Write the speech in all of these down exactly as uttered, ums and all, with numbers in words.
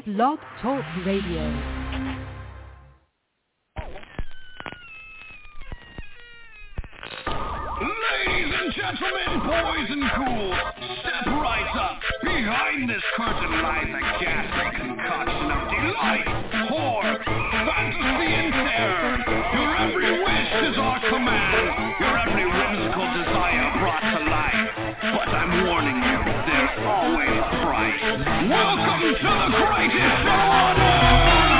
Blog Talk Radio. Ladies and gentlemen, boys and ghouls, step right up. Behind this curtain lies a ghastly concoction of delight, horror, fantasy, and terror. Your every wish is our command. Your every whimsical desire brought to life. But I'm warning you, there's always a price. Welcome to the greatest show on earth!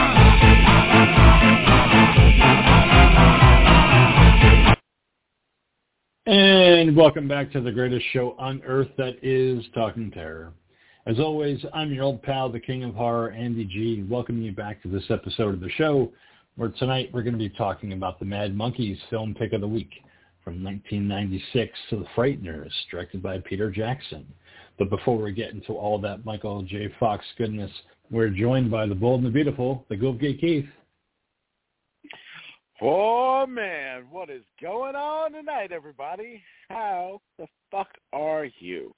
And welcome back to the greatest show on earth, that is Talking Terror. As always, I'm your old pal, the King of Horror, Andy G, welcoming you back to this episode of the show, where tonight we're going to be talking about the Mad Monkeys film pick of the week from nineteen ninety-six, to The Frighteners, directed by Peter Jackson. But before we get into all that Michael J. Fox goodness, we're joined by the bold and the beautiful, the Goofgate Keith. Oh, man, what is going on tonight, everybody? How the fuck are you?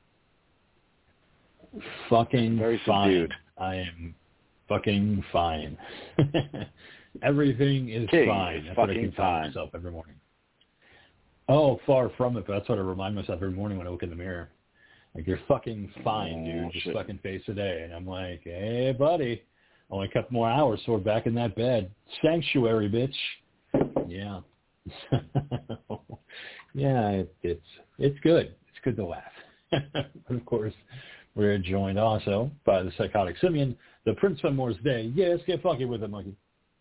Fucking Very fine. subdued. I am fucking fine. Everything is King fine. is That's what I fucking keep telling fine. myself every morning. Oh, far from it, but that's what I remind myself every morning when I look in the mirror. Like, you're fucking fine, Oh, dude. Just shit. fucking face a day. And I'm like, hey, buddy. Only a couple more hours, so we're back in that bed. Sanctuary, bitch. Yeah. yeah, it, it's it's good. It's good to laugh. But of course, we're joined also by the Psychotic Simeon, the Prince of Moore's Day. Yes, get funky with it, monkey.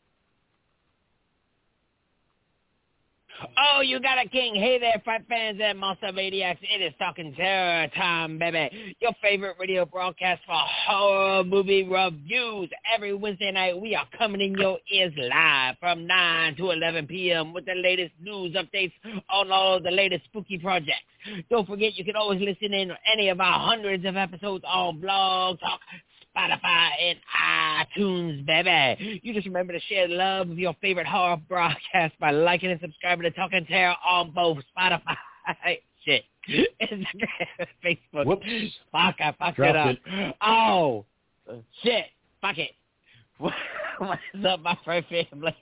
Oh, you got a king. Hey there, fight fans and Monster Maniacs. It is Talking Terror time, baby. Your favorite radio broadcast for horror movie reviews. Every Wednesday night, we are coming in your ears live from nine to eleven p.m. with the latest news updates on all of the latest spooky projects. Don't forget, you can always listen in on any of our hundreds of episodes on Blog Talk, Spotify, and iTunes, baby. You just remember to share the love of your favorite horror broadcast by liking and subscribing to Talking Terror on both Spotify, shit, Instagram, Facebook. Whoops. Fuck, I fucked Dropped it up. it. Oh, shit, fuck it. What is up, my furry family?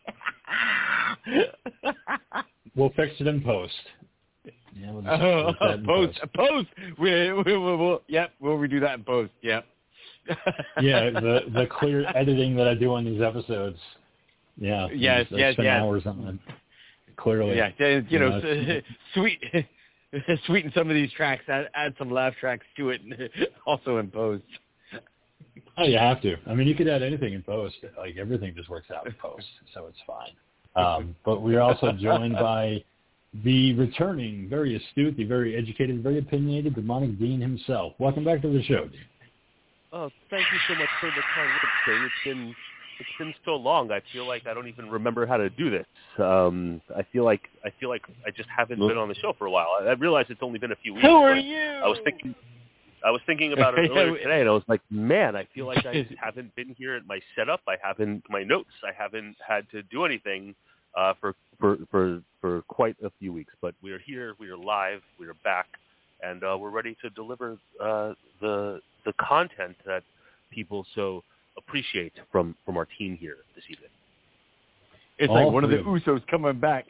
We'll fix it in post. Yeah, we'll just Oh, fix that in post, post. post. We, we, we, we'll, yep, we'll redo that in post. Yep. Yeah, the the clear editing that I do on these episodes. Yeah. Yes, I yes, spend yes. hours on it. Clearly. Yeah, you You know, know, it's- sweet, sweeten some of these tracks. Add, add some laugh tracks to it, also in post. Oh, you have to. I mean, you could add anything in post. Like, everything just works out in post, so it's fine. Um, but we're also joined by the returning, very astute, the very educated, very opinionated, demonic Dean himself. Welcome back to the show, Dean. Oh, thank you so much for the kind words, King. It's been it's been so long. I feel like I don't even remember how to do this. Um, I feel like I feel like I just haven't been on the show for a while. I, I realize it's only been a few weeks. Who are but you? I was thinking I was thinking about it earlier today, and I was like, man, I feel like I just haven't been here at my setup. I haven't my notes. I haven't had to do anything uh, for for for for quite a few weeks. But we are here. We are live. We are back, and uh, we're ready to deliver uh, the the content that people so appreciate from, from our team here this evening. It's All like one of the three. Usos coming back.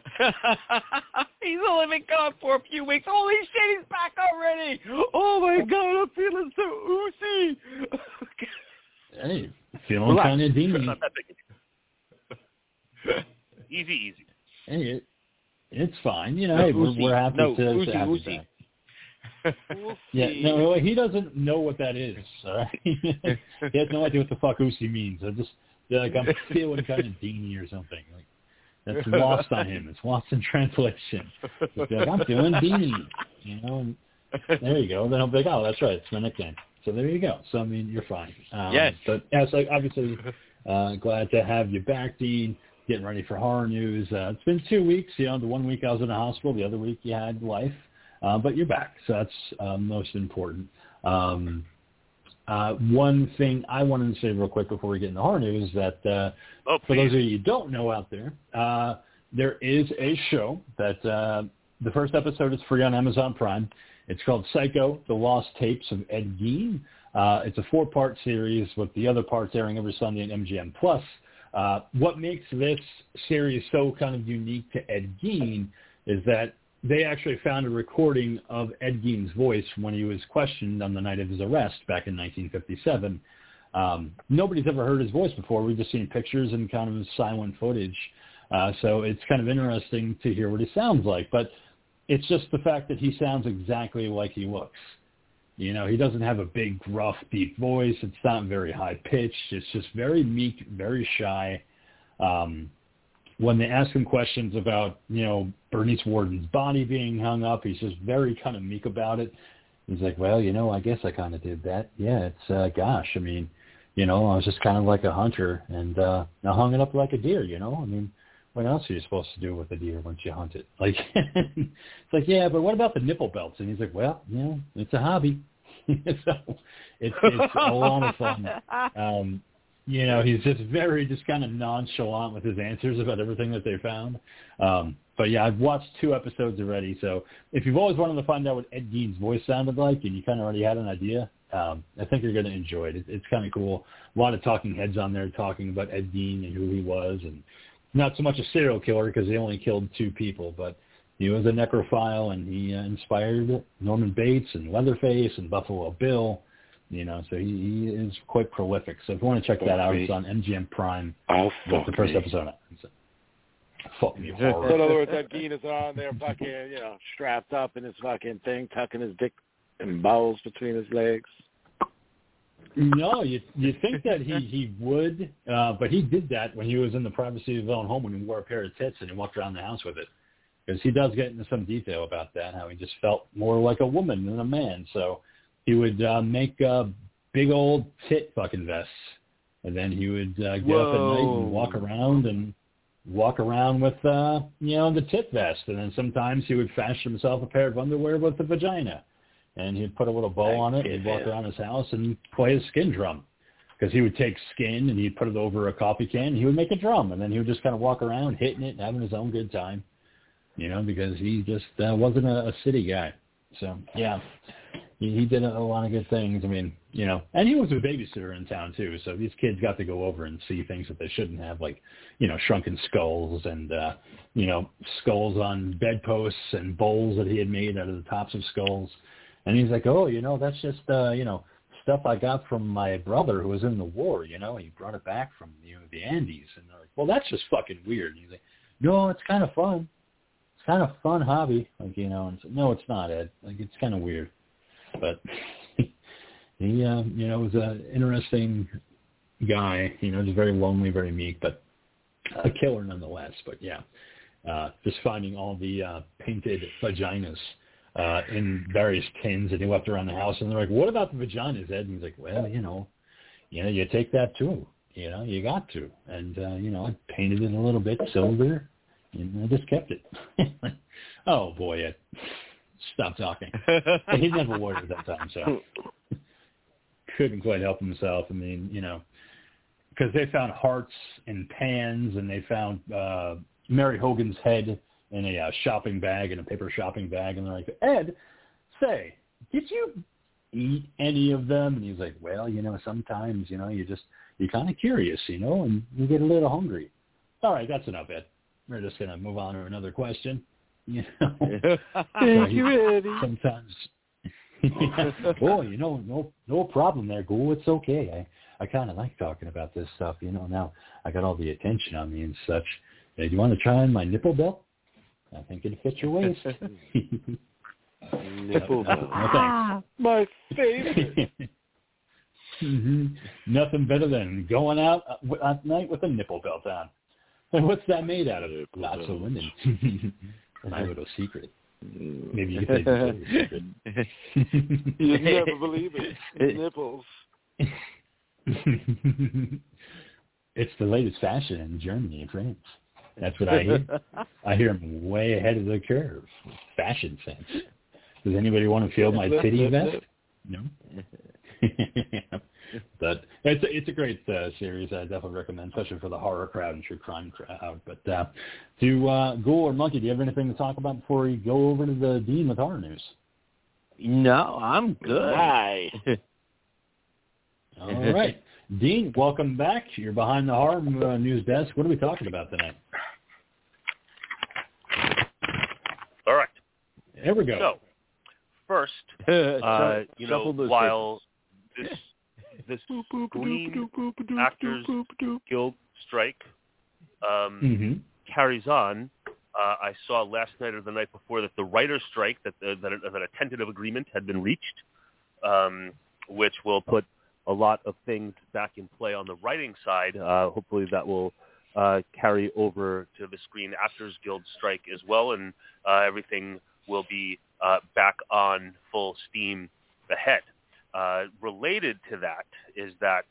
He's only been gone for a few weeks. Holy shit, he's back already. Oh, my God, I'm feeling so oozy. Hey, feeling Relax. kind of Dean. Not that big. Easy, easy. Hey, it, it's fine. You know, No, hey, we're, oozy. we're happy No, to, oozy, to have oozy. you back. Yeah, no, he doesn't know what that is. All right? He has no idea what the fuck Uzi means. I just they're like I'm feeling kind of Deanie or something. Like that's lost on him. It's lost in translation. But they're like, I'm doing Deanie, you know. And there you go. Then I'll be like, oh, that's right. It's my nickname. So there you go. So I mean, you're fine. Um, Yes. But yeah, so obviously, uh, glad to have you back, Dean. Getting ready for horror news. Uh, it's been two weeks. You know, the one week I was in the hospital. The other week you had life. Uh, but you're back, so that's uh, most important. Um, uh, one thing I wanted to say real quick before we get into horror news is that uh, Oh, for those please. of you who don't know out there, uh, there is a show that uh, the first episode is free on Amazon Prime. It's called Psycho, The Lost Tapes of Ed Gein. Uh, it's a four-part series with the other parts airing every Sunday on M G M Plus. Uh, what makes this series so kind of unique to Ed Gein is that they actually found a recording of Ed Gein's voice when he was questioned on the night of his arrest back in nineteen fifty-seven. Um, nobody's ever heard his voice before. We've just seen pictures and kind of silent footage. Uh, so it's kind of interesting to hear what he sounds like. But it's just the fact that he sounds exactly like he looks. You know, he doesn't have a big, gruff, deep voice. It's not very high-pitched. It's just very meek, very shy. Um, when they ask him questions about, you know, Bernice Warden's body being hung up, he's just very kind of meek about it. He's like, well, you know, I guess I kind of did that. Yeah, it's, uh, gosh, I mean, you know, I was just kind of like a hunter, and uh, I hung it up like a deer, you know? I mean, what else are you supposed to do with a deer once you hunt it? Like, it's like, yeah, but what about the nipple belts? And he's like, well, you know, it's a hobby. So it's, it's a lot of fun. Um, you know, he's just very just kind of nonchalant with his answers about everything that they found. Um, but, yeah, I've watched two episodes already. So if you've always wanted to find out what Ed Gein's voice sounded like and you kind of already had an idea, um, I think you're going to enjoy it. it. It's kind of cool. A lot of talking heads on there talking about Ed Gein and who he was, and not so much a serial killer because he only killed two people, but he was a necrophile, and he uh, inspired Norman Bates and Leatherface and Buffalo Bill. You know, so he, he is quite prolific. So if you want to check that out, it's on M G M Prime. Oh, fuck the first me. episode. So, fuck me horror. So in other words, that Gein is on there fucking, you know, strapped up in his fucking thing, tucking his dick and bowels between his legs. No, you you think that he, he would, uh, but he did that when he was in the privacy of his own home when he wore a pair of tits and he walked around the house with it. Because he does get into some detail about that, how he just felt more like a woman than a man. So he would uh, make uh, big old tit fucking vests, and then he would uh, get Whoa. up at night and walk around and walk around with, uh, you know, the tit vest. And then sometimes he would fashion himself a pair of underwear with a vagina. And he'd put a little bow on it, and he'd walk around his house and play his skin drum. Because he would take skin and he'd put it over a coffee can, and he would make a drum. And then he would just kind of walk around hitting it and having his own good time. You know, because he just uh, wasn't a, a city guy. So, yeah, he, he did a, a lot of good things. I mean, you know, and he was a babysitter in town, too. So these kids got to go over and see things that they shouldn't have, like, you know, shrunken skulls and, uh, you know, skulls on bedposts and bowls that he had made out of the tops of skulls. And he's like, oh, you know, that's just, uh, you know, stuff I got from my brother who was in the war, you know. He brought it back from, you know, the Andes. And they're like, well, that's just fucking weird. And he's like, no, it's kind of fun. It's kind of fun hobby, like, you know. And so, no, it's not, Ed. Like, it's kind of weird. But he, uh, you know, was an interesting guy. You know, just very lonely, very meek, but a killer nonetheless. But, yeah, uh, just finding all the uh, painted vaginas uh, in various tins, and he left around the house. And they're like, what about the vaginas, Ed? And he's like, well, you know, you know, you take that, too. You know, you got to. And, uh, you know, I painted it a little bit silver. And I just kept it. Oh, boy, Ed. Stop talking. He never wore it at that time, so couldn't quite help himself. I mean, you know, because they found hearts in pans, and they found uh, Mary Hogan's head in a uh, shopping bag, in a paper shopping bag, and they're like, Ed, say, did you eat any of them? And he's like, well, you know, sometimes, you know, you just, you're kind of curious, you know, and you get a little hungry. All right, that's enough, Ed. We're just going to move on to another question. You know, Thank you, Eddie. Sometimes, oh, you know, no, no problem there, Ghoul. It's okay. I, I kind of like talking about this stuff. You know, now I got all the attention on me and such. Hey, do you want to try on my nipple belt? I think it'd fit your waist. Nipple belt. No, thanks. My favorite. Mm-hmm. Nothing better than going out at night with a nipple belt on. And what's that made out of? Nipple Lots belt. of women. My little secret. Maybe you could say it's a secret. You never believe it. Nipples. It's the latest fashion in Germany and France. That's what I hear. I hear I'm way ahead of the curve. Fashion sense. Does anybody want to feel my titty vest? No. But it's a, it's a great uh, series. I definitely recommend, especially for the horror crowd and true crime crowd. But uh, do uh, Ghoul or Monkey, do you have anything to talk about before we go over to the Dean with horror news? No, I'm good. Hi. All right. Dean, welcome back. You're behind the horror uh, news desk. What are we talking about tonight? All right. Here we go. So, first, uh, you know, while this, this Screen Actors Guild strike um, mm-hmm. carries on, uh, I saw last night or the night before that the writer's strike, that, the, that, a, that a tentative agreement had been reached, um, which will put a lot of things back in play on the writing side. Uh, hopefully that will uh, carry over to the Screen Actors Guild strike as well, and uh, everything will be uh, back on full steam ahead. Uh, related to that is that,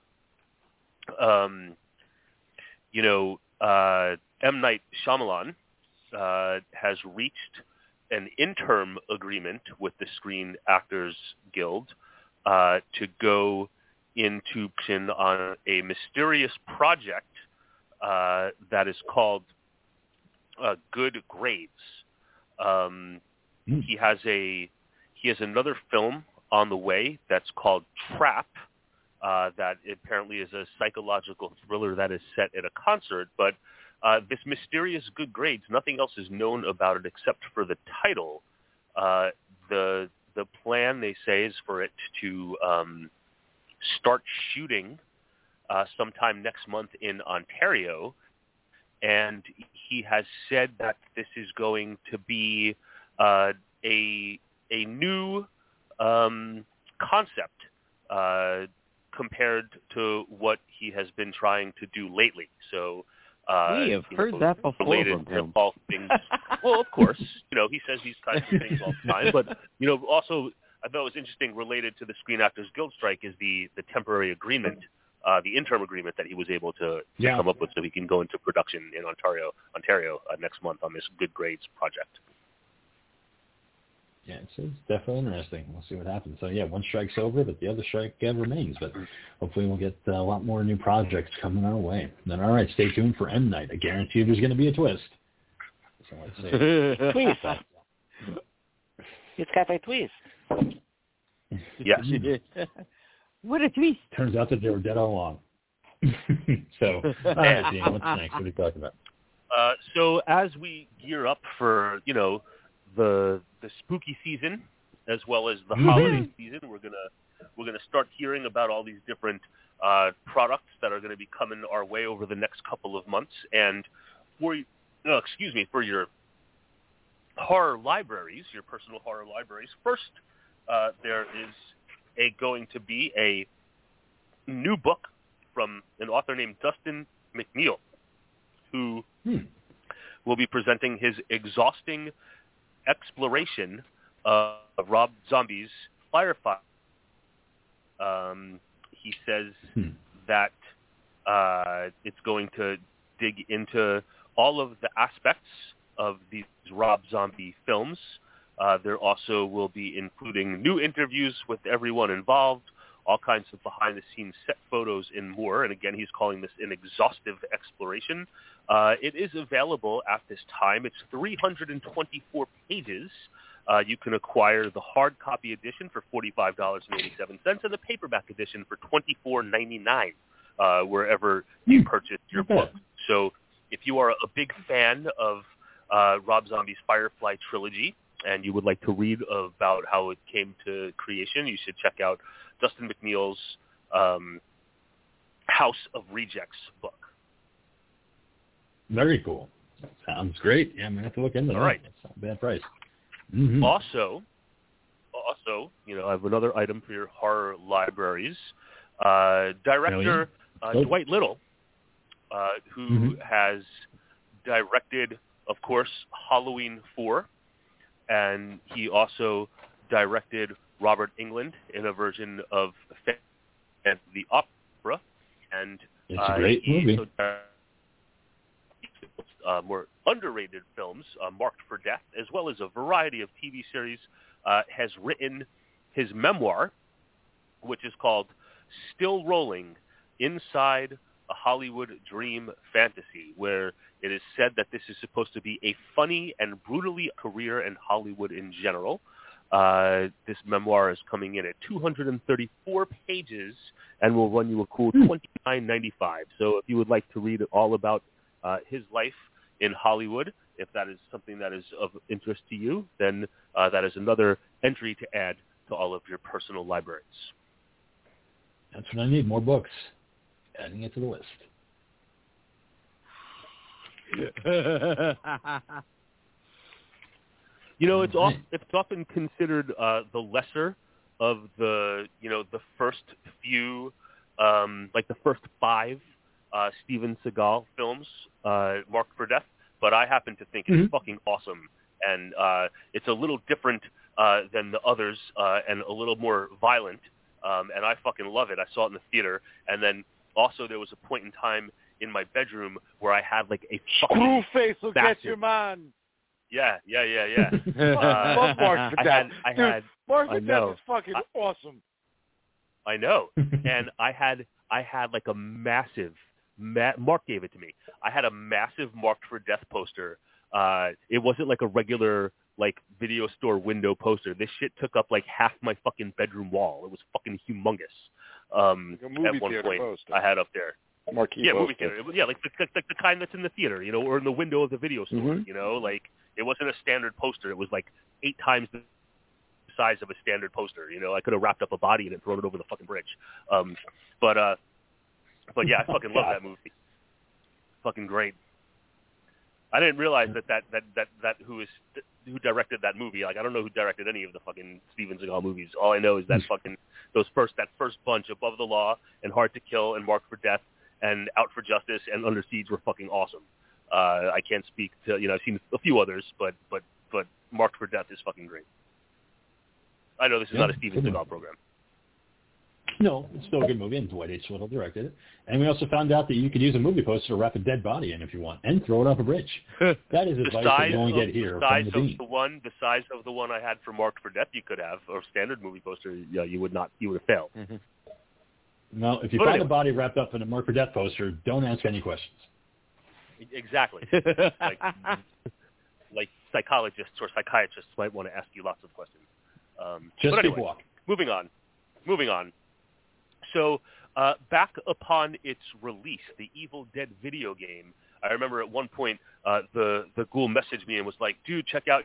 um, you know, uh, M. Night Shyamalan uh, has reached an interim agreement with the Screen Actors Guild uh, to go into action on a mysterious project uh, that is called uh, Good Grades. Um, mm. He has a he has another film on the way that's called Trap. Uh, that apparently is a psychological thriller that is set at a concert, but uh, this mysterious Good Grades, nothing else is known about it except for the title. Uh, the the plan, they say, is for it to um, start shooting uh, sometime next month in Ontario, and he has said that this is going to be uh, a a new um, concept uh, compared to what he has been trying to do lately. So uh, we have heard know, that before related from him. to all things. Well, of course, you know, he says these kinds of things all the time, but you know, also I thought it was interesting related to the Screen Actors Guild strike is the, the temporary agreement, uh, the interim agreement that he was able to, to yeah. come up with so he can go into production in Ontario, Ontario uh, next month on this Good Grades project. Yeah, it's, it's definitely interesting. We'll see what happens. So, yeah, one strike's over, but the other strike uh, remains. But hopefully we'll get uh, a lot more new projects coming our way. Then, all right, stay tuned for M. Night. I guarantee you there's going to be a twist. So let's see. Twist. It's got a twist. Yes. What a twist. Turns out that they were dead all along. So, all right, Dean, what's next? What are you talking about? Uh, so as we gear up for, you know, the the spooky season as well as the mm-hmm. holiday season, we're gonna we're gonna start hearing about all these different uh, products that are going to be coming our way over the next couple of months. And for no, excuse me, for your horror libraries, your personal horror libraries, first uh, there is a going to be a new book from an author named Dustin McNeil, who hmm. will be presenting his exhausting exploration uh, of Rob Zombie's Firefly. Um, he says hmm. that uh, it's going to dig into all of the aspects of these Rob Zombie films. Uh, there also will be including new interviews with everyone involved, all kinds of behind-the-scenes set photos and more. And again, he's calling this an exhaustive exploration. Uh, it is available at this time. It's three hundred twenty-four pages. Uh, you can acquire the hard copy edition for forty-five dollars and eighty-seven cents and the paperback edition for twenty-four ninety-nine, uh, wherever you purchase your book. So if you are a big fan of uh, Rob Zombie's Firefly trilogy and you would like to read about how it came to creation, you should check out Dustin McNeil's um, House of Rejects book. Very cool. Sounds great. Yeah, I'm going to have to look into that. All right. That's not a bad price. Mm-hmm. Also, also, you know, I have another item for your horror libraries. Uh, director uh, oh. Dwight Little, uh, who mm-hmm. has directed, of course, Halloween four, and he also directed Robert Englund in a version of the opera, and it's a great uh, movie. Uh, more underrated films, uh, Marked for Death, as well as a variety of T V series, uh, has written his memoir, which is called Still Rolling, Inside a Hollywood Dream Fantasy, where it is said that this is supposed to be a funny and brutally career in Hollywood in general. Uh, this memoir is coming in at two hundred thirty-four pages and will run you a cool Hmm. twenty-nine ninety-five. So if you would like to read all about uh, his life in Hollywood, if that is something that is of interest to you, then uh, that is another entry to add to all of your personal libraries. That's what I need, more books. Adding it to the list. You know, it's Right. often, it's often considered uh, the lesser of the, you know, the first few, um, like the first five uh, Steven Seagal films, uh, Marked for Death. But I happen to think it's Mhm. fucking awesome, and uh, it's a little different uh, than the others, uh, and a little more violent. Um, and I fucking love it. I saw it in the theater, and then also there was a point in time in my bedroom where I had like a fucking Screwface will massive, get your man. Yeah, yeah, yeah, yeah. I love Mark for I Death. had, I Dude, had, Mark I for Death know. is fucking I, awesome. I know, and I had, I had like a massive. Ma- Mark gave it to me. I had a massive Marked for Death poster. Uh, it wasn't like a regular like video store window poster. This shit took up like half my fucking bedroom wall. It was fucking humongous. Um, Like a movie at one theater point, poster. I had up there. Marquee Yeah, poster. movie theater. It was- Yeah, like the, like the kind that's in the theater, you know, or in the window of the video store. Mhm. You know, like it wasn't a standard poster. It was like eight times the size of a standard poster. You know, I could have wrapped up a body in it and thrown it over the fucking bridge. Um, but uh, but yeah, I fucking love that movie. Fucking great. I didn't realize that that that that, that who is who directed that movie. Like I don't know who directed any of the fucking Steven Seagal movies. All I know is that fucking those first that first bunch, Above the Law and Hard to Kill and Marked for Death and Out for Justice and Under Siege were fucking awesome. Uh, I can't speak to you know I've seen a few others, but but but Marked for Death is fucking great. I know this is Yeah, not a Steven good Seagal one. program. No, it's still a good movie, and Dwight H. Little directed it. And we also found out that you could use a movie poster to wrap a dead body in if you want, and throw it off a bridge. That is The advice that size you only of get here the size from the of Dean. the one, the size of the one I had for Marked for Death, you could have, or standard movie poster, yeah, you would not, you would have failed. Mm-hmm. No, if you But find anyway. a body wrapped up in a Mark for Death poster, don't ask any questions. Exactly. like, like psychologists or psychiatrists might want to ask you lots of questions. Um, Just but keep anyway, walking. moving on. Moving on. So uh, back upon its release, the Evil Dead video game, I remember at one point uh, the, the ghoul messaged me and was like, dude, check out,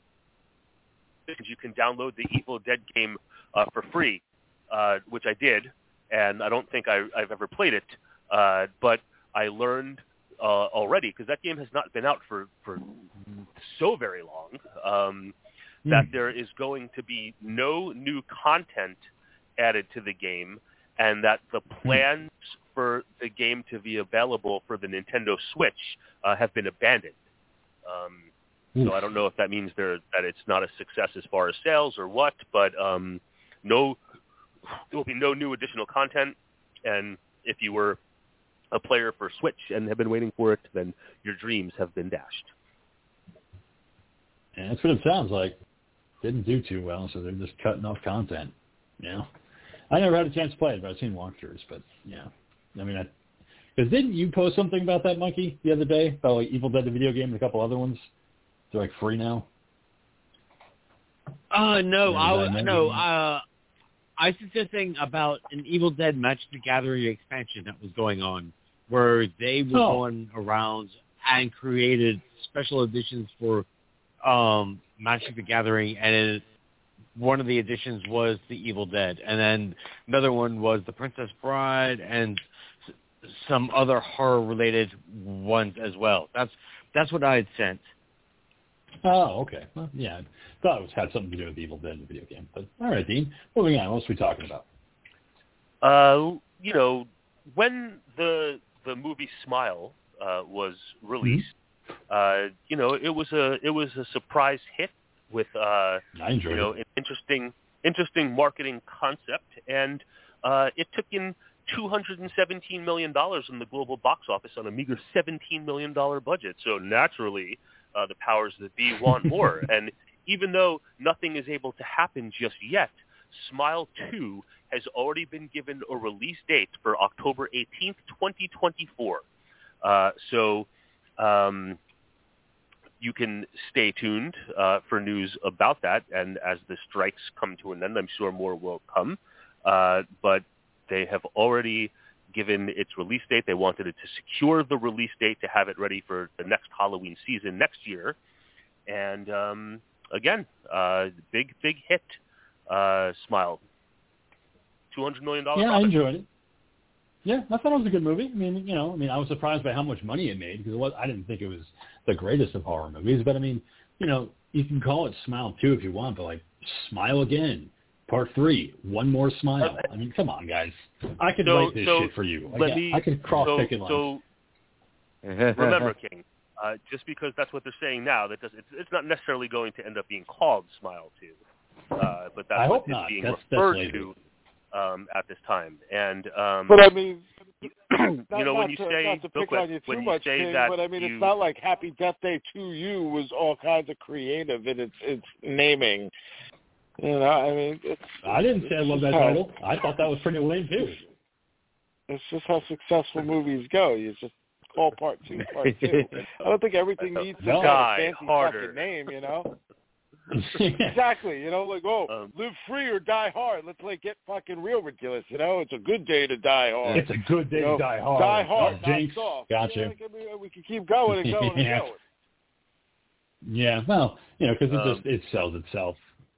you can download the Evil Dead game uh, for free, uh, which I did, and I don't think I, I've ever played it, uh, but I learned uh, already, because that game has not been out for, for so very long, um, that Hmm. there is going to be no new content added to the game, and that the plans for the game to be available for the Nintendo Switch uh, have been abandoned. Um, so I don't know if that means there, that it's not a success as far as sales or what, but um, no, there will be no new additional content. And if you were a player for Switch and have been waiting for it, then your dreams have been dashed. And that's what it sounds like. Didn't do too well, so they're just cutting off content. Yeah. I never had a chance to play it, but I've seen walkthroughs. But, yeah. I mean, because didn't you post something about that, Monkey, the other day? About like Evil Dead, the video game, and a couple other ones? They're like free now? Uh, no, Yeah, I, I w- remember no, that. uh, I said something about an Evil Dead Magic the Gathering expansion that was going on, where they were Oh. going around and created special editions for um, Magic the Gathering, and it, one of the editions was the Evil Dead, and then another one was the Princess Bride, and s- some other horror-related ones as well. That's that's what I had sent. Oh, okay. Well, yeah, I thought it was, had something to do with Evil Dead, the video game. But, all right, Dean. Moving on. What else are we talking about? Uh, you know, when the the movie Smile uh, was released, uh, you know, it was a it was a surprise hit with uh, I enjoyed you know it. an interesting interesting marketing concept, and uh, it took in two hundred seventeen million dollars in the global box office on a meager seventeen million dollars budget. So naturally, uh, the powers that be want more. And even though nothing is able to happen just yet, Smile two has already been given a release date for October eighteenth, twenty twenty-four. Uh, so um, you can stay tuned uh, for news about that. And as the strikes come to an end, I'm sure more will come. Uh, but they have already given its release date. They wanted it to secure the release date to have it ready for the next Halloween season next year. And um, again, uh, big, big hit, uh, Smile. two hundred million dollars Yeah, profit. I enjoyed it. Yeah, I thought it was a good movie. I mean, you know, I mean, I was surprised by how much money it made because it was, I didn't think it was the greatest of horror movies. But I mean, you know, you can call it Smile two if you want, but like Smile Again, Part Three, one more smile. I mean, come on, guys. I could so, write this so shit for you. Let I, me, I could cross so, picket lines. So remember, King, uh, just because that's what they're saying now, that does, it's, it's not necessarily going to end up being called Smile two. Uh, but that's I what hope it's not. being That's, referred that's to um, at this time. And um, But I mean, you, not, you know, not when you to, say, not to real pick quick, on you when too you much, say King, that but I mean, you, it's not like Happy Death Day to You was all kinds of creative in its its naming. You know, I mean, it's. I didn't say I love that how, title. I thought that was pretty lame too. It's just how successful movies go. You just call part two, part two. I don't think everything needs some No. kind of Die fancy harder. fucking name, you know. Exactly, you know, like, oh, Um, live free or die hard. Let's like get fucking real ridiculous, you know. It's a good day to die hard. It's a good day You know, to die hard. Die hard, Oh, not Jinx. soft. Gotcha. Yeah, like, I mean, we can keep going and going and Yeah. going. Yeah, well, you know, because it Um, just it sells itself.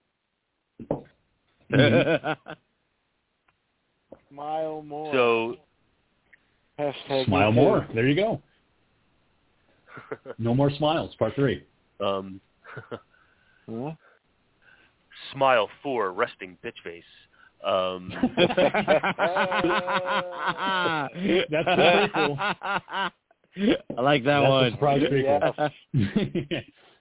Smile more. so Hashtag Smile me too. more. There you go. No more smiles. Part three. um, Huh? Smile four, resting bitch face. Um, That's the prequel. I like that That's one. a surprise prequel. Yeah.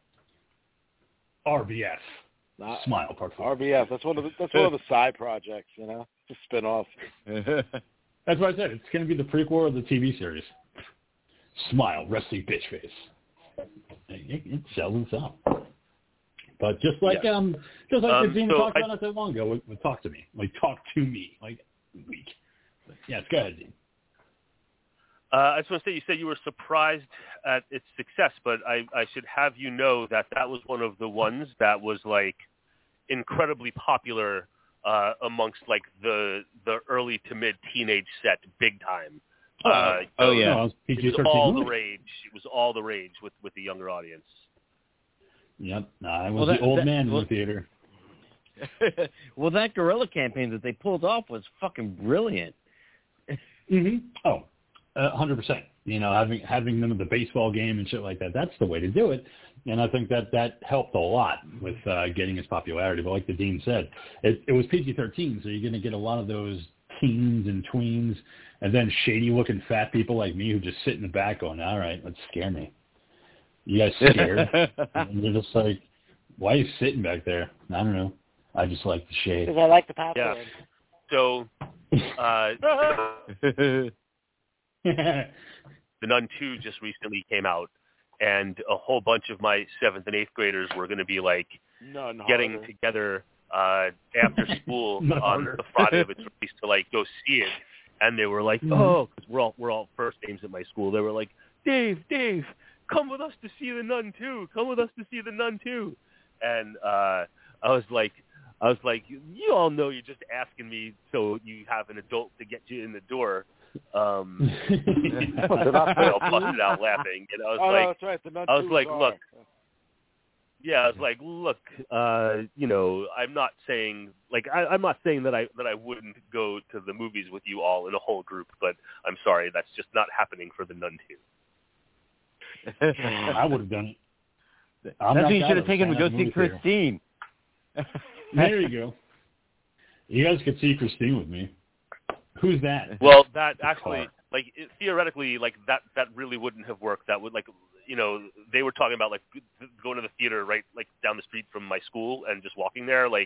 R B S. Not- Smile Part four. R B S. That's one of the that's one of the side projects, you know, just spin off. That's what I said. It's going to be the prequel of the T V series. Smile, resting bitch face. It, it sells itself. But just like Yeah. um, just like Um, the Dean so talked I- about not that long ago with, with Talk to Me, like Talk to Me, like weak. But yes, go ahead, Dean. Uh, I just want to say, you said you were surprised at its success, but I, I should have you know that that was one of the ones that was like incredibly popular uh, amongst like the the early to mid teenage set, big time. Uh, oh, so yeah. No, it was P G it was thirteen all the movie. rage. It was all the rage with, with the younger audience. Yep, nah, it was Well, the that- old that- man in well- the theater. Well, that guerrilla campaign that they pulled off was fucking brilliant. Mm-hmm. Oh, a hundred percent. You know, having having them at the baseball game and shit like that, that's the way to do it. And I think that that helped a lot with uh, getting its popularity. But like the Dean said, it, it was P G thirteen, so you're going to get a lot of those teens and tweens, and then shady-looking fat people like me who just sit in the back going, all right, let's scare me. You guys scared? And you're just like, why are you sitting back there? I don't know. I just like the shade. Because I like the popcorn. Yeah. So uh, The Nun two just recently came out, and a whole bunch of my seventh and eighth graders were going to be like None getting harder. together uh, after school None on harder. the Friday of its release to like go see it, and they were like, Mhm. "Oh, because we're all we're all first names at my school." They were like, "Dave, Dave, come with us to see The Nun two. Come with us to see The Nun two." And uh, I was like, I was like, you all know you're just asking me so you have an adult to get you in the door. Um, they all busted out laughing, and I was Oh, like, no, that's right. The Nun I was two like, are. look, yeah, I was like, look, uh, you know, I'm not saying like I, I'm not saying that I that I wouldn't go to the movies with you all in a whole group, but I'm sorry, that's just not happening for The Nun two. I would have done it. I'm That's that when you guy should have that taken him was to go standing see at the movie theater. Christine. There you go. You guys could see Christine with me. Who's that? Well, that actually, Car. like it, theoretically, like that that really wouldn't have worked. That would like, you know, they were talking about like g- going to the theater right like down the street from my school and just walking there. Like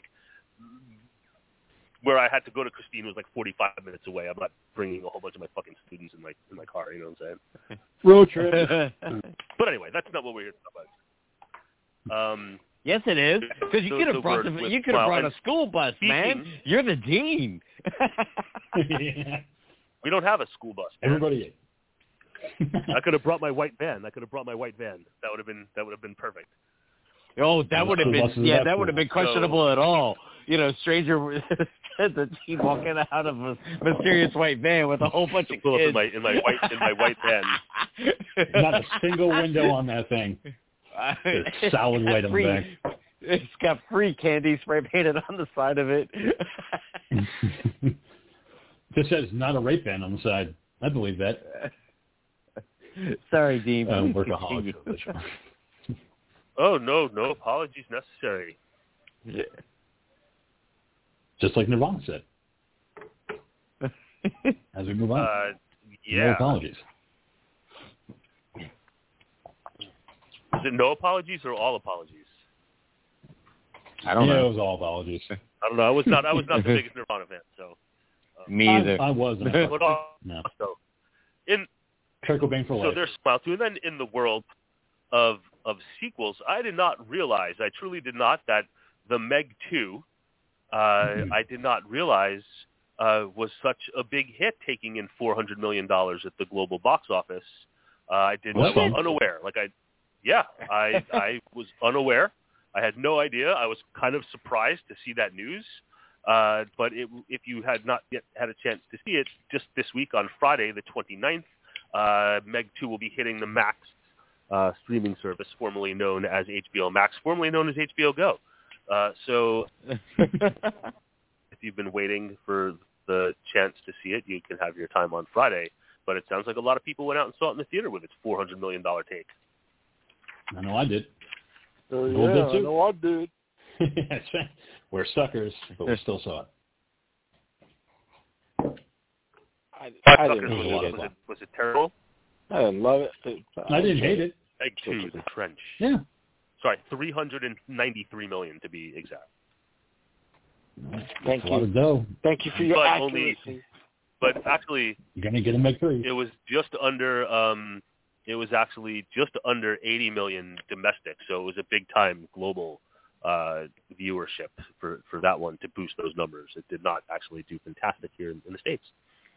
where I had to go to Christine was like forty-five minutes away. I'm not bringing a whole bunch of my fucking students in my in my car. You know what I'm saying? Road trip. But anyway, that's not what we're here to talk about. Um, Yes, it is. Because you The- could the have brought word the, with you could have smile. brought a And school bus, man. speaking- You're the dean. Yeah. we don't have a school bus. man. Everybody. I could have brought my white van. I could have brought my white van. That would have been that would have been perfect. Oh, that would have been yeah, that would have been questionable so, at all. You know, stranger the team walking out of a mysterious white van with a whole bunch of kids kids in my in my white in my white van. Not a single window on that thing. There's solid white on the back. It's got free candy spray painted on the side of it. This says not a rape van on the side. I believe that. Sorry, Dean. Uh, workaholic. Oh no, no apologies necessary. Yeah. Just like Nirvana said. As we move on. Uh, yeah. No apologies. Is it no apologies or all apologies? I don't yeah, know. it was all apologies. I don't know. I was not. I was not the biggest Nirvana fan, so. Uh, Me either. I, I wasn't. But also, no. in Kurt Cobain for life. so there's Smile too, and then in the world of of sequels, I did not realize. I truly did not that the Meg two. Uh, mm-hmm. I did not realize uh, was such a big hit, taking in four hundred million dollars at the global box office. Uh, I did. Was I was it? unaware. Like I, yeah, I I was unaware. I had no idea. I was kind of surprised to see that news. Uh, but it, if you had not yet had a chance to see it, just this week on Friday, the twenty-ninth, uh, Meg two will be hitting the Max uh, streaming service, formerly known as H B O Max, formerly known as H B O Go. Uh, so if you've been waiting for the chance to see it, you can have your time on Friday. But it sounds like a lot of people went out and saw it in the theater with its four hundred million dollars take. I know I did. Oh, We'll yeah, do too. I know I did. We're suckers, but we still saw it. I, Five I Suckers, didn't was, hate it, it. was, it, was it terrible? I didn't love it. it I didn't hate it. Meg two, The Trench. Yeah. Sorry, three hundred ninety-three million dollars to be exact. Thank That's a lot you. of dough. Thank you for your But accuracy. only- But actually, You're gonna get a Meg three. it was just under. Um, it was actually just under eighty million domestic, so it was a big time global uh, viewership for, for that one to boost those numbers. It did not actually do fantastic here in, in the States.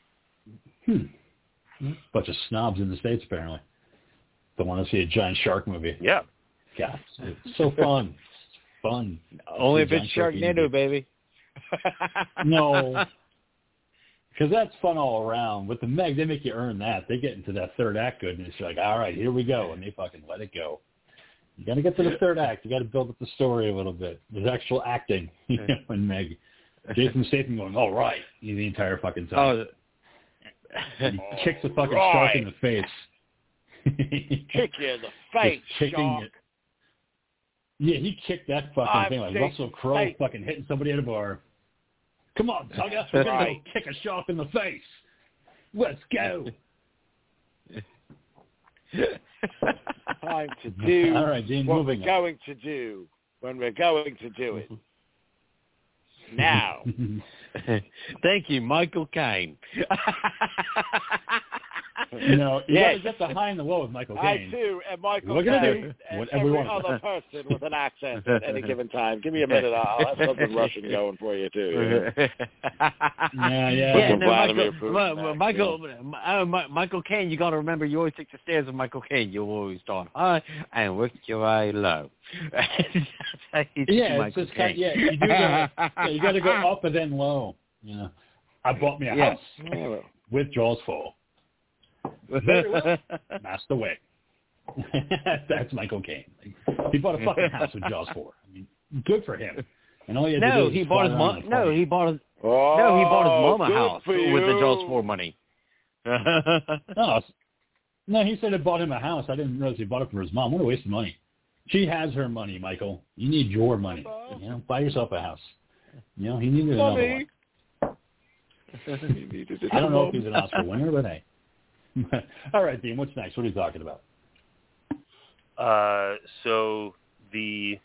Hmm. Bunch of snobs in the States, apparently. Don't want to see a giant shark movie. Yeah. God, it's so fun. It's fun. Only if See a it's giant shark Sharknado, baby. No. Because that's fun all around. With the Meg, they make you earn that. They get into that third act good, and it's like, all right, here we go, and they fucking let it go. You got to get to the third act. You got to build up the story a little bit. There's actual acting, you know, in Meg. Jason Statham going, all right, the entire fucking time. Oh, And he kicks the fucking Right. shark in the face. Kick you in the face, Just kicking shark. it. Yeah, he kicked that fucking I'm thing like Jason Russell Crowe Statham. fucking hitting somebody at a bar. Come on, Tugger, we're going to Right. go kick a shark in the face. Let's go. Time to do All right, Dean, what moving we're on. going to do when we're going to do it. Now. Thank you, Michael Caine. You know, you Yes. got to get the high and the low with Michael I Caine. too am Michael We're gonna Caine do and whatever every we want. other person with an accent at any given time. Give me a minute. I'll have something Russian going for you too. You know? Yeah, yeah. Yeah, Fucking no, Vladimir Michael, Putin Ma- Ma- back, Michael, uh, Ma- Michael Caine, you got to remember, you always take the stairs with Michael Caine. You always start high and work your way low. That's how you do Yeah, it's Michael just kind of, Caine. yeah, you do the, yeah, you got to go up and then low. You know, I bought me a Yeah. house Yeah. with Jaws full. Very well. That's the way. That's Michael Caine. He bought a fucking house with Jaws four. I mean, good for him. And all he had to No, do he was bought fly his around mom. in a No, plane. he bought his. Oh, No, he bought his mom a good house for with the you. Jaws four money. No, no, he said he bought him a house. I didn't realize he bought it for his mom. What a waste of money. She has her money, Michael. You need your money. You know, buy yourself a house. You know, he needed another Money. one. I don't know if he's an Oscar winner, but hey. All right, Dean, what's next? What are you talking about? Uh, so the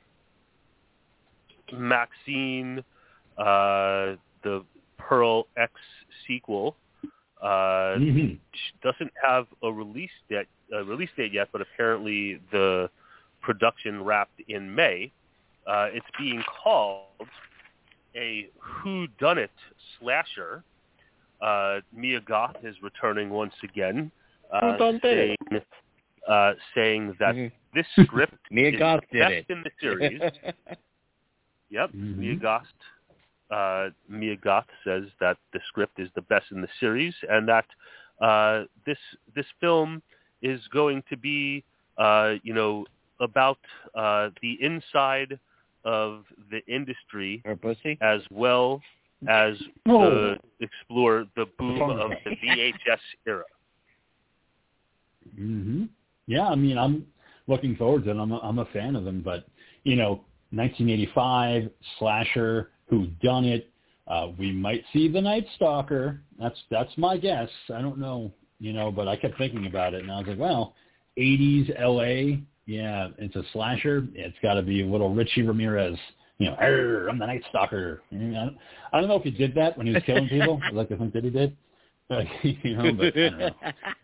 Maxine, uh, the Pearl X sequel, uh, Mm-hmm. doesn't have a release date, a release date yet, but apparently the production wrapped in May. Uh, it's being called a whodunit slasher. Uh, Mia Goth is returning once again uh, saying, uh, saying that mm-hmm. this script Mia is Goth the did best it. in the series. Yep, Mm-hmm. Mia Goth. Uh, Mia Goth says that the script is the best in the series, and that uh, this this film is going to be, uh, you know, about uh, the inside of the industry, Or pussy? as well as Oh. uh, explore the boom of the V H S era. Mm-hmm. Yeah, I mean, I'm looking forward to it. I'm a, I'm a fan of them, but, you know, nineteen eighty-five, slasher, whodunit, uh, we might see The Night Stalker. That's that's my guess. I don't know, you know, but I kept thinking about it, and I was like, well, eighties L A, yeah, it's a slasher. It's got to be a little Richie Ramirez. You know, Arr, I'm the Night Stalker. I don't, I don't know if he did that when he was killing people. I'd like to think that he did. But, you know, but I don't know.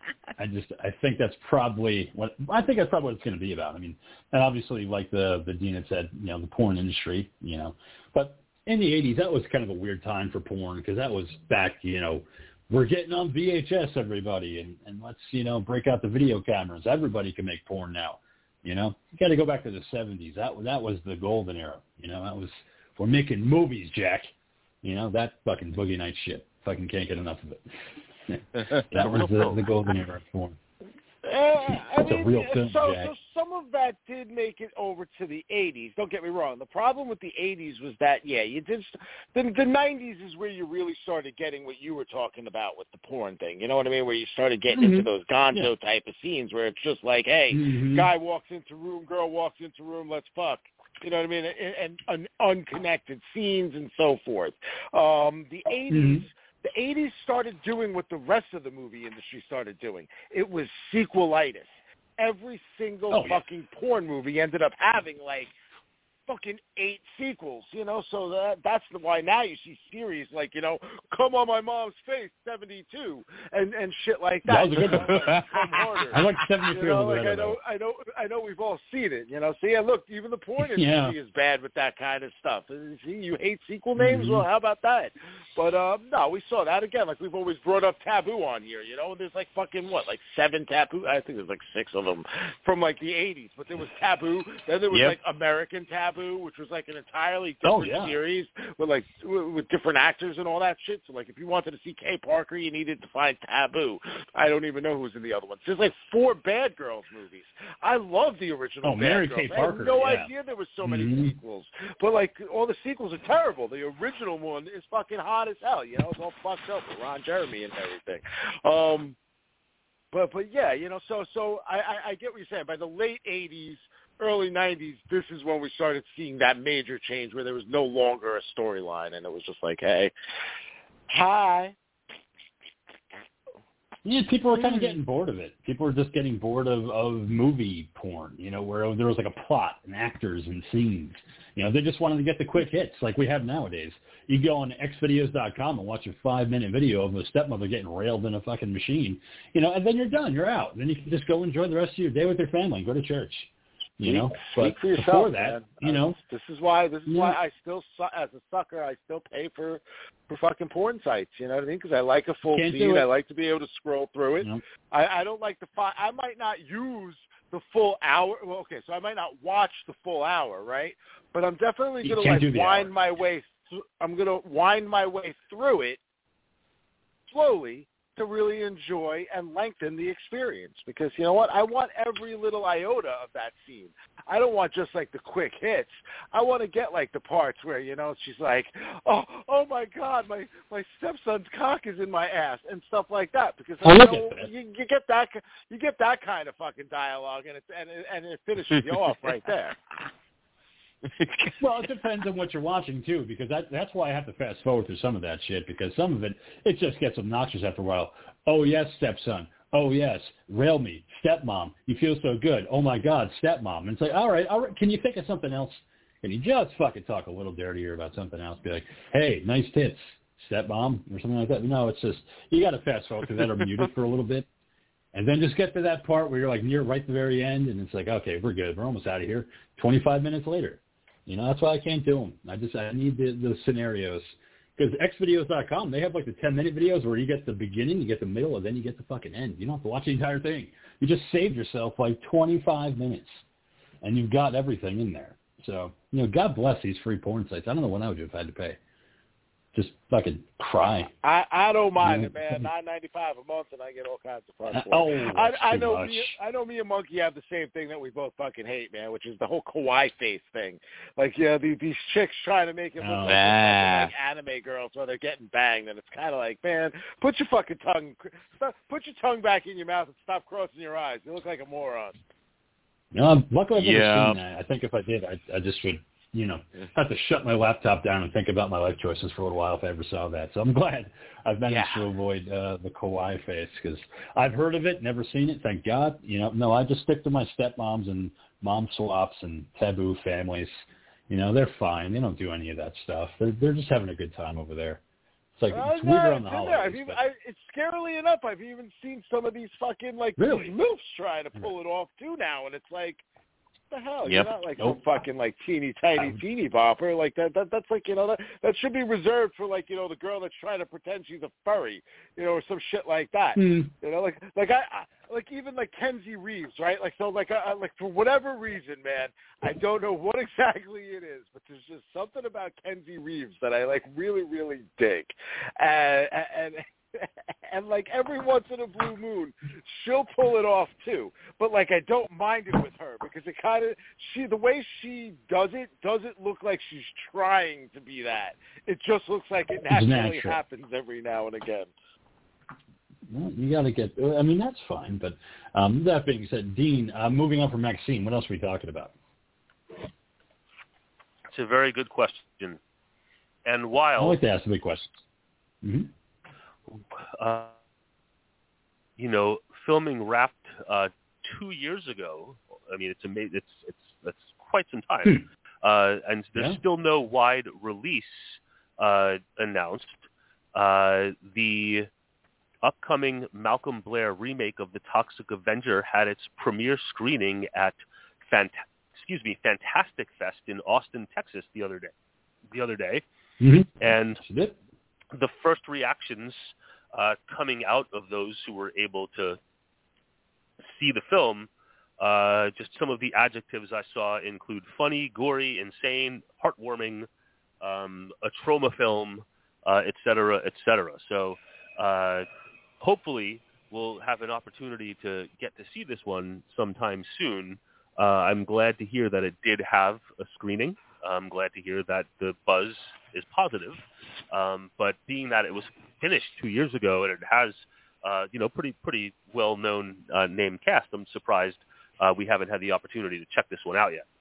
I just, I think that's probably what, I think that's probably what it's going to be about. I mean, and obviously, like the, the Dean had said, you know, the porn industry, you know, but in the eighties, that was kind of a weird time for porn because that was back, you know, we're getting on V H S, everybody, and, and let's, you know, break out the video cameras. Everybody can make porn now, you know. You got to go back to the seventies. That, that was the golden era, you know. That was, we're making movies, Jack. You know, that fucking Boogie Nights shit. Fucking can't get enough of it. That was the, the golden era of porn. Uh, I It's a mean, real film, so, Jack. so some of that did make it over to the eighties. Don't get me wrong. The problem with the eighties was that, yeah, you did. The, the nineties is where you really started getting what you were talking about with the porn thing. You know what I mean? Where you started getting Mm-hmm. into those gonzo Yeah. type of scenes where it's just like, hey, Mm-hmm. guy walks into room, girl walks into room, let's fuck. You know what I mean? And, and, and unconnected scenes and so forth. Um, the eighties. Mm-hmm. The eighties started doing what the rest of the movie industry started doing. It was sequelitis. Every single Oh, yeah. fucking porn movie ended up having like fucking eight sequels, you know, so that that's the, why now you see series like, you know, Come on My Mom's Face seventy-two and and shit like that. That was a good one. Like, Come Harder. I like seventy-three. You know, was like better, I know, though. I know, I know. We've all seen it, you know. So yeah, look, even the porn industry Yeah. is bad with that kind of stuff. See, you hate sequel names? Mm-hmm. Well, how about that? But um, no, we saw that again. Like we've always brought up Taboo on here, you know. There's like fucking what, like seven Taboo? I think there's like six of them from like the eighties. But there was Taboo. Then there was Yep. like American Taboo, which was like an entirely Oh, different yeah. series with like with, with different actors and all that shit. So like if you wanted to see Kay Parker, you needed to find Taboo. I don't even know who was in the other ones. There's like four Bad Girls movies. I love the original Oh, Bad Mary Girls. Kay I Parker, had no yeah. idea there was so many Mhm. sequels. But like all the sequels are terrible. The original one is fucking hot as hell. You know, it's all fucked up with Ron Jeremy and everything. Um, but but yeah, you know, so so I, I, I get what you're saying. By the late eighties, early nineties, this is when we started seeing that major change where there was no longer a storyline, and it was just like, hey, hi. Yeah, people were kind of getting bored of it. People were just getting bored of, of movie porn, you know, where there was like a plot and actors and scenes. You know, they just wanted to get the quick hits like we have nowadays. You go on x videos dot com and watch a five-minute video of a stepmother getting railed in a fucking machine, you know, and then you're done. You're out. Then you can just go enjoy the rest of your day with your family and go to church. You know, Speak but for yourself, before that, man. you know, this is why this is Yeah. why I still, su- as a sucker, I still pay for for fucking porn sites. You know what I mean? Because I like a full Can't do scene. it. I like to be able to scroll through it. Nope. I, I don't like the fi- I might not use the full hour. Well, okay, so I might not watch the full hour, right? But I'm definitely You gonna can't like do the wind hour. my way. Th- I'm gonna wind my way through it slowly to really enjoy and lengthen the experience, because you know what, I want every little iota of that scene. I don't want just like the quick hits. I want to get like the parts where, you know, she's like, oh oh my god, my my stepson's cock is in my ass and stuff like that, because I you look know, at that. you, you get that you get that kind of fucking dialogue, and it and it, and it finishes you off right there. Well, it depends on what you're watching too, because that that's why I have to fast forward through some of that shit, because some of it it just gets obnoxious after a while. Oh yes, stepson. Oh yes, rail me, stepmom. You feel so good. Oh my God, stepmom. And it's like, all right, all right. Can you think of something else? Can you just fucking talk a little dirtier about something else? Be like, hey, nice tits, stepmom, or something like that. No, it's just you got to fast forward through that or mute it for a little bit. And then just get to that part where you're like near right at the very end, and it's like, okay, we're good. We're almost out of here. twenty-five minutes later. You know, that's why I can't do them. I just I need the, the scenarios Because X videos dot com, they have like the ten-minute videos where you get the beginning, you get the middle, and then you get the fucking end. You don't have to watch the entire thing. You just saved yourself like twenty-five minutes, and you've got everything in there. So, you know, God bless these free porn sites. I don't know what I would do if I had to pay. Just fucking cry. I, I don't mind you it, man. Nine ninety five a month, and I get all kinds of fun. Uh, For it. oh, I, that's I too know. much. Me, I know. Me and Monkey have the same thing that we both fucking hate, man, which is the whole kawaii face thing. Like, yeah, these, these chicks trying to make it look Oh. like, they're fucking, like anime girls while they're getting banged, and it's kind of like, man, put your fucking tongue, stop, put your tongue back in your mouth and stop crossing your eyes. You look like a moron. No, luckily I've never Yeah. seen that. I think if I did, I, I just would, you know, have to shut my laptop down and think about my life choices for a little while if I ever saw that. So I'm glad I've managed Yeah. to avoid uh, the kawaii face because I've heard of it, never seen it, thank God. You know, no, I just stick to my stepmoms and mom swaps and taboo families. You know, they're fine. They don't do any of that stuff. They're they're just having a good time over there. It's like, Uh, it's no, weirder on the it's in there. I've holidays. even, but- I, it's scarily enough, I've even seen some of these fucking, like, Really? these moves trying to pull it off, too, now, and it's like, what the hell? Yep. You're not like Nope. some fucking, like, teeny tiny Um, teeny bopper. Like, that, that that's like, you know, that, that should be reserved for, like, you know, the girl that's trying to pretend she's a furry, you know, or some shit like that. Hmm. You know, like, like I, I like even like Kenzie Reeves, right? Like, so, like, I, like for whatever reason, man, I don't know what exactly it is, but there's just something about Kenzie Reeves that I like really, really dig, and and. And like every once in a blue moon, she'll pull it off too. But like I don't mind it with her because it kind of she the way she does it doesn't look like she's trying to be that. It just looks like it naturally natural. happens every now and again. Well, you got to get. I mean, that's fine. But um, that being said, Dean, uh, moving on from Maxine, what else are we talking about? It's a very good question. And I while like to ask the big questions. Mm-hmm. uh, you know, filming wrapped uh, two years ago. I mean, it's amazing. It's it's that's quite some time, Hmm. uh, and there's Yeah. still no wide release uh, announced. Uh, the upcoming Malcolm Blair remake of The Toxic Avenger had its premiere screening at Fant- excuse me, Fantastic Fest in Austin, Texas, the other day. The other day, Mm-hmm. and She did. the first reactions uh, coming out of those who were able to see the film, uh, just some of the adjectives I saw include funny, gory, insane, heartwarming, um, a trauma film, uh, et cetera, et cetera. So uh, hopefully we'll have an opportunity to get to see this one sometime soon. Uh, I'm glad to hear that it did have a screening. I'm glad to hear that the buzz is positive. Um, but being that it was finished two years ago and it has, uh, you know, pretty pretty well-known uh, name cast, I'm surprised uh, we haven't had the opportunity to check this one out yet.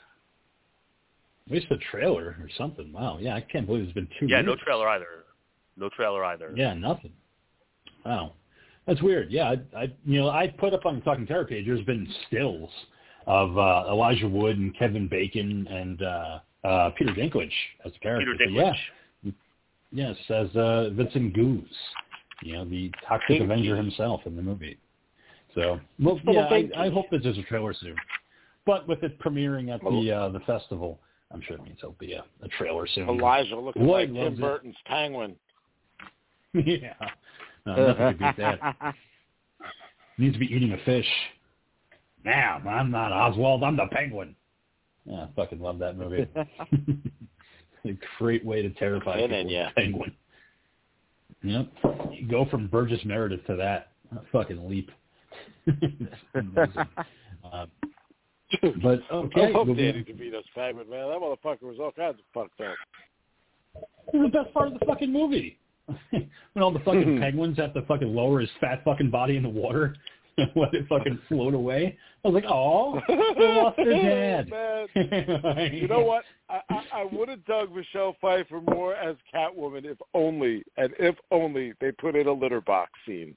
At least a trailer or something. Wow. Yeah, I can't believe it's been two Yeah, years. no trailer either. No trailer either. Yeah, nothing. Wow. That's weird. Yeah, I, I you know, I put up on the Talking Terror page, there's been stills of uh, Elijah Wood and Kevin Bacon and uh, uh, Peter Dinklage as a character. Peter So, Dinklage. yeah. Yes, as uh, Vincent Goose, you know, the Toxic Dinky. Avenger himself in the movie. So, well, Little yeah, I, Dinky. I hope that there's a trailer soon. But with it premiering at the uh, the festival, I'm sure it means there'll be a, a trailer soon. Elijah looking Lloyd like loves Tim it. Burton's Penguin. Yeah. No, nothing could beat that. Needs to be eating a fish. Now, I'm not Oswald, I'm the Penguin. Yeah, I fucking love that movie. A great way to terrify In people it, with yeah. Penguin. Yep. You go from Burgess Meredith to that. A fucking leap. It's amazing. Um, but, okay. I love well, Danny DeVito's Penguin, man. That motherfucker was all kinds of fucked up. It was the best part of the fucking movie. When all the fucking penguins have to fucking lower his fat fucking body in the water and let it fucking float away. I was like, oh, they lost their dad. Man. You know what? I, I, I would have dug Michelle Pfeiffer more as Catwoman if only, and if only, they put in a litter box scene.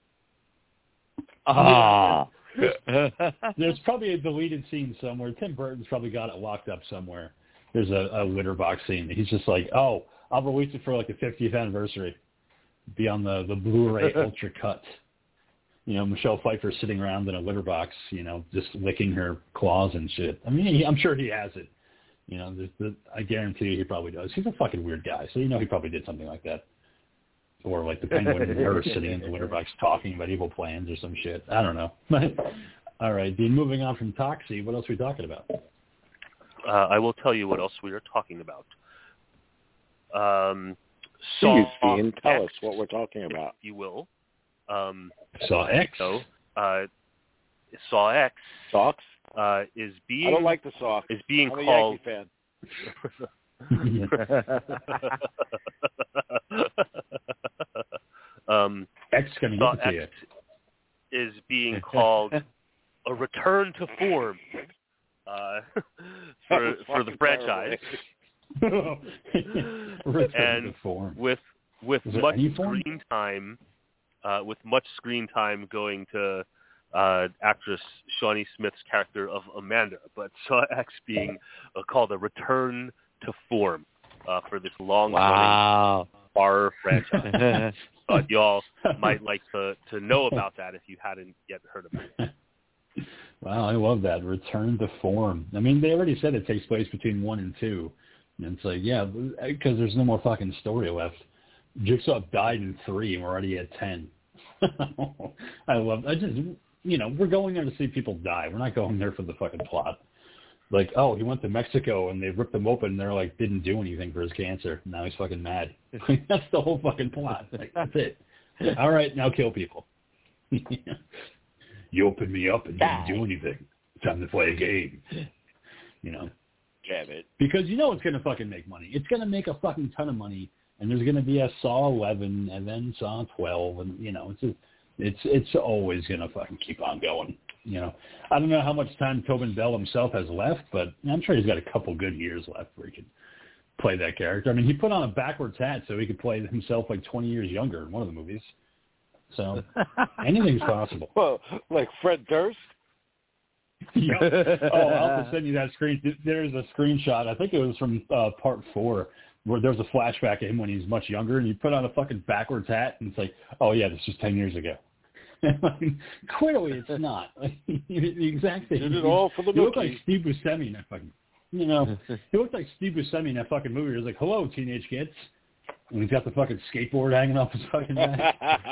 Ah. There's probably a deleted scene somewhere. Tim Burton's probably got it locked up somewhere. There's a, a litter box scene. He's just like, oh, I'll release it for like the fiftieth anniversary. Be on the, the Blu-ray Ultra Cut. You know, Michelle Pfeiffer sitting around in a litter box, you know, just licking her claws and shit. I mean, he, I'm sure he has it. You know, there's the, I guarantee you he probably does. He's a fucking weird guy, so you know he probably did something like that. Or like the Penguin nurse sitting in the litter box talking about evil plans or some shit. I don't know. All right, Dean, moving on from Toxie, what else are we talking about? Uh, I will tell you what else we are talking about. Um, Please, Saw Dean, tell X, us what we're talking about. if you will. Um, Saw X? So, uh, Saw X Socks? uh, is being I don't like the socks. is being I'm a called. Yankee fan. um, X is going to get to you. Is being called a return to form uh, for for the franchise, and to form. with with Is much any form? screen time, uh, with much screen time going to uh, actress Shawnee Smith's character of Amanda, but Saw X being uh, called a return to form uh, for this long-running Wow. horror franchise. But y'all might like to, to know about that if you hadn't yet heard about it. Wow, I love that. Return to form. I mean, they already said it takes place between one and two. And it's like, yeah, because there's no more fucking story left. Jigsaw died in three, and we're already at ten. I love I just, you know, we're going there to see people die. We're not going there for the fucking plot. Like, oh, he went to Mexico, and they ripped him open, and they're like, didn't do anything for his cancer. Now he's fucking mad. That's the whole fucking plot. Like, that's it. All right, now kill people. You opened me up and didn't do anything. Time to play a game. You know. Damn it. Because you know it's going to fucking make money. It's going to make a fucking ton of money, and there's going to be a Saw eleven, and then Saw twelve, and, you know, it's just, it's it's always going to fucking keep on going. You know, I don't know how much time Tobin Bell himself has left, but I'm sure he's got a couple good years left where he can play that character. I mean, he put on a backwards hat so he could play himself like twenty years younger in one of the movies. So anything's possible. Well, like Fred Durst? Yep. Oh, I'll have to send you that screen. There's a screenshot. I think it was from uh, part four where there's a flashback of him when he's much younger, and you put on a fucking backwards hat, and it's like, oh, yeah, this was ten years ago. I mean, clearly it's not. Like, the exact thing. Did it all for the You look like nookie. Steve Buscemi in that fucking, you know, he looked like Steve Buscemi in that fucking movie. He was like, hello, teenage kids. And he's got the fucking skateboard hanging off his fucking back.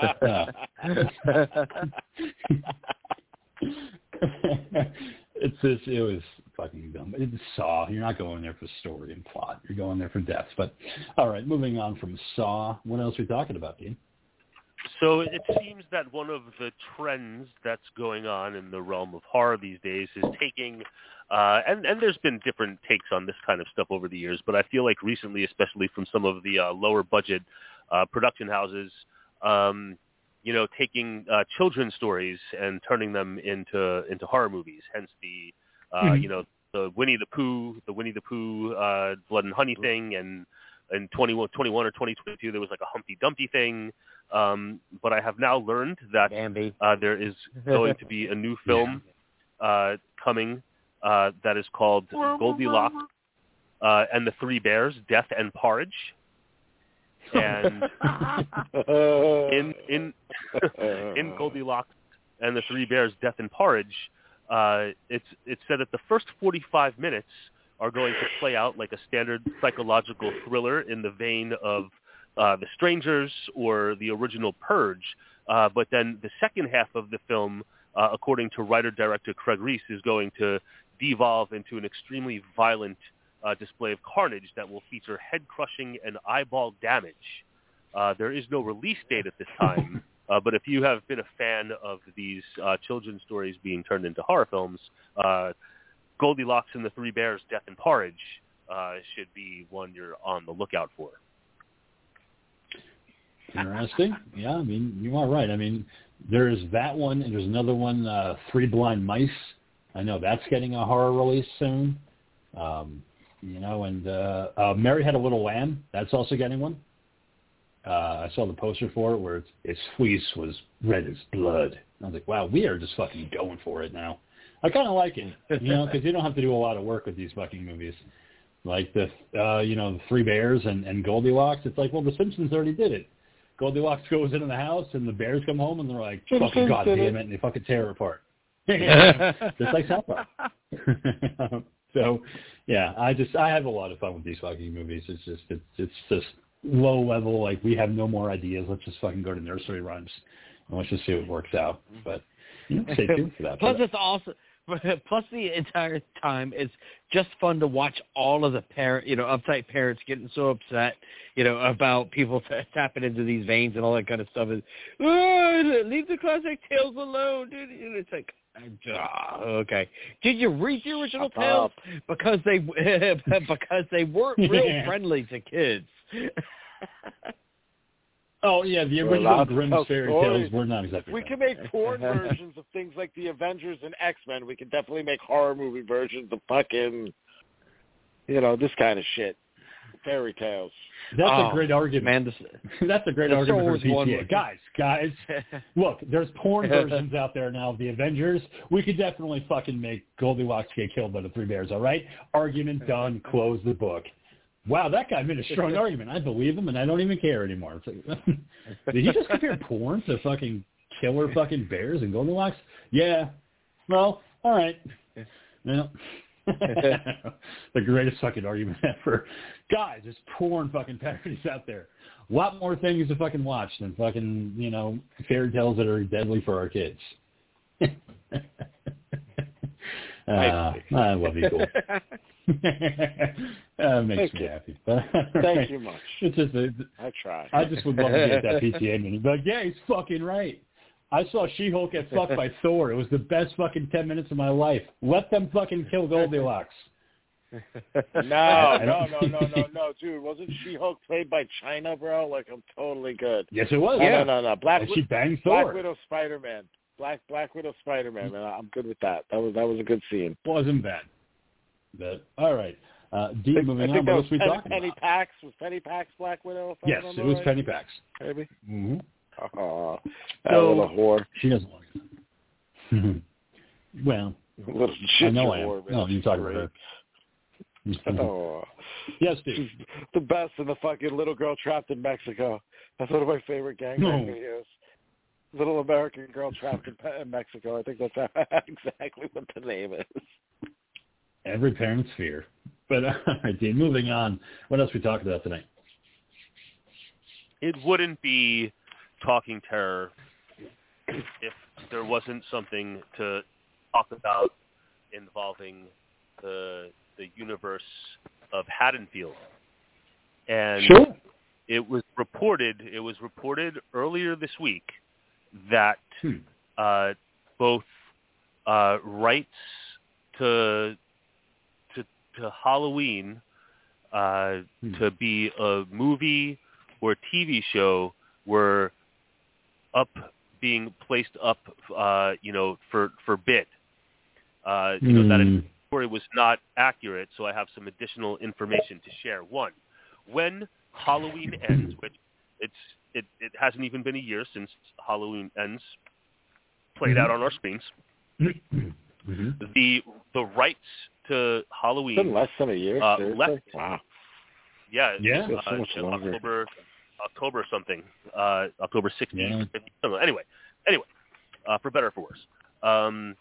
It's just, it was fucking dumb. It's Saw. You're not going there for story and plot. You're going there for death. But, all right, moving on from Saw, what else are we talking about, Dean? So it seems that one of the trends that's going on in the realm of horror these days is taking, uh, and, and there's been different takes on this kind of stuff over the years, but I feel like recently, especially from some of the uh, lower budget uh, production houses, um, you know, taking uh, children's stories and turning them into into horror movies. Hence the, uh, mm-hmm. you know, the Winnie the Pooh, the Winnie the Pooh uh, Blood and Honey thing, and in twenty-one, twenty-one or twenty twenty-two there was like a Humpty Dumpty thing. Um, but I have now learned that uh, there is going to be a new film uh, coming uh, that is called Goldilocks uh, and the Three Bears, Death and Porridge. And in in in Goldilocks and the Three Bears, Death and Porridge, uh, it's it's said that the first forty-five minutes are going to play out like a standard psychological thriller in the vein of uh, The Strangers or the original Purge. Uh, but then the second half of the film, uh, according to writer-director Craig Reese, is going to devolve into an extremely violent uh, display of carnage that will feature head-crushing and eyeball damage. Uh, there is no release date at this time, uh, but if you have been a fan of these uh, children's stories being turned into horror films, uh, Goldilocks and the Three Bears, Death and Porridge uh, should be one you're on the lookout for. Interesting. Yeah, I mean, you are right. I mean, there's that one, and there's another one, uh, Three Blind Mice. I know that's getting a horror release soon. Um, you know, and uh, uh, Mary Had a Little Lamb. That's also getting one. Uh, I saw the poster for it where its, its fleece was red as blood. I was like, wow, we are just fucking going for it now. I kind of like it, you know, because you don't have to do a lot of work with these fucking movies. Like the, uh, you know, the Three Bears and, and Goldilocks. It's like, well, The Simpsons already did it. Goldilocks goes into the house, and the bears come home, and they're like, fucking God damn it, and they fucking tear her apart. Just like South Park. So, yeah, I just I have a lot of fun with these fucking movies. It's just it's it's just low level. Like we have no more ideas. Let's just fucking go to nursery rhymes and let's just see what works out. But you know, stay tuned for that. Plus, it's also plus the entire time it's just fun to watch all of the parent, you know, uptight parents getting so upset, you know, about people t- tapping into these veins and all that kind of stuff. And oh, leave the classic tales alone, dude. And it's like, uh, okay, did you read the original Stop tales? up. Because they because they weren't real Yeah. friendly to kids. Oh yeah, the Well, original lots Grimm's of fairy stories. tales were not exactly. We that. can make porn versions of things like the Avengers and X-Men. We can definitely make horror movie versions of fucking, you know, this kind of shit. Fairy tales. That's Oh, a great argument. Man, this, That's a great the argument for Star Wars P T A. one- Guys, guys, look, there's porn versions out there now of the Avengers. We could definitely fucking make Goldilocks get killed by the three bears, all right? Argument done. Close the book. Wow, that guy made a strong argument. I believe him, and I don't even care anymore. It's like, did he just compare porn to fucking killer fucking bears and Goldilocks? Yeah. Well, all right. Well, the greatest fucking argument ever. Guys, there's porn fucking parodies out there. A lot more things to fucking watch than fucking, you know, fairy tales that are deadly for our kids. uh, I love you, cool. uh, makes Thank me you. happy. But, Thank right. you much. It's just a, I try. I just would love to get that P T A meeting. But yeah, he's fucking right. I saw She-Hulk get fucked by Thor. It was the best fucking ten minutes of my life. Let them fucking kill Goldilocks. No, no, no, no, no, no, dude. Wasn't She-Hulk played by China, bro? Like, I'm totally good. Yes, it was. No, Yeah. no, no, no. Black, And she banged Black Thor. Widow, Spider-Man. Black Black Widow, Spider-Man. Man, I'm good with that. That was that was a good scene. Wasn't bad. But all right. Uh, D, I think, moving I on. think that What was else we Penny, talking Penny about? Pax. Was Penny Pax Black Widow? If I Yes, remember it was right? Penny Pax. Maybe. Mm-hmm. Oh, that So- little whore. She doesn't want it. Well, Little I ginger know I am. whore, man. No, you're She's talking great. about her. Oh, Yes, Steve. she's the best in the fucking Little Girl Trapped in Mexico. That's one of my favorite gangbang No. videos. Little American Girl Trapped in, in Mexico. I think that's how, exactly what the name is. Every parent's fear. But all right, Dean, moving on. What else we talking about tonight? It wouldn't be Talking Terror if there wasn't something to talk about involving the the universe of Haddonfield. And Sure. it was reported it was reported earlier this week that Hmm. uh, both uh, rights to to to Halloween uh, Hmm. to be a movie or T V show were up being placed up, uh, you know, for for bid. Uh, you know that Hmm. story was not accurate, so I have some additional information to share. One, when Halloween ends, which it's it, it hasn't even been a year since Halloween ends, played out on our screens. Mm-hmm. The the rights to It's been Halloween, less than a year. Uh, seriously? left- Wow. yeah, Yeah. Feels so uh, much longer. October October something, uh, October sixteenth. Yeah. I don't know. Anyway, anyway, uh, for better or for worse. Um,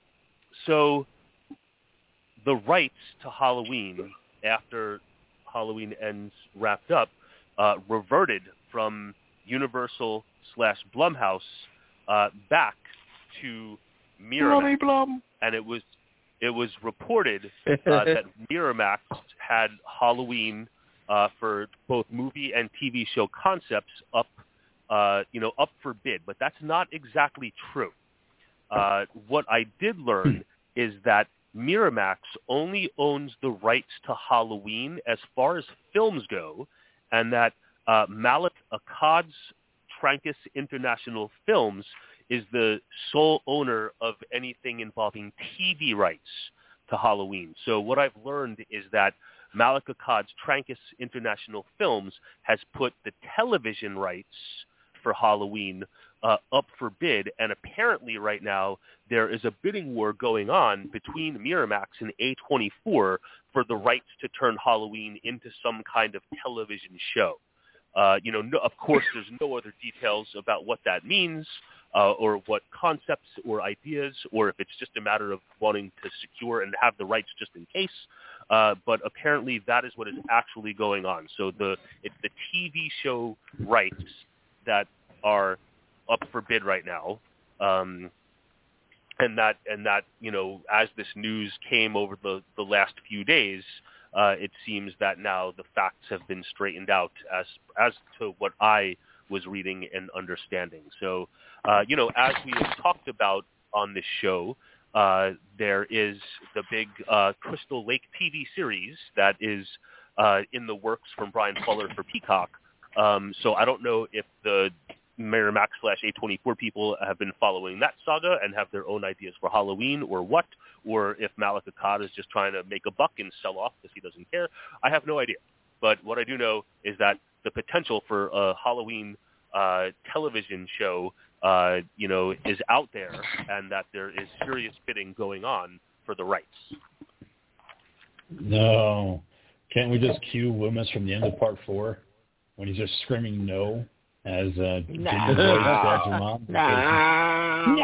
so the rights to Halloween after Halloween ends wrapped up uh, reverted from Universal slash Blumhouse uh, back to Miramax, Blum. and it was it was reported uh, that Miramax had Halloween uh, for both movie and T V show concepts up, uh, you know, up for bid, but that's not exactly true. Uh, what I did learn is that Miramax only owns the rights to Halloween as far as films go, and that uh, Malik Akkad's Trancas International Films is the sole owner of anything involving T V rights to Halloween. So what I've learned is that Malik Akkad's Trancas International Films has put the television rights for Halloween uh, up for bid, and apparently right now there is a bidding war going on between Miramax and A twenty-four for the rights to turn Halloween into some kind of television show. Uh, you know, no, of course, there's no other details about what that means, uh, or what concepts or ideas, or if it's just a matter of wanting to secure and have the rights just in case. uh, but apparently that is what is actually going on. So the it's the T V show rights that are up for bid right now. Um, and that, and that, you know, as this news came over the, the last few days, uh, it seems that now the facts have been straightened out as, as to what I was reading and understanding. So, uh, you know, as we have talked about on this show, uh, there is the big uh, Crystal Lake T V series that is uh, in the works from Brian Fuller for Peacock. Um, so I don't know if the Miramax slash A twenty-four people have been following that saga and have their own ideas for Halloween or what, or if Malik Akkad is just trying to make a buck and sell off because he doesn't care. I have no idea. But what I do know is that the potential for a Halloween uh, television show, uh, you know, is out there, and that there is serious bidding going on for the rights. No. Can't we just cue Loomis from the end of part four when he's just screaming no? As uh, no. Jimmy Boy stabs her mom. No.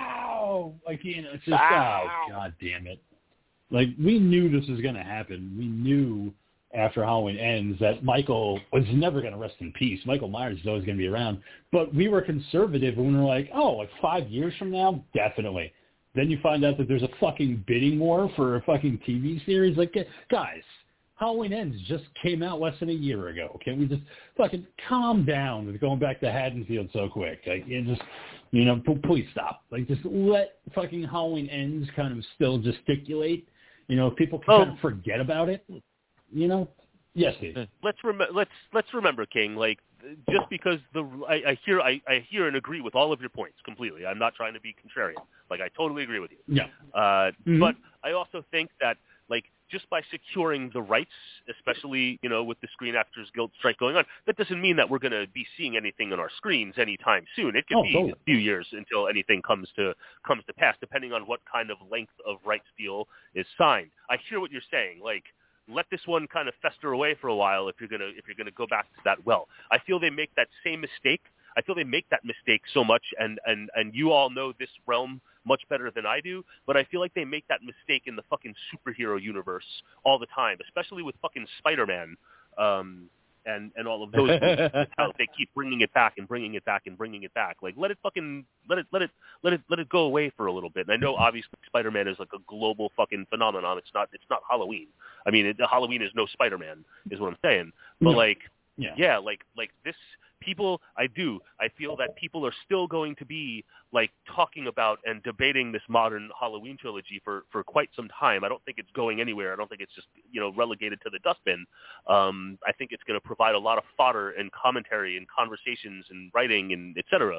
No. Like, you know, it's just, oh, God damn it. Like, we knew this was going to happen. We knew after Halloween Ends that Michael was never going to rest in peace. Michael Myers is always going to be around. But we were conservative and we were like, oh, like five years from now? Definitely. Then you find out that there's a fucking bidding war for a fucking T V series. Like, guys, Halloween Ends just came out less than a year ago. Can we just fucking calm down with going back to Haddonfield so quick? Like, you just, you know, p- please stop. Like, just let fucking Halloween Ends kind of still gesticulate. You know, if people can oh. kind of forget about it. You know, yes, Steve. Let's rem- let's let's remember, King. Like, just because the I, I hear I, I hear and agree with all of your points completely. I'm not trying to be contrarian. Like, I totally agree with you. Yeah. Uh, mm-hmm. But I also think that, like, just by securing the rights, especially, you know, with the Screen Actors Guild strike going on, that doesn't mean that we're going to be seeing anything on our screens anytime soon. It could oh, be totally. a few years until anything comes to comes to pass, depending on what kind of length of rights deal is signed. I hear what you're saying. Like, let this one kind of fester away for a while if you're gonna if you're gonna go back to that well. I feel they make that same mistake. I feel they make that mistake so much, and, and, and you all know this realm much better than I do, but I feel like they make that mistake in the fucking superhero universe all the time, especially with fucking Spider-Man um, and, and all of those movies. How they keep bringing it back and bringing it back and bringing it back. Like, let it fucking let it let it let it let it go away for a little bit. And I know obviously Spider-Man is like a global fucking phenomenon. It's not it's not Halloween. I mean, it, Halloween is no Spider-Man, is what I'm saying. But no. like, yeah, yeah, like like this. People, I do. I feel that people are still going to be like talking about and debating this modern Halloween trilogy for, for quite some time. I don't think it's going anywhere. I don't think it's just, you know, relegated to the dustbin. Um, I think it's going to provide a lot of fodder and commentary and conversations and writing and et cetera.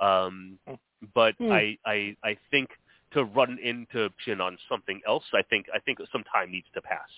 Um, but hmm. I, I I think to run into chin on something else, I think I think some time needs to pass.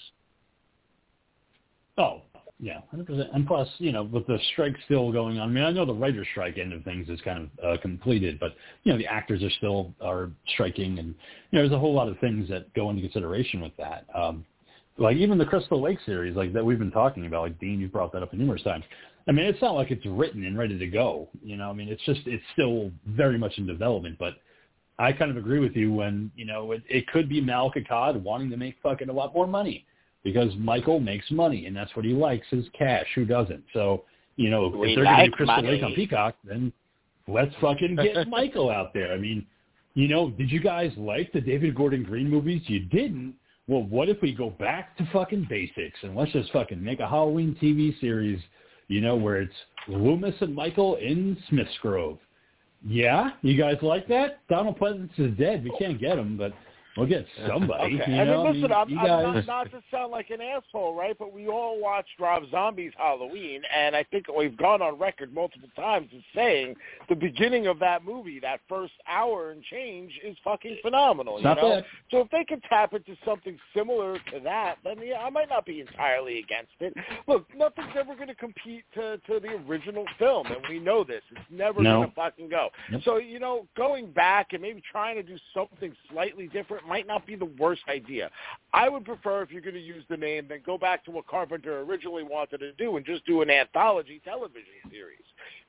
Oh. Yeah, one hundred percent. And plus, you know, with the strike still going on, I mean, I know the writer's strike end of things is kind of uh, completed, but, you know, the actors are still are striking, and, you know, there's a whole lot of things that go into consideration with that. Um, like even the Crystal Lake series, like that we've been talking about, like Dean, you've brought that up numerous times. I mean, it's not like it's written and ready to go, you know, I mean, it's just, it's still very much in development, but I kind of agree with you when, you know, it, it could be Malik Akkad wanting to make fucking a lot more money. Because Michael makes money, and that's what he likes is cash. Who doesn't? So, you know, we if they're like going to do Crystal money. Lake on Peacock, then let's fucking get Michael out there. I mean, you know, did you guys like the David Gordon Green movies? You didn't? Well, what if we go back to fucking basics, and let's just fucking make a Halloween T V series, you know, where it's Loomis and Michael in Smith's Grove. Yeah? You guys like that? Donald Pleasance is dead. We can't get him, but... We'll get somebody. Okay. You I know? mean, listen, I I'm, mean, I'm guys... not, not to sound like an asshole, right? But we all watched Rob Zombie's Halloween, and I think we've gone on record multiple times as saying the beginning of that movie, that first hour and change, is fucking phenomenal. It's you not know? bad. So if they can tap into something similar to that, then yeah, I might not be entirely against it. Look, nothing's ever going to compete to, to the original film, and we know this. It's never No. going to fucking go. Yep. So, you know, going back and maybe trying to do something slightly different might not be the worst idea. I would prefer, if you're going to use the name, then go back to what Carpenter originally wanted to do and just do an anthology television series.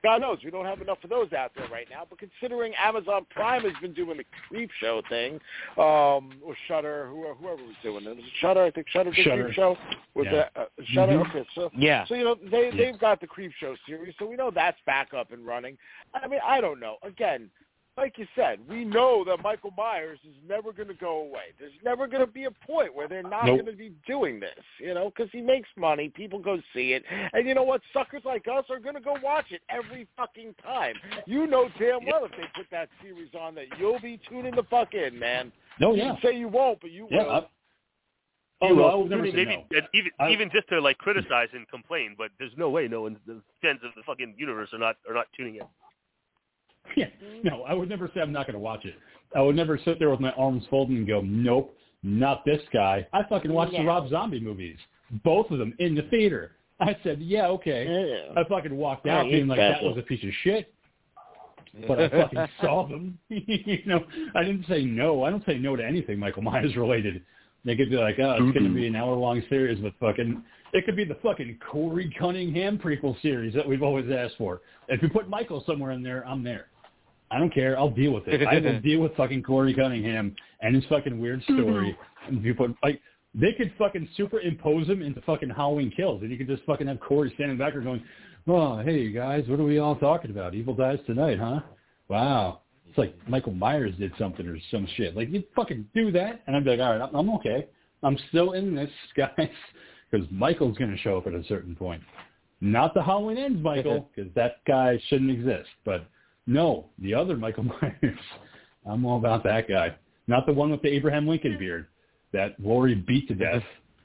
God knows we don't have enough of those out there right now. But considering Amazon Prime has been doing the Creep Show thing, um, or Shudder, whoever, whoever was doing it, was it Shudder? I think Shudder did Shudder. Creep Show. Was Yeah. that uh, Shudder? Mm-hmm. Okay, so Yeah. so you know they Yeah. they've got the Creep Show series, so we know that's back up and running. I mean, I don't know. Again, like you said, we know that Michael Myers is never going to go away. There's never going to be a point where they're not Nope. going to be doing this, you know, because he makes money. People go see it. And you know what? Suckers like us are going to go watch it every fucking time. You know damn well if they put that series on that you'll be tuning the fuck in, man. No, You yeah. can say you won't, but you Yeah. will. I, oh, You no, will. I would never say maybe no. and even I- even just to like criticize and complain, but there's no way no one the fans of the fucking universe are not are not tuning in. Yeah, no, I would never say I'm not going to watch it. I would never sit there with my arms folded and go, nope, not this guy. I fucking watched the No. Rob Zombie movies, both of them in the theater. I said, yeah, okay. Yeah. I fucking walked Yeah, out you're being like, that special. was a piece of shit. But I fucking saw them. You know, I didn't say no. I don't say no to anything Michael Myers related. They could be like, oh, it's going to be an hour-long series with fucking, it could be the fucking Corey Cunningham prequel series that we've always asked for. If you put Michael somewhere in there, I'm there. I don't care. I'll deal with it. I will deal with fucking Corey Cunningham and his fucking weird story. And if you put, like, they could fucking superimpose him into fucking Halloween Kills, and you could just fucking have Corey standing back there going, oh, hey, guys, what are we all talking about? Evil Dies Tonight, huh? Wow. It's like Michael Myers did something or some shit. Like, you'd fucking do that, and I'd be like, all right, I'm okay. I'm still in this, guys, because Michael's going to show up at a certain point. Not the Halloween Ends Michael, because that guy shouldn't exist. But, no, the other Michael Myers. I'm all about that guy. Not the one with the Abraham Lincoln beard that Laurie beat to death.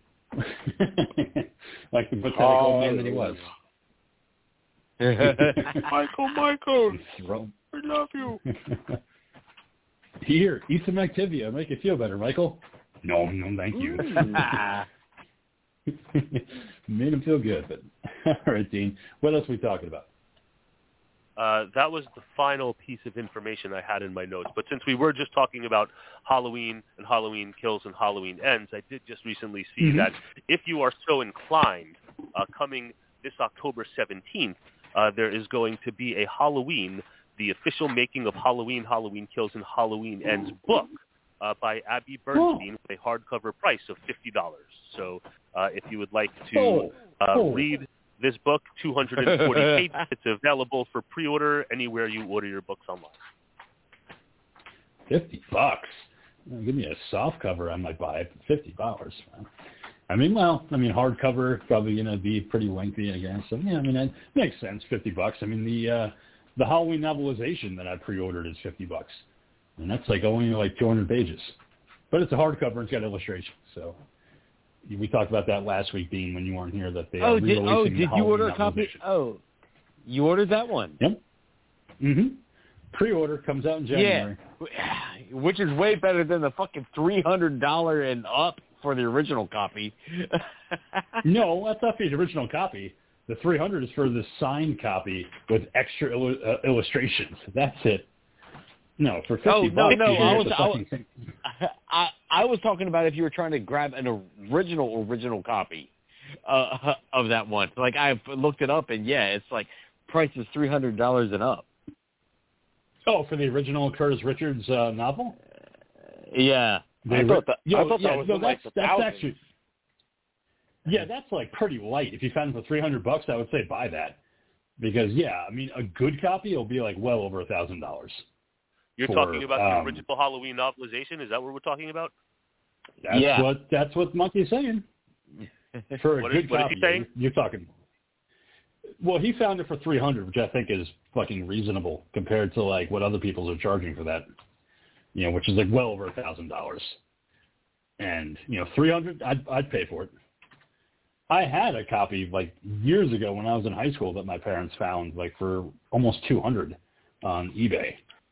Like the pathetic Oh, old man that he was. Michael, Michael, Throw- I love you. Here, eat some Activia. Make you feel better, Michael. No, no, thank you. Made him feel good. But all right, Dean, what else are we talking about? Uh, that was the final piece of information I had in my notes. But since we were just talking about Halloween and Halloween Kills and Halloween Ends, I did just recently see Mm-hmm. that if you are so inclined, uh, coming this October seventeenth, uh, there is going to be a Halloween, the official making of Halloween, Halloween Kills, and Halloween Ends book uh, by Abby Bernstein with a hardcover price of fifty dollars. So uh, if you would like to Oh. uh, Oh. read this book, two hundred forty pages. It's available for pre-order anywhere you order your books online. Fifty bucks. Well, give me a soft cover, I might buy it. Fifty dollars. I mean, well, I mean, hardcover probably you know be pretty lengthy, I guess. So yeah, I mean, that makes sense. Fifty bucks. I mean, the uh, the Halloween novelization that I pre-ordered is fifty bucks, and that's like only like two hundred pages, but it's a hardcover and it's got illustrations. So we talked about that last week, Dean, when you weren't here. That they are Oh, did, re-releasing oh, the did you Halloween order a copy? novelization. Oh, you ordered that one? Yep. Mm-hmm. Pre-order comes out in January. Yeah, which is way better than the fucking three hundred dollar and up for the original copy. No, that's not the original copy. The three hundred is for the signed copy with extra illu- uh, illustrations. That's it. No, for fifty Oh, no, bucks, no, you I get was- the I fucking was- thing. I I was talking about if you were trying to grab an original original copy uh, of that one. Like I looked it up, and yeah, it's like price is three hundred dollars and up. Oh, for the original Curtis Richards uh, novel? Yeah. The I ri- thought that, Yo, I thought yeah, that was no, in like that's, the that's thousands. actually, yeah, that's like pretty light. If you found it for three hundred bucks, I would say buy that. Because, yeah, I mean, a good copy will be like well over a thousand dollars. You're For, talking about um, the original Halloween novelization? Is that what we're talking about? That's Yeah. what that's what Monkey's saying. For a What good is- what is copy, he saying? You're, you're talking. Well, he found it for three hundred, which I think is fucking reasonable compared to like what other people are charging for that. You know, which is like well over a thousand dollars. And you know, three hundred, I'd I'd pay for it. I had a copy like years ago when I was in high school that my parents found like for almost two hundred on eBay.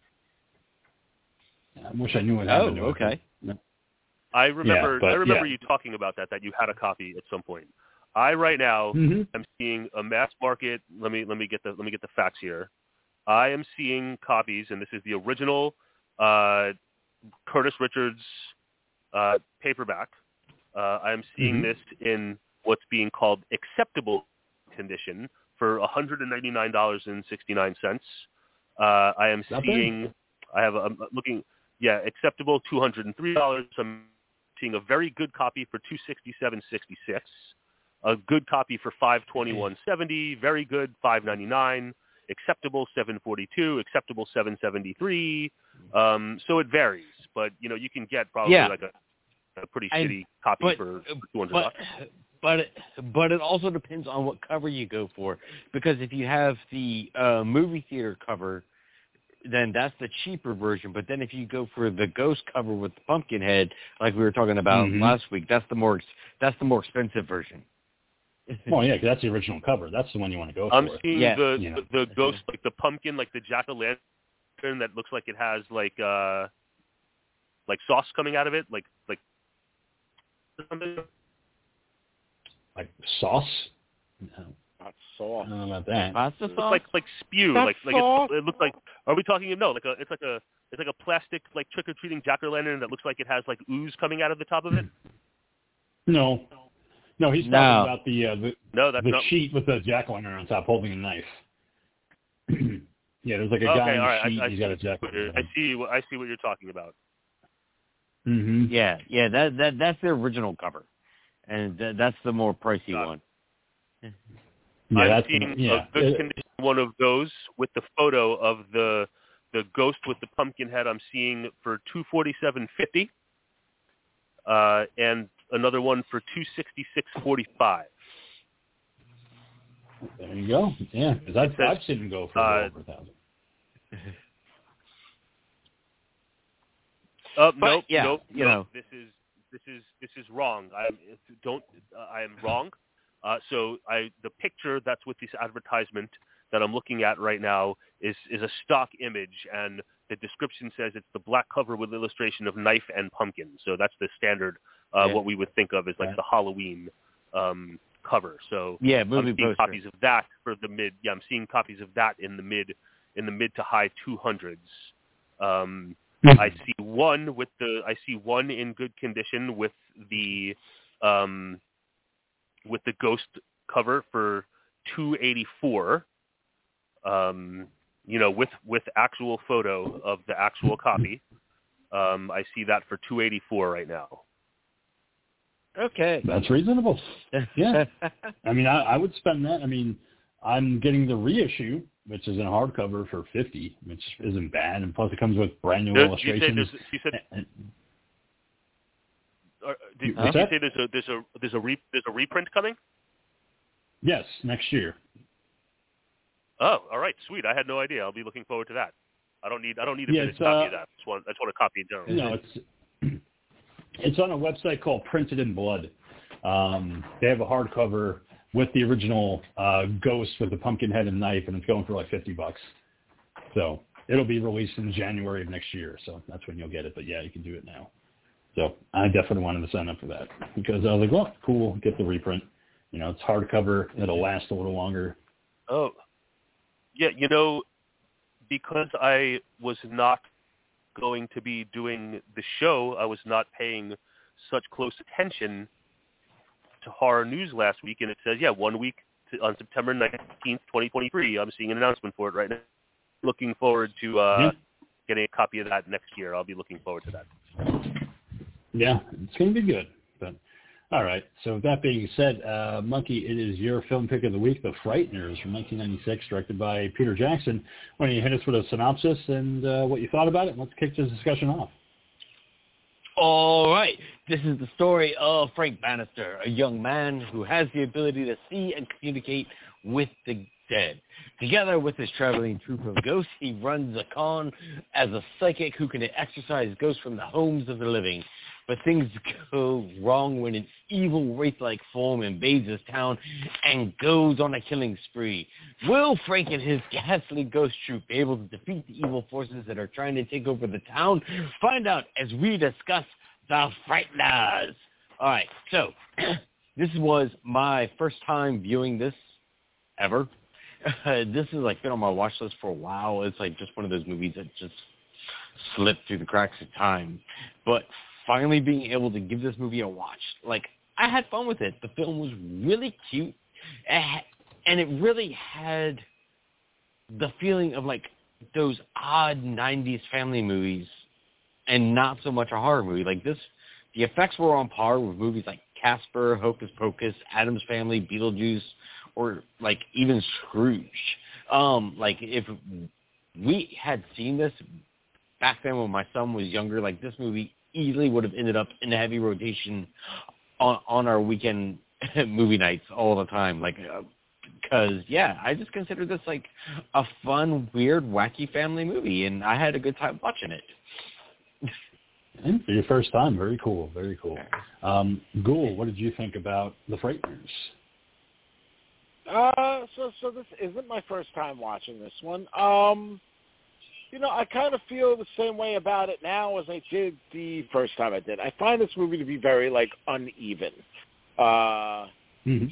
I wish I knew what happened Oh, to it. okay. I remember. Yeah, but, I remember yeah. you talking about that. That you had a copy at some point. I right now Mm-hmm. am seeing a mass market. Let me let me get the let me get the facts here. I am seeing copies, and this is the original uh, Curtis Richards uh, paperback. Uh, I am seeing Mhm. this in what's being called acceptable condition for for one hundred ninety-nine dollars and sixty-nine cents. Uh, I am Not seeing, bad. I have, a, I'm looking, yeah, acceptable two hundred three dollars. I'm seeing a very good copy for two hundred sixty-seven dollars and sixty-six cents. A good copy for five hundred twenty-one dollars and seventy cents. Very good, five hundred ninety-nine dollars. Acceptable, seven hundred forty-two dollars. Acceptable, seven hundred seventy-three dollars. Um, so it varies, but you know you can get probably Yeah. like a, a pretty And- shitty copy but- for, for two hundred but, bucks. But it, but it also depends on what cover you go for, because if you have the uh, movie theater cover, then that's the cheaper version. But then if you go for the ghost cover with the pumpkin head, like we were talking about Mhm. last week, that's the more ex- that's the more expensive version. Well, yeah, 'cause that's the original cover. That's the one you want to go I'm for. seeing Yeah. the, You know. the the ghost, like the pumpkin, like the jack-o'-lantern that looks like it has like uh like sauce coming out of it, like like something. Like sauce? No, Not sauce. I don't know about that. Pasta It's sauce? like like spew, That's like like sauce. it's, it looks like. Are we talking? No, like a it's like a it's like a plastic like trick or treating jack o' lantern that looks like it has like ooze coming out of the top of it. No. No, he's No. talking about the uh, the, No, that's the not. sheet with the jack-o'-lantern on top holding a knife. Yeah, there's like a Okay, guy all on right. the sheet. I, I, he's see got a what you're- jack-o'-lantern. I see. what I see what you're talking about. Mm-hmm. Yeah, yeah, that that that's the original cover, and th- that's the more pricey Got it. one. Yeah, I'm that's seeing yeah. a good It- condition one of those with the photo of the the ghost with the pumpkin head. I'm seeing for two forty seven fifty, uh, and another one for two sixty six forty five. There you go. Yeah, because I've, It says, I've seen him go for uh, over a thousand. Uh, But, nope, yeah, nope, you nope. know. This is this is this is wrong. I am don't uh, I am wrong. Uh, so I the picture that's with this advertisement that I'm looking at right now is is a stock image, and the description says it's the black cover with illustration of knife and pumpkin. So that's the standard uh, Yeah. what we would think of as like Right. the Halloween um, cover. So Yeah, I'm movie seeing poster. copies of that for the mid. Yeah, I'm seeing copies of that in the mid in the mid to high two hundreds. Um, I see one with the I see one in good condition with the um, with the ghost cover for two eighty-four. Um, you know, with with actual photo of the actual copy. Um, I see that for two eighty-four right now. Okay. That's reasonable. Yeah. I mean, I, I would spend that. I mean, I'm getting the reissue, which is in hardcover for fifty, which isn't bad, and plus it comes with brand new There- you illustrations. said there's- you said And- or, did, What's did you that? say there's a there's a there's a re, there's a reprint coming? yes, next year. Oh, all right, sweet. I had no idea. I'll be looking forward to that. I don't need I don't need a Yeah, finished it's, copy uh, of that. I just want I just want a copy in general. You know, it's it's on a website called Printed in Blood. Um, they have a hardcover with the original uh, ghost with the pumpkin head and knife, and it's going for like fifty bucks. So it'll be released in January of next year. So that's when you'll get it. But yeah, you can do it now. So I definitely wanted to sign up for that because I was like, well, cool, get the reprint. You know, it's hardcover. It'll last a little longer. Oh, yeah. You know, because I was not going to be doing the show, I was not paying such close attention to horror news last week, and it says, yeah, one week to, on September nineteenth, twenty twenty-three. I'm seeing an announcement for it right now. Looking forward to uh, Yeah. getting a copy of that next year. I'll be looking forward to that. Yeah, it's going to be good. But all right. So with that being said, uh, Monkey, it is your film pick of the week, The Frighteners from nineteen ninety-six, directed by Peter Jackson. Why don't you hit us with a synopsis and uh, what you thought about it? And let's kick this discussion off. All right. This is the story of Frank Bannister, a young man who has the ability to see and communicate with the dead. Together with his traveling troupe of ghosts, he runs a con as a psychic who can exorcise ghosts from the homes of the living. But things go wrong when an evil wraith-like form invades his town and goes on a killing spree. Will Frank and his ghastly ghost troupe be able to defeat the evil forces that are trying to take over the town? Find out as we discuss The Frighteners. All right, so this was my first time viewing this ever. Uh, this has like been on my watch list for a while. It's like just one of those movies that just slipped through the cracks of time. But finally being able to give this movie a watch, like I had fun with it. The film was really cute. It, and it really had the feeling of like those odd nineties family movies and not so much a horror movie. Like this, the effects were on par with movies like Casper, Hocus Pocus, Addams Family, Beetlejuice, or like even Scrooge. Um, like if we had seen this back then when my son was younger, like this movie easily would have ended up in a heavy rotation on, on our weekend movie nights all the time. Like, because, uh, yeah, I just consider this like a fun, weird, wacky family movie, and I had a good time watching it. And for your first time, very cool, very cool. Um, Ghoul, what did you think about The Frighteners? Uh, so so this isn't my first time watching this one. Um, you know, I kind of feel the same way about it now as I did the first time I did. I find this movie to be very, like, uneven. Uh, mm-hmm.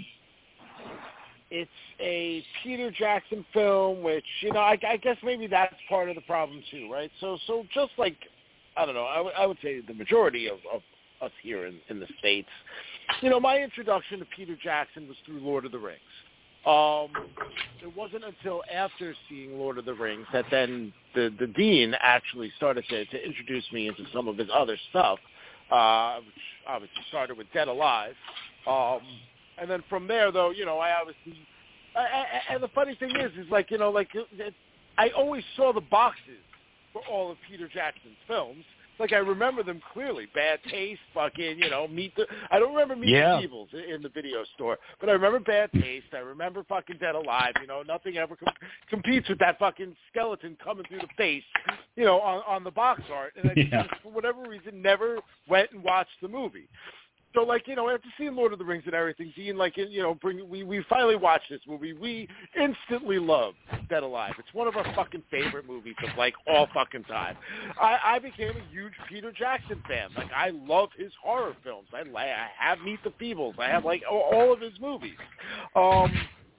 It's a Peter Jackson film, which, you know, I, I guess maybe that's part of the problem too, right? So so just like, I don't know, I, w- I would say the majority of, of us here in, in the States, you know, my introduction to Peter Jackson was through Lord of the Rings. Um, it wasn't until after seeing Lord of the Rings that then the, the dean actually started to, to introduce me into some of his other stuff, uh, which obviously started with Dead Alive. Um, and then from there, though, you know, I obviously, I, I, and the funny thing is, is like, you know, like it, I always saw the boxes for all of Peter Jackson's films. Like, I remember them clearly. Bad Taste, fucking, you know, Meet the... I don't remember Meet yeah. the Feebles in, in the video store, but I remember Bad Taste. I remember fucking Dead Alive. You know, nothing ever com- competes with that fucking skeleton coming through the face, you know, on, on the box art. And I yeah. just, for whatever reason, never went and watched the movie. So, like, you know, after seeing Lord of the Rings and everything, Dean, like, you know, bring, we, we finally watched this movie. We instantly loved Dead Alive. It's one of our fucking favorite movies of, like, all fucking time. I, I became a huge Peter Jackson fan. Like, I love his horror films. I, I have Meet the Feebles. I have, like, all of his movies. Um,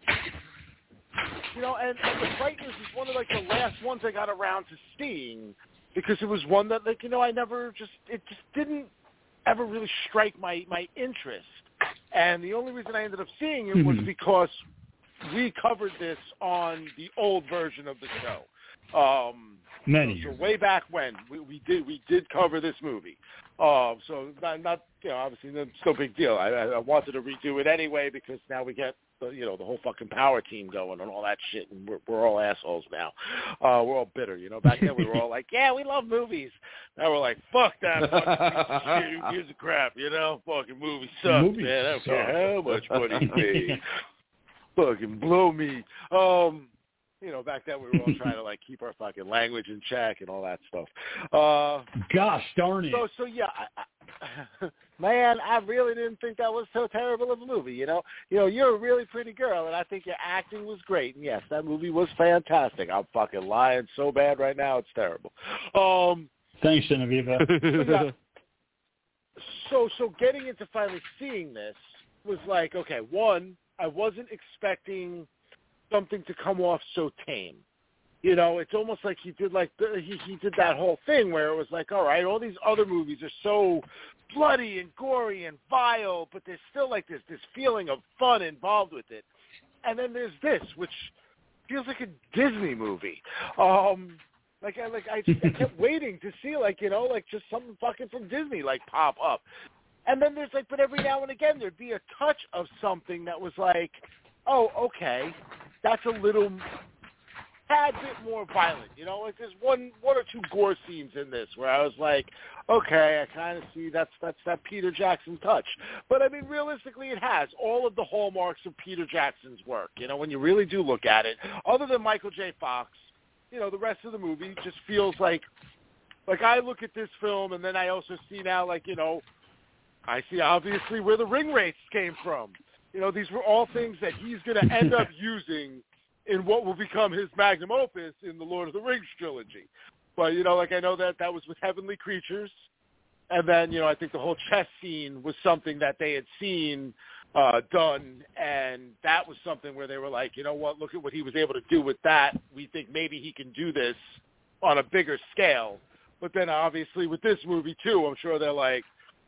you know, and, and The Frighteners is one of, like, the last ones I got around to seeing because it was one that, like, you know, I never just, it just didn't ever really strike my, my interest. And the only reason I ended up seeing it was because we covered this on the old version of the show. Um, Many so, years. so way back when, we, we did we did cover this movie. Uh, so not, not, you know, obviously it's no big deal. I, I wanted to redo it anyway because now we get, the, you know, the whole fucking power team going and all that shit, and we're, we're all assholes now. Uh, we're all bitter, you know. Back then we were all like, yeah, we love movies. Now we're like, fuck that fucking piece of shit. Who gives a crap, you know? Fucking movie sucks, Movies man. I don't suck. care how much money you pay. Fucking blow me. Um, you know, back then we were all trying to, like, keep our fucking language in check and all that stuff. Uh, Gosh darn it. so, so yeah, I, I, man, I really didn't think that was so terrible of a movie, you know? You know, you're a really pretty girl, and I think your acting was great. And, yes, that movie was fantastic. I'm fucking lying so bad right now, it's terrible. Um, Thanks, Genevieve. yeah. So, so getting into finally seeing this was like, okay, one, I wasn't expecting something to come off so tame. You know, it's almost like he did like the, he he did that whole thing where it was like, all right, all these other movies are so bloody and gory and vile, but there's still like this this feeling of fun involved with it. And then there's this, which feels like a Disney movie. Um, like I like I, I kept waiting to see like you know like just something fucking from Disney like pop up. And then there's like, but every now and again there'd be a touch of something that was like, oh, okay, that's a little tad bit more violent, you know. Like there's one, one or two gore scenes in this where I was like, okay, I kind of see that's that's that Peter Jackson touch. But I mean, realistically, it has all of the hallmarks of Peter Jackson's work. You know, when you really do look at it, other than Michael J. Fox, you know, the rest of the movie just feels like, like I look at this film and then I also see now, like you know. I see obviously where the ring rates came from. You know, these were all things that he's going to end up using in what will become his magnum opus in the Lord of the Rings trilogy. But, you know, like I know that that was with Heavenly Creatures. And then, you know, I think the whole chess scene was something that they had seen uh, done. And that was something where they were like, you know what, look at what he was able to do with that. We think maybe he can do this on a bigger scale. But then obviously with this movie, too, I'm sure they're like,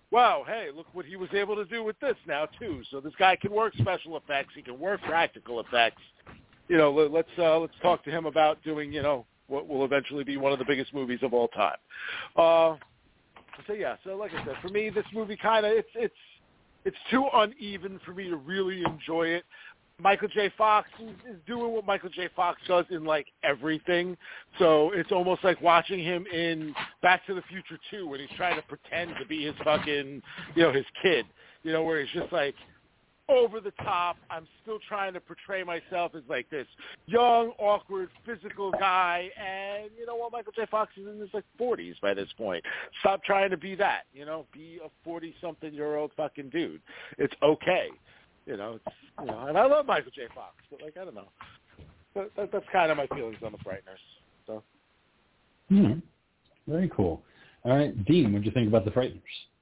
wow, hey, look what he was able to do with this now too. So this guy can work special effects. He can work practical effects. You know, let, let's uh, let's talk to him about doing, you know, what will eventually be one of the biggest movies of all time. Uh, so yeah, so like I said, for me, this movie kind of it's it's it's too uneven for me to really enjoy it. Michael J. Fox is, is doing what Michael J. Fox does in, like, everything. So it's almost like watching him in Back to the Future two when he's trying to pretend to be his fucking, you know, his kid. You know, where he's just, like, over the top. I'm still trying to portray myself as, like, this young, awkward, physical guy. And, you know what, Michael J. Fox is in his, like, forties by this point. Stop trying to be that. You know, be a forty-something-year-old fucking dude. It's okay. You know, it's, you know, and I love Michael J. Fox, but like I don't know, that, that, that's kind of my feelings on the Frighteners. So, hmm. Very cool. All right, Dean, what did you think about the Frighteners?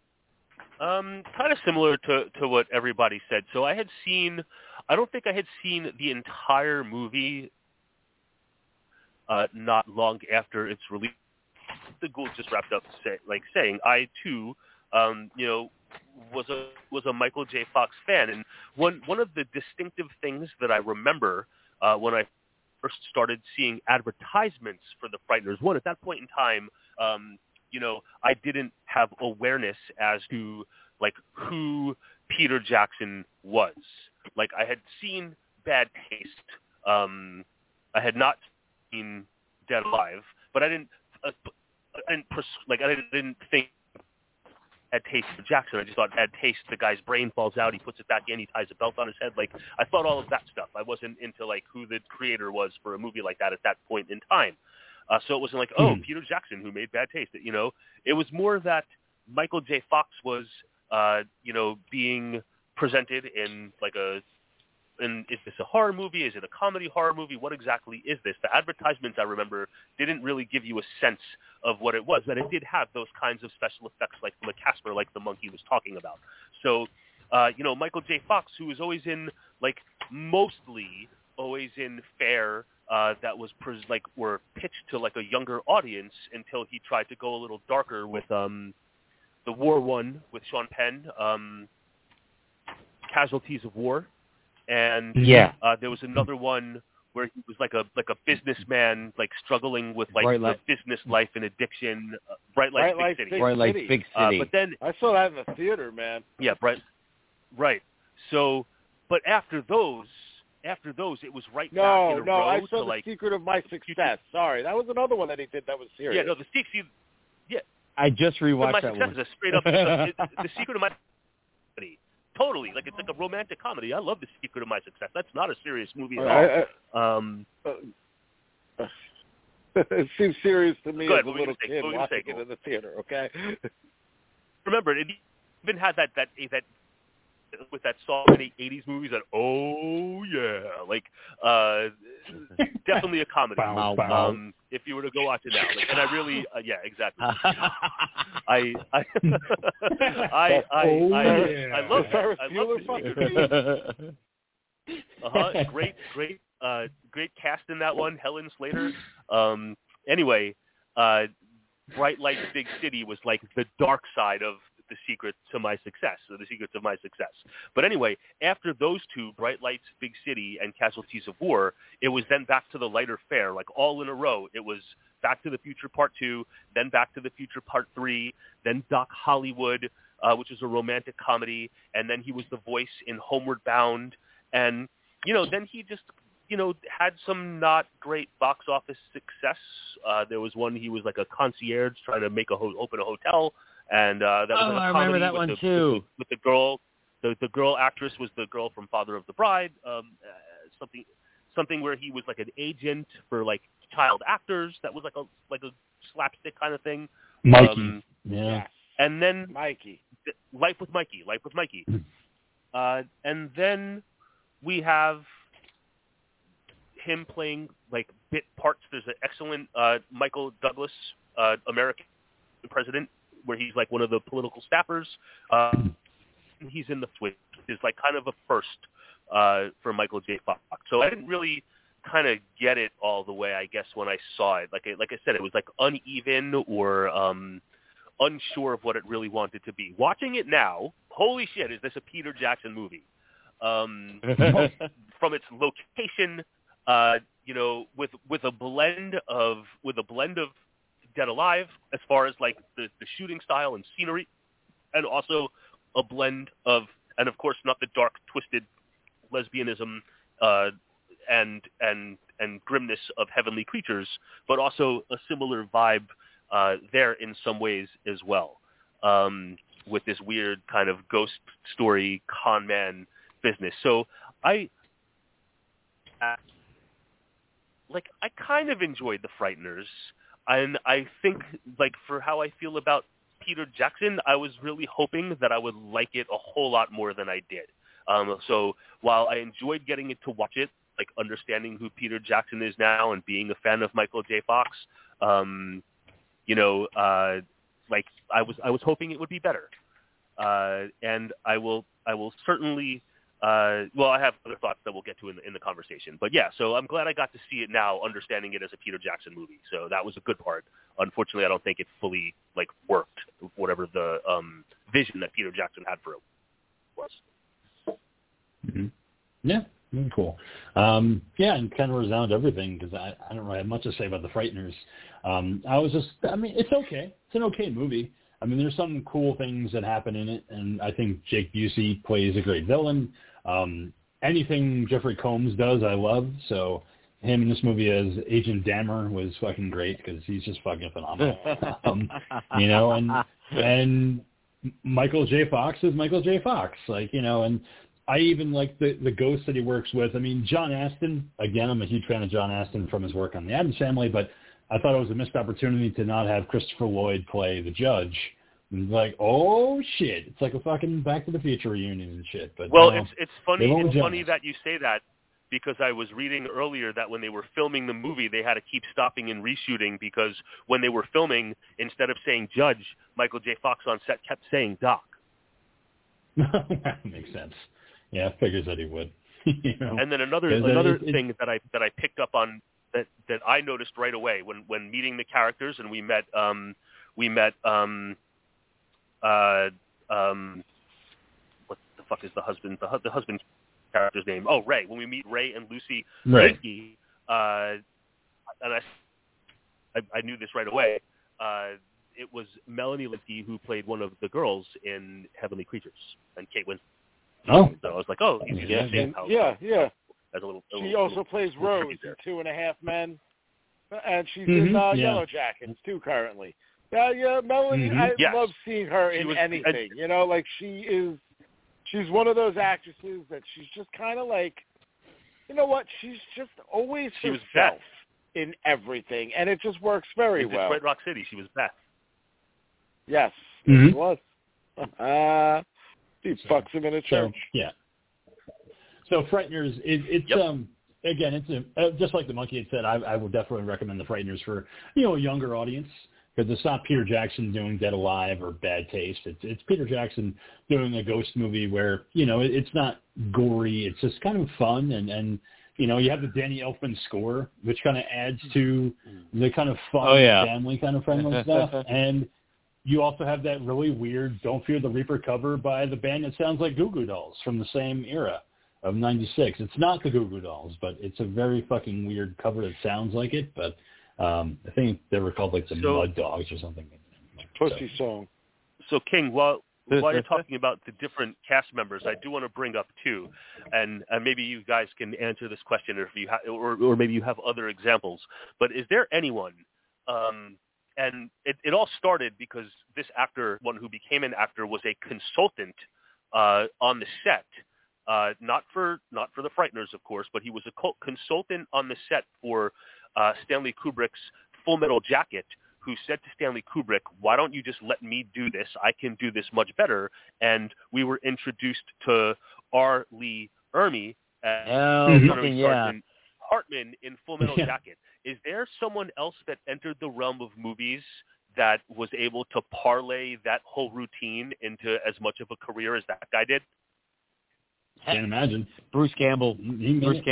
Um, kind of similar to to what everybody said. So I had seen, I don't think I had seen the entire movie. Uh, not long after its release, the Gould just wrapped up say, like saying, I too, um, you know. was a was a Michael J. Fox fan, and one one of the distinctive things that I remember uh, when I first started seeing advertisements for the Frighteners, one at that point in time, um, you know, I didn't have awareness as to like who Peter Jackson was. Like I had seen Bad Taste, um, I had not seen Dead Alive, but I didn't, uh, I didn't pers- like I didn't, didn't think. Bad Taste for Jackson. I just thought Bad Taste, the guy's brain falls out, he puts it back in, he ties a belt on his head. Like, I thought all of that stuff. I wasn't into, like, who the creator was for a movie like that at that point in time. Uh, so it wasn't like, oh, mm. Peter Jackson, who made Bad Taste. You know, it was more that Michael J. Fox was, uh, you know, being presented in, like, a, and is this a horror movie? Is it a comedy horror movie? What exactly is this? The advertisements, I remember, didn't really give you a sense of what it was, but it did have those kinds of special effects like the Casper, like the monkey was talking about. So, uh, you know, Michael J. Fox, who was always in, like, mostly always in fare uh, that was, pres- like, were pitched to, like, a younger audience until he tried to go a little darker with um, the War One with Sean Penn, um, Casualties of War. And yeah. uh, there was another one where he was like a like a businessman, like struggling with like Bright the light. business life and addiction. Uh, Bright Lights, Bright Big Lights, City. Big Bright Lights, City. Big Uh, City. but then I saw that in the theater, man. Yeah, Bright. Right. So, but after those, after those, it was right No, back in a no, row I saw to The like. Secret of My Success. Sorry, that was another one that he did that was serious. Yeah, no, the Secret. Yeah, I just rewatched my that success one. is a straight up the, the Secret of My. Totally, like it's like a romantic comedy. I love The Secret of My Success. That's not a serious movie at I, all. I, Um, uh, it seems serious to me Go as ahead, a what were you little gonna say? kid What were you watching gonna say, it in the theater. Okay. remember, it even had that that that with that song in the eighties movies that oh yeah, like uh, definitely a comedy. Bow, bow. Um, if you were to go watch it now, like, and I really uh, yeah exactly. I I I I Oh, I, yeah. I love Ferris I love Bueller The fucking Secret. movie? Uh-huh. Great, great, uh, great cast in that one. Helen Slater. Um, anyway, uh, Bright Lights, Big City was like the dark side of The Secret to My Success, or The Secrets of My Success. But anyway, after those two, Bright Lights, Big City, and Casualties of War, it was then back to the lighter fare, like all in a row. It was Back to the Future Part Two, then Back to the Future Part Three, then Doc Hollywood, uh, which was a romantic comedy, and then he was the voice in Homeward Bound. And, you know, then he just, you know, had some not great box office success. Uh, there was one, he was like a concierge trying to make a ho- open a hotel. And uh, that was Oh, like a I comedy remember that with one the, too. With the, with the girl. The, the girl actress was the girl from Father of the Bride. Um, uh, something something where he was like an agent for like child actors. That was like a like a slapstick kind of thing. Mikey. Um, yeah. and then Mikey. Life with Mikey. Life with Mikey. uh, and then we have him playing like bit parts. There's an excellent uh, Michael Douglas, uh, American president, where he's like one of the political staffers. Uh, he's in The Switch. It's like kind of a first uh, for Michael J. Fox. So I didn't really kind of get it all the way, I guess, when I saw it. Like I, like I said, it was like uneven or um, unsure of what it really wanted to be. Watching it now, holy shit, is this a Peter Jackson movie? Um, from its location, uh, you know, with with a blend of with a blend of Dead Alive as far as like the, the shooting style and scenery, and also a blend of, and of course not the dark, twisted lesbianism uh, and and and grimness of Heavenly Creatures, but also a similar vibe uh, there in some ways as well, um, with this weird kind of ghost story con man business. So I, uh, like, I kind of enjoyed The Frighteners, and I think, like, for how I feel about Peter Jackson, I was really hoping that I would like it a whole lot more than I did. Um, so while I enjoyed getting it to watch it, like understanding who Peter Jackson is now and being a fan of Michael J. Fox, um, you know, uh, like I was, I was hoping it would be better. Uh, and I will, I will certainly, uh, well, I have other thoughts that we'll get to in, in the conversation, but yeah, so I'm glad I got to see it now, understanding it as a Peter Jackson movie. So that was a good part. Unfortunately, I don't think it fully like worked, whatever the um, vision that Peter Jackson had for it was. Mm-hmm. Yeah. Really cool. Um, yeah, and kind of resound everything because I, I don't really have much to say about The Frighteners. Um, I was just, I mean, it's okay. It's an okay movie. I mean, there's some cool things that happen in it, and I think Jake Busey plays a great villain. Um, anything Jeffrey Combs does, I love. So him in this movie as Agent Dammer was fucking great because he's just fucking phenomenal. um, you know, and and Michael J. Fox is Michael J. Fox, like, you know, and I even like the, the ghosts that he works with. I mean, John Astin, again, I'm a huge fan of John Astin from his work on The Addams Family, but I thought it was a missed opportunity to not have Christopher Lloyd play the judge. And like, oh, shit. It's like a fucking Back to the Future reunion and shit. But Well, no, it's it's funny it's John. funny that you say that because I was reading earlier that when they were filming the movie, they had to keep stopping and reshooting because when they were filming, instead of saying judge, Michael J. Fox on set kept saying doc. That makes sense. Yeah, I figures that he would. You know? And then another Is another that, it, thing that I that I picked up on that, that I noticed right away when, when meeting the characters, and we met um we met um uh um what the fuck is the husband the, the husband character's name? Oh, Ray. When we meet Ray and Lucy Ray. Linsky, uh, and I, I I knew this right away. Uh, it was Melanie Linsky who played one of the girls in Heavenly Creatures, and Kate Winslet. Oh. So I was like, oh, he's Yeah, the same house. yeah, yeah. As a little, a She little, also little, plays little Rose there. in Two and a Half Men, and she's Mm-hmm, in uh, yeah. Yellow Jackets too currently. Yeah, yeah, Melanie. Mm-hmm. I Yes. love seeing her She in was- anything. You know, like she is. She's one of those actresses that she's just kind of like, you know what? She's just always She was herself Beth. in everything, and it just works very in well. Detroit Rock City, she was Beth. Yes, Mhm. it was. Uh, he So- fucks him in a So, church. yeah. So Frighteners, it, it's Yep. um again, it's a, uh, just like the monkey had said. I, I would definitely recommend the Frighteners for you know a younger audience because it's not Peter Jackson doing Dead Alive or Bad Taste. It's it's Peter Jackson doing a ghost movie where you know it, it's not gory. It's just kind of fun and and you know you have the Danny Elfman score, which kind of adds to the kind of fun Oh, yeah. family kind of friendly stuff and. You also have that really weird Don't Fear the Reaper cover by the band that sounds like Goo Goo Dolls from the same era of ninety-six. It's not the Goo Goo Dolls, but it's a very fucking weird cover that sounds like it. But um, I think they were called like the So- Mud Dogs or something. Pussy song. So, King, while while you're talking about the different cast members, I do want to bring up two, and, and maybe you guys can answer this question, or if you ha- or, or maybe you have other examples. But is there anyone? Um, And it, it all started because this actor, one who became an actor, was a consultant uh, on the set, uh, not for not for the Frighteners, of course, but he was a co- consultant on the set for uh, Stanley Kubrick's Full Metal Jacket, who said to Stanley Kubrick, "Why don't you just let me do this? I can do this much better." And we were introduced to R. Lee Ermey as Oh, Mhm. fucking yeah. Sergeant Hartman in Full Metal Yeah. Jacket. Is there someone else that entered the realm of movies that was able to parlay that whole routine into as much of a career as that guy did? Can't imagine. Bruce Campbell. He made Bruce it. Campbell.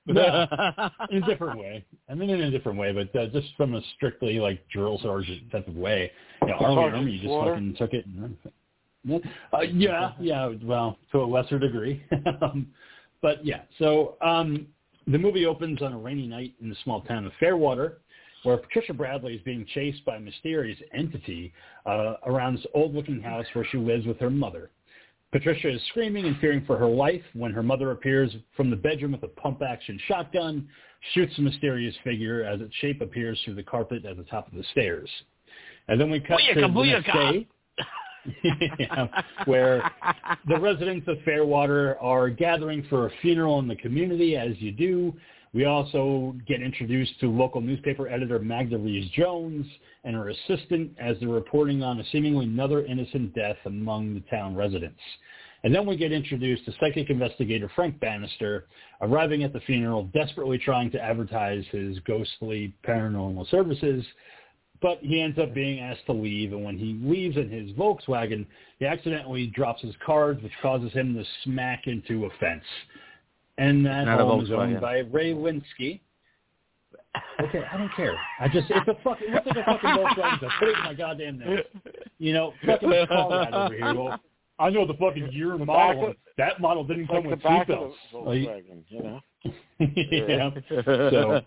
No, in a different way. I mean, in a different way, but uh, just from a strictly like drill sergeant type of way. You know, Army Army, you just fucking took it. And, uh, yeah, yeah. Well, to a lesser degree, um, but yeah. So um, the movie opens on a rainy night in the small town of Fairwater, where Patricia Bradley is being chased by a mysterious entity uh, around this old-looking house where she lives with her mother. Patricia is screaming and fearing for her life when her mother appears from the bedroom with a pump-action shotgun, shoots the mysterious figure as its shape appears through the carpet at the top of the stairs. And then we cut booyaka, to the booyaka. next day, yeah, where the residents of Fairwater are gathering for a funeral in the community, as you do. We also get introduced to local newspaper editor Magda Rees-Jones and her assistant as they're reporting on a seemingly another innocent death among the town residents. And then we get introduced to psychic investigator Frank Bannister, arriving at the funeral, desperately trying to advertise his ghostly paranormal services, but he ends up being asked to leave, and when he leaves in his Volkswagen, he accidentally drops his cards, which causes him to smack into a fence. And that home is owned by Ray Linsky. Okay, I don't care. I just, it's a fucking, what's like a fucking Volkswagen? So put it in my goddamn nose. You know, fucking Conrad over here. Well, I know the fucking year and model. Of, that model didn't come with seatbelts. Volkswagen, you know? Yeah. So,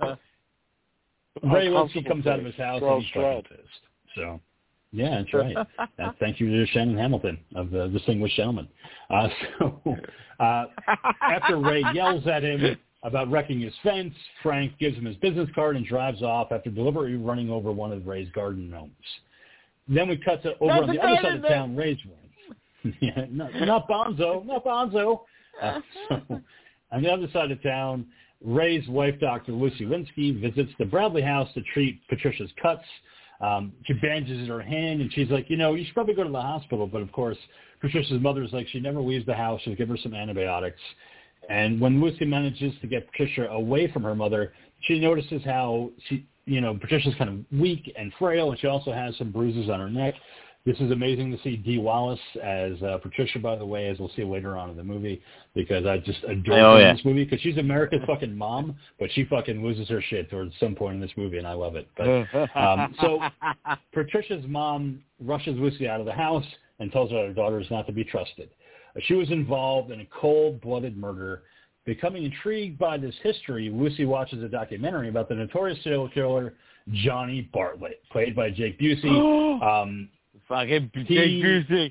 Ray Linsky comes out of his house and he's fucking pissed. So, yeah, that's right. uh, thank you to Shannon Hamilton of the Distinguished Gentleman. Uh, so, uh, after Ray yells at him about wrecking his fence, Frank gives him his business card and drives off after deliberately running over one of Ray's garden gnomes. Then we cut to over on the other side of town, Ray's ranch. yeah, not, not Bonzo, not Bonzo. Uh, so, on the other side of town, Ray's wife, Doctor Lucy Linsky, visits the Bradley house to treat Patricia's cuts. Um, she bandages her hand, and she's like, you know, you should probably go to the hospital. But, of course, Patricia's mother's like, she never leaves the house. She'll give her some antibiotics. And when Lucy manages to get Patricia away from her mother, she notices how, she, you know, Patricia's kind of weak and frail, and she also has some bruises on her neck. This is amazing to see Dee Wallace as uh, Patricia, by the way, as we'll see later on in the movie, because I just adore oh, her yeah. in this movie, because she's America's fucking mom, but she fucking loses her shit towards some point in this movie, and I love it. But um, so Patricia's mom rushes Lucy out of the house and tells her her daughter is not to be trusted. She was involved in a cold-blooded murder. Becoming intrigued by this history, Lucy watches a documentary about the notorious serial killer Johnny Bartlett, played by Jake Busey. um, Fucking Jake Busey.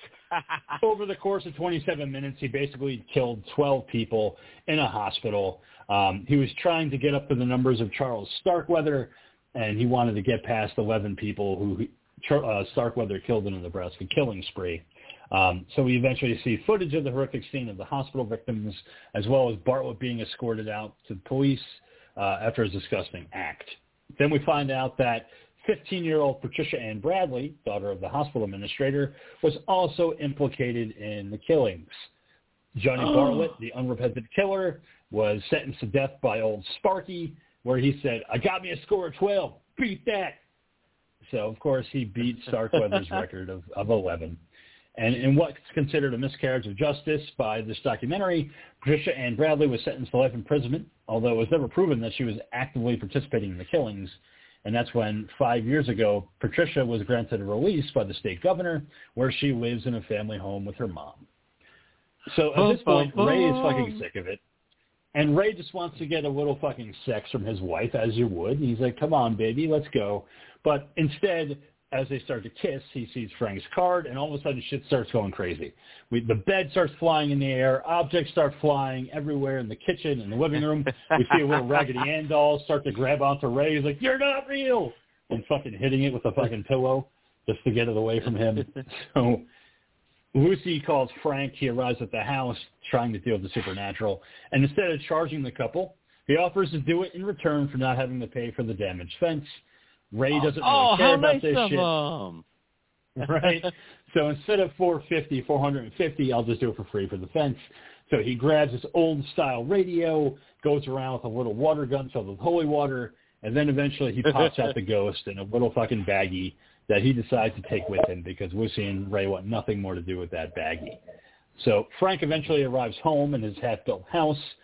Over the course of twenty-seven minutes, he basically killed twelve people in a hospital. Um, he was trying to get up to the numbers of Charles Starkweather, and he wanted to get past eleven people who uh, Starkweather killed in a Nebraska killing spree. Um, so we eventually see footage of the horrific scene of the hospital victims, as well as Bartlett being escorted out to police uh, after his disgusting act. Then we find out that fifteen-year-old Patricia Ann Bradley, daughter of the hospital administrator, was also implicated in the killings. Johnny oh. Bartlett, the unrepentant killer, was sentenced to death by old Sparky, where he said, I got me a score of twelve. Beat that. So, of course, he beat Starkweather's record of, of eleven. And in what's considered a miscarriage of justice by this documentary, Patricia Ann Bradley was sentenced to life imprisonment, although it was never proven that she was actively participating in the killings. And that's when, five years ago, Patricia was granted a release by the state governor, where she lives in a family home with her mom. So at this point, Ray is fucking sick of it. And Ray just wants to get a little fucking sex from his wife, as you would. And he's like, come on, baby, let's go. But instead, as they start to kiss, he sees Frank's card, and all of a sudden shit starts going crazy. We, the bed starts flying in the air. Objects start flying everywhere in the kitchen and the living room. We see a little Raggedy Ann doll start to grab onto Ray. He's like, you're not real! And fucking hitting it with a fucking pillow just to get it away from him. So Lucy calls Frank. He arrives at the house trying to deal with the supernatural. And instead of charging the couple, he offers to do it in return for not having to pay for the damaged fence. Ray doesn't really oh, care how about nice this of shit. Him. Right? So instead of four hundred fifty dollars, four hundred fifty dollars, I'll just do it for free for the fence. So he grabs his old-style radio, goes around with a little water gun filled with holy water, and then eventually he pops out the ghost in a little fucking baggie that he decides to take with him because Lucy and Ray want nothing more to do with that baggie. So Frank eventually arrives home in his half-built house.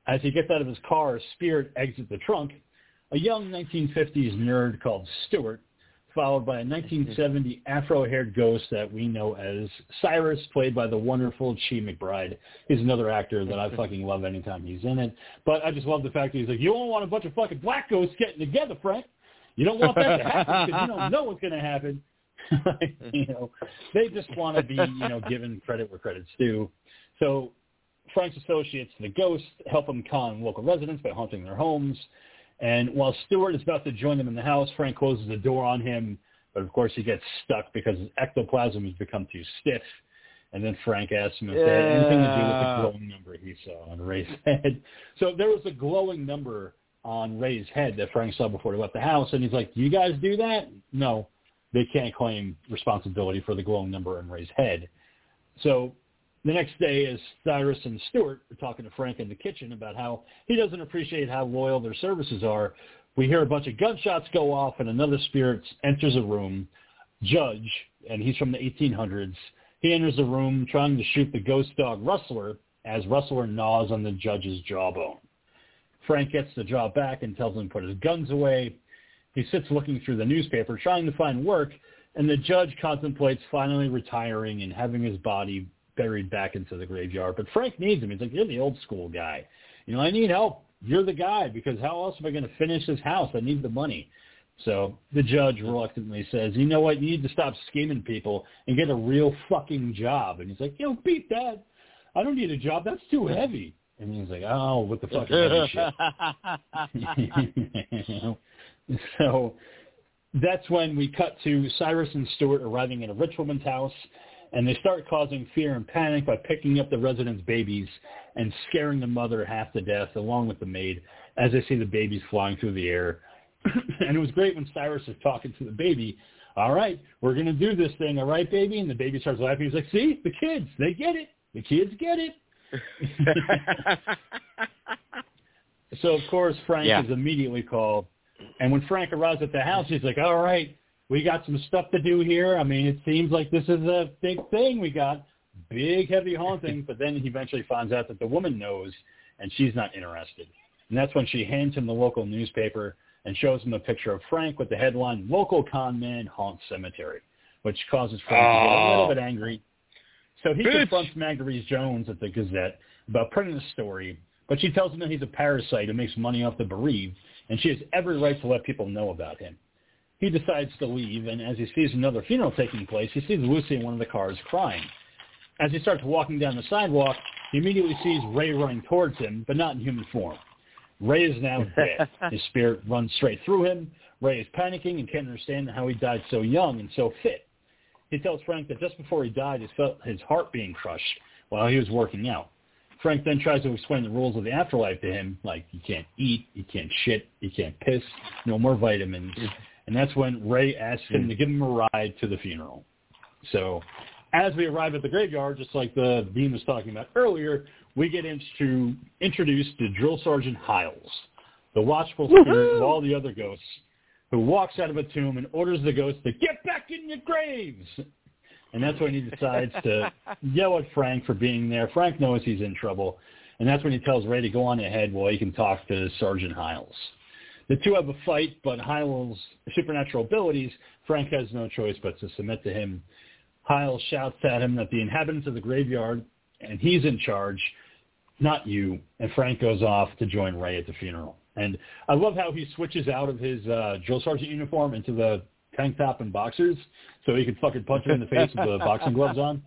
As he gets out of his car, Spirit exits the trunk. A young nineteen fifties nerd called Stuart, followed by a nineteen seventy Afro-haired ghost that we know as Cyrus, played by the wonderful Chi McBride. He's another actor that I fucking love anytime he's in it. But I just love the fact that he's like, you don't want a bunch of fucking black ghosts getting together, Frank. You don't want that to happen because you don't know what's going to happen. you know, they just want to be, you know, given credit where credit's due. So Frank's associates, the ghost, help him con local residents by haunting their homes. And while Stewart is about to join them in the house, Frank closes the door on him. But, of course, he gets stuck because his ectoplasm has become too stiff. And then Frank asks him if yeah. they had anything to do with the glowing number he saw on Ray's head. So there was a glowing number on Ray's head that Frank saw before he left the house. And he's like, you guys do that? No, they can't claim responsibility for the glowing number on Ray's head. So the next day, as Cyrus and Stewart are talking to Frank in the kitchen about how he doesn't appreciate how loyal their services are, we hear a bunch of gunshots go off and another spirit enters a room, Judge, and he's from the eighteen hundreds. He enters the room trying to shoot the ghost dog Rustler as Rustler gnaws on the Judge's jawbone. Frank gets the jaw back and tells him to put his guns away. He sits looking through the newspaper trying to find work, and the Judge contemplates finally retiring and having his body buried back into the graveyard. But Frank needs him. He's like, you're the old school guy. You know, I need help. You're the guy, because how else am I going to finish this house? I need the money. So the Judge reluctantly says, you know what? You need to stop scheming people and get a real fucking job. And he's like, yo, beat that. I don't need a job. That's too heavy. And he's like, oh, what the fucking heavy shit. So that's when we cut to Cyrus and Stewart arriving at a rich woman's house. And they start causing fear and panic by picking up the residents' babies and scaring the mother half to death along with the maid as they see the babies flying through the air. And it was great when Cyrus is talking to the baby. All right, we're going to do this thing. All right, baby? And the baby starts laughing. He's like, see, the kids, they get it. The kids get it. So, of course, Frank yeah. is immediately called. And when Frank arrives at the house, he's like, all right, we got some stuff to do here. I mean, it seems like this is a big thing. We got big, heavy haunting. But then he eventually finds out that the woman knows, and she's not interested. And that's when she hands him the local newspaper and shows him a picture of Frank with the headline, Local Con Man Haunts Cemetery, which causes Frank oh. to get a little bit angry. So he Bitch. confronts Marguerite Jones at the Gazette about printing the story, but she tells him that he's a parasite who makes money off the bereaved, and she has every right to let people know about him. He decides to leave, and as he sees another funeral taking place, he sees Lucy in one of the cars crying. As he starts walking down the sidewalk, he immediately sees Ray running towards him, but not in human form. Ray is now dead. His spirit runs straight through him. Ray is panicking and can't understand how he died so young and so fit. He tells Frank that just before he died, he felt his heart being crushed while he was working out. Frank then tries to explain the rules of the afterlife to him, like you can't eat, you can't shit, you can't piss, no more vitamins. And that's when Ray asks him to give him a ride to the funeral. So as we arrive at the graveyard, just like the Dean was talking about earlier, we get into, introduced to Drill Sergeant Hiles, the watchful spirit Woo-hoo! of all the other ghosts, who walks out of a tomb and orders the ghosts to get back in your graves. And that's when he decides to yell at Frank for being there. Frank knows he's in trouble, and that's when he tells Ray to go on ahead while he can talk to Sergeant Hiles. The two have a fight, but Hiles' supernatural abilities, Frank has no choice but to submit to him. Hiles shouts at him that the inhabitants of the graveyard, and he's in charge, not you, and Frank goes off to join Ray at the funeral. And I love how he switches out of his uh, drill sergeant uniform into the tank top and boxers so he can fucking punch him in the face with the boxing gloves on.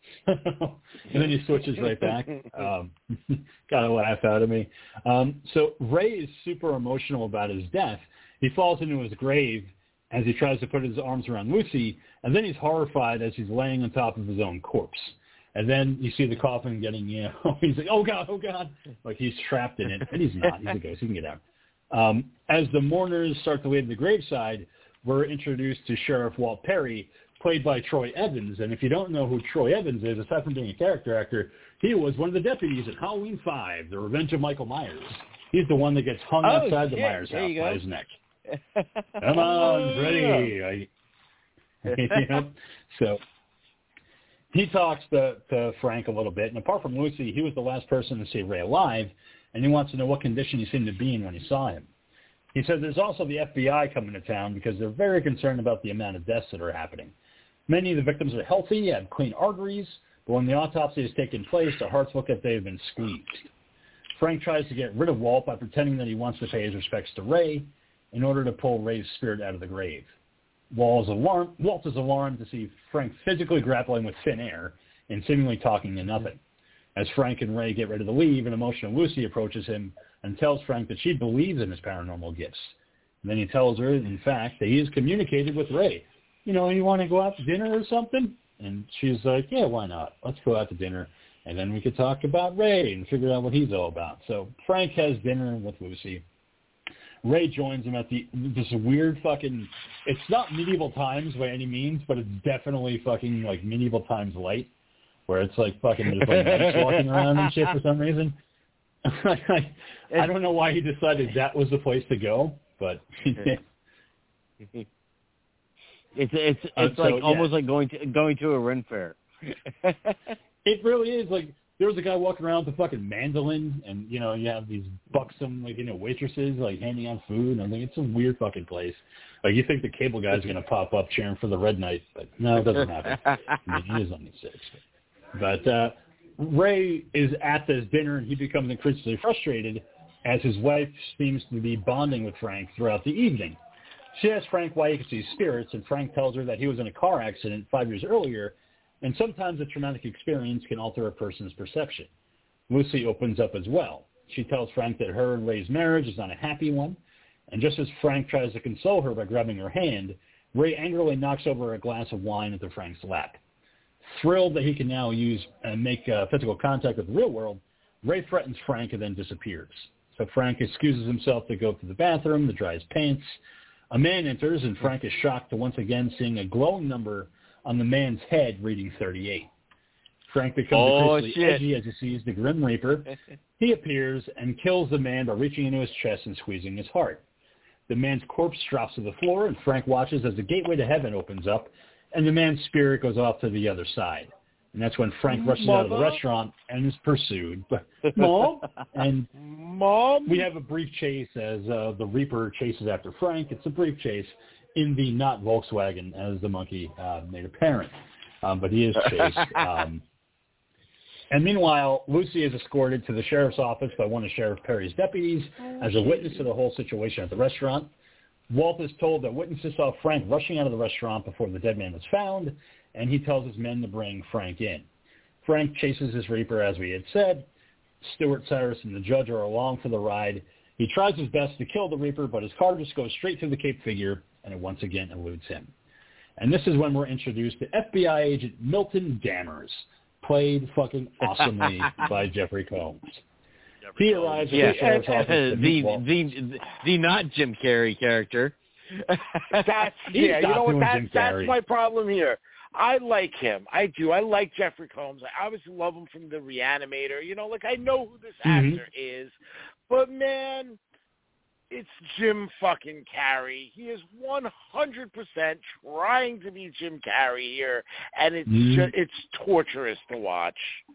And then he switches right back. Um, got a laugh out of me. Um, so Ray is super emotional about his death. He falls into his grave as he tries to put his arms around Lucy, and then he's horrified as he's laying on top of his own corpse. And then you see the coffin getting, you know, he's like, oh, God, oh, God. Like he's trapped in it. And he's not. He's a ghost. He can get out. Um, as the mourners start to leave the graveside, we're introduced to Sheriff Walt Perry, played by Troy Evans. And if you don't know who Troy Evans is, aside from being a character actor, he was one of the deputies at Halloween five, The Revenge of Michael Myers. He's the one that gets hung oh, outside shit. the Myers there house by his neck. Come on, ready. I, you know? So he talks to, to Frank a little bit, and apart from Lucy, he was the last person to see Ray alive, and he wants to know what condition he seemed to be in when he saw him. He said there's also the F B I coming to town because they're very concerned about the amount of deaths that are happening. Many of the victims are healthy, have clean arteries, but when the autopsy has taken place, their hearts look as if they have been squeezed. Frank tries to get rid of Walt by pretending that he wants to pay his respects to Ray in order to pull Ray's spirit out of the grave. Walt is alarmed, Walt is alarmed to see Frank physically grappling with thin air and seemingly talking to nothing. As Frank and Ray get ready to leave, an emotional Lucy approaches him and tells Frank that she believes in his paranormal gifts. And then he tells her, in fact, that he has communicated with Ray. You know, you want to go out to dinner or something? And she's like, yeah, why not? Let's go out to dinner, and then we could talk about Ray and figure out what he's all about. So Frank has dinner with Lucy. Ray joins him at the this weird fucking, it's not medieval times by any means, but it's definitely fucking like medieval times light, where it's like fucking there's like knights walking around and shit for some reason. I, I don't know why he decided that was the place to go, but it's it's it's uh, like so, almost yeah. like going to going to a Ren fair. It really is. Like, there was a guy walking around with a fucking mandolin, and, you know, you have these buxom, like, you know, waitresses, like, handing out food, and I think it's a weird fucking place. Like, you think the cable guy's going to pop up cheering for the Red Knight, but no, it doesn't happen. I mean, he is only six. But uh, Ray is at this dinner, and he becomes increasingly frustrated as his wife seems to be bonding with Frank throughout the evening. She asks Frank why he can see spirits, and Frank tells her that he was in a car accident five years earlier, and sometimes a traumatic experience can alter a person's perception. Lucy opens up as well. She tells Frank that her and Ray's marriage is not a happy one, and just as Frank tries to console her by grabbing her hand, Ray angrily knocks over a glass of wine into Frank's lap. Thrilled that he can now use and make uh, physical contact with the real world, Ray threatens Frank and then disappears. So Frank excuses himself to go to the bathroom to dry his pants. A man enters, and Frank is shocked to once again seeing a glowing number on the man's head reading thirty-eight. Frank becomes oh, increasingly edgy as he sees the Grim Reaper. He appears and kills the man by reaching into his chest and squeezing his heart. The man's corpse drops to the floor, and Frank watches as the gateway to heaven opens up, and the man's spirit goes off to the other side. And that's when Frank rushes Mama? out of the restaurant and is pursued. Mom? And Mom? we have a brief chase as uh, the Reaper chases after Frank. It's a brief chase in the not Volkswagen, as the monkey uh, made apparent. Um, but he is chased. Um, and meanwhile, Lucy is escorted to the sheriff's office by one of Sheriff Perry's deputies as a witness to the whole situation at the restaurant. Walt is told that witnesses saw Frank rushing out of the restaurant before the dead man was found, and he tells his men to bring Frank in. Frank chases his Reaper, as we had said. Stuart, Cyrus, and the judge are along for the ride. He tries his best to kill the Reaper, but his car just goes straight through the Cape Figure, and it once again eludes him. And this is when we're introduced to F B I agent Milton Dammers, played fucking awesomely by Jeffrey Combs. Jeffrey He Combs. arrives at Yeah, the sheriff's office to the, meet Walt. the the the not Jim Carrey character. That's He's yeah. You not know what? doing That's Jim that's Carrey. my problem here. I like him. I do. I like Jeffrey Combs. I obviously love him from The Reanimator. You know, like I know who this Mhm. actor is, but man, it's Jim fucking Carrey. He is one hundred percent trying to be Jim Carrey here, and it's Mhm. ju- it's torturous to watch.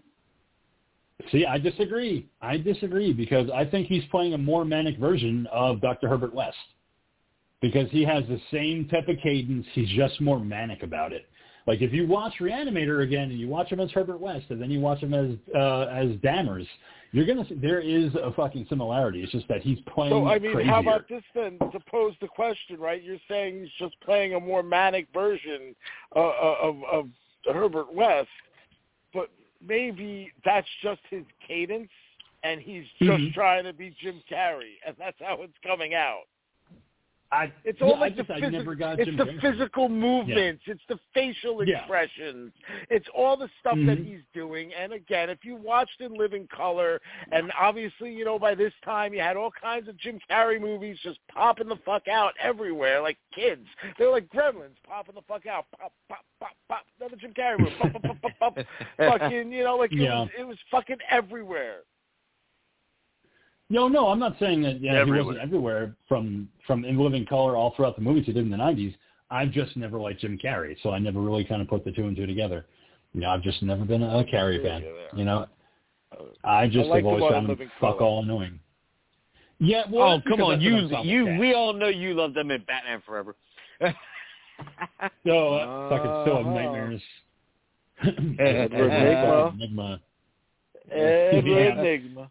See, I disagree. I disagree because I think he's playing a more manic version of Doctor Herbert West because he has the same type of cadence. He's just more manic about it. Like if you watch Reanimator again and you watch him as Herbert West and then you watch him as uh, as Dammers, you're gonna see there is a fucking similarity. It's just that he's playing So I mean, crazier. how about this then? To pose the question, right? You're saying he's just playing a more manic version uh, of of Herbert West, but maybe that's just his cadence, and he's just Mhm. trying to be Jim Carrey, and that's how it's coming out. I, It's all yeah, like I just, the, I physi- never got it's Jim the Carrey. physical movements, it's the facial Yeah. expressions, it's all the stuff that Mhm. he's doing. And again, if you watched In Living Color, and obviously, you know, by this time you had all kinds of Jim Carrey movies just popping the fuck out everywhere, like kids. They were like gremlins popping the fuck out. Pop, pop, pop, pop. Another Jim Carrey movie. Pop, pop, pop, pop, pop. Fucking, you know, like it, Yeah. was, it was fucking everywhere. No, no, I'm not saying that yeah, he Everywhere. wasn't everywhere from from In Living Color all throughout the movies he did in the nineties. I've just never liked Jim Carrey, so I never really kind of put the two and two together. You know, I've just never been a Carrey fan. You know, I just I like have always the found them fuck all annoying. Yeah, well, oh, that's come because on. that's You, an ensemble you, cast. we all know you love them in Batman Forever. So, uh, fucking still have nightmares. Edward Nigma. Enigma. Edward Yeah. Nigma.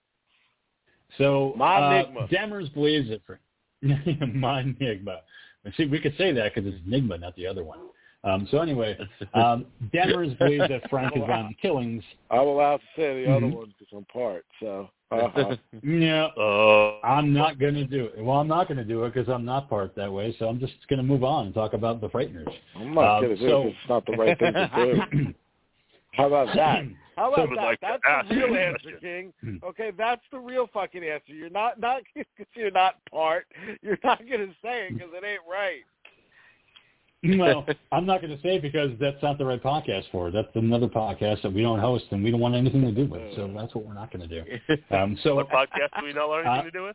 So, My uh, Nigma. Dammers believes it for my Nigma. See, we could say that because it's Nigma, not the other one. Um, so anyway, um, Dammers believes that Frank is behind the killings. I'm allowed to say the Mm-hmm. other one because I'm part. So, uh-huh. Yeah, Uh, I'm not going to do it. Well, I'm not going to do it because I'm not part that way. So I'm just going to move on and talk about the Frighteners. I'm not Um, going to do so- it because it's not the right thing to do. How about that? How So- about that? like That's to the real ask answer, you. King. Okay, that's the real fucking answer. You're not not because you're not part. You're not going to say it because it ain't right. Well, I'm not going to say it because that's not the right podcast for it. That's another podcast that we don't host and we don't want anything to do with. So that's what we're not going to do. Um, so what podcast do we not want anything uh, to do with?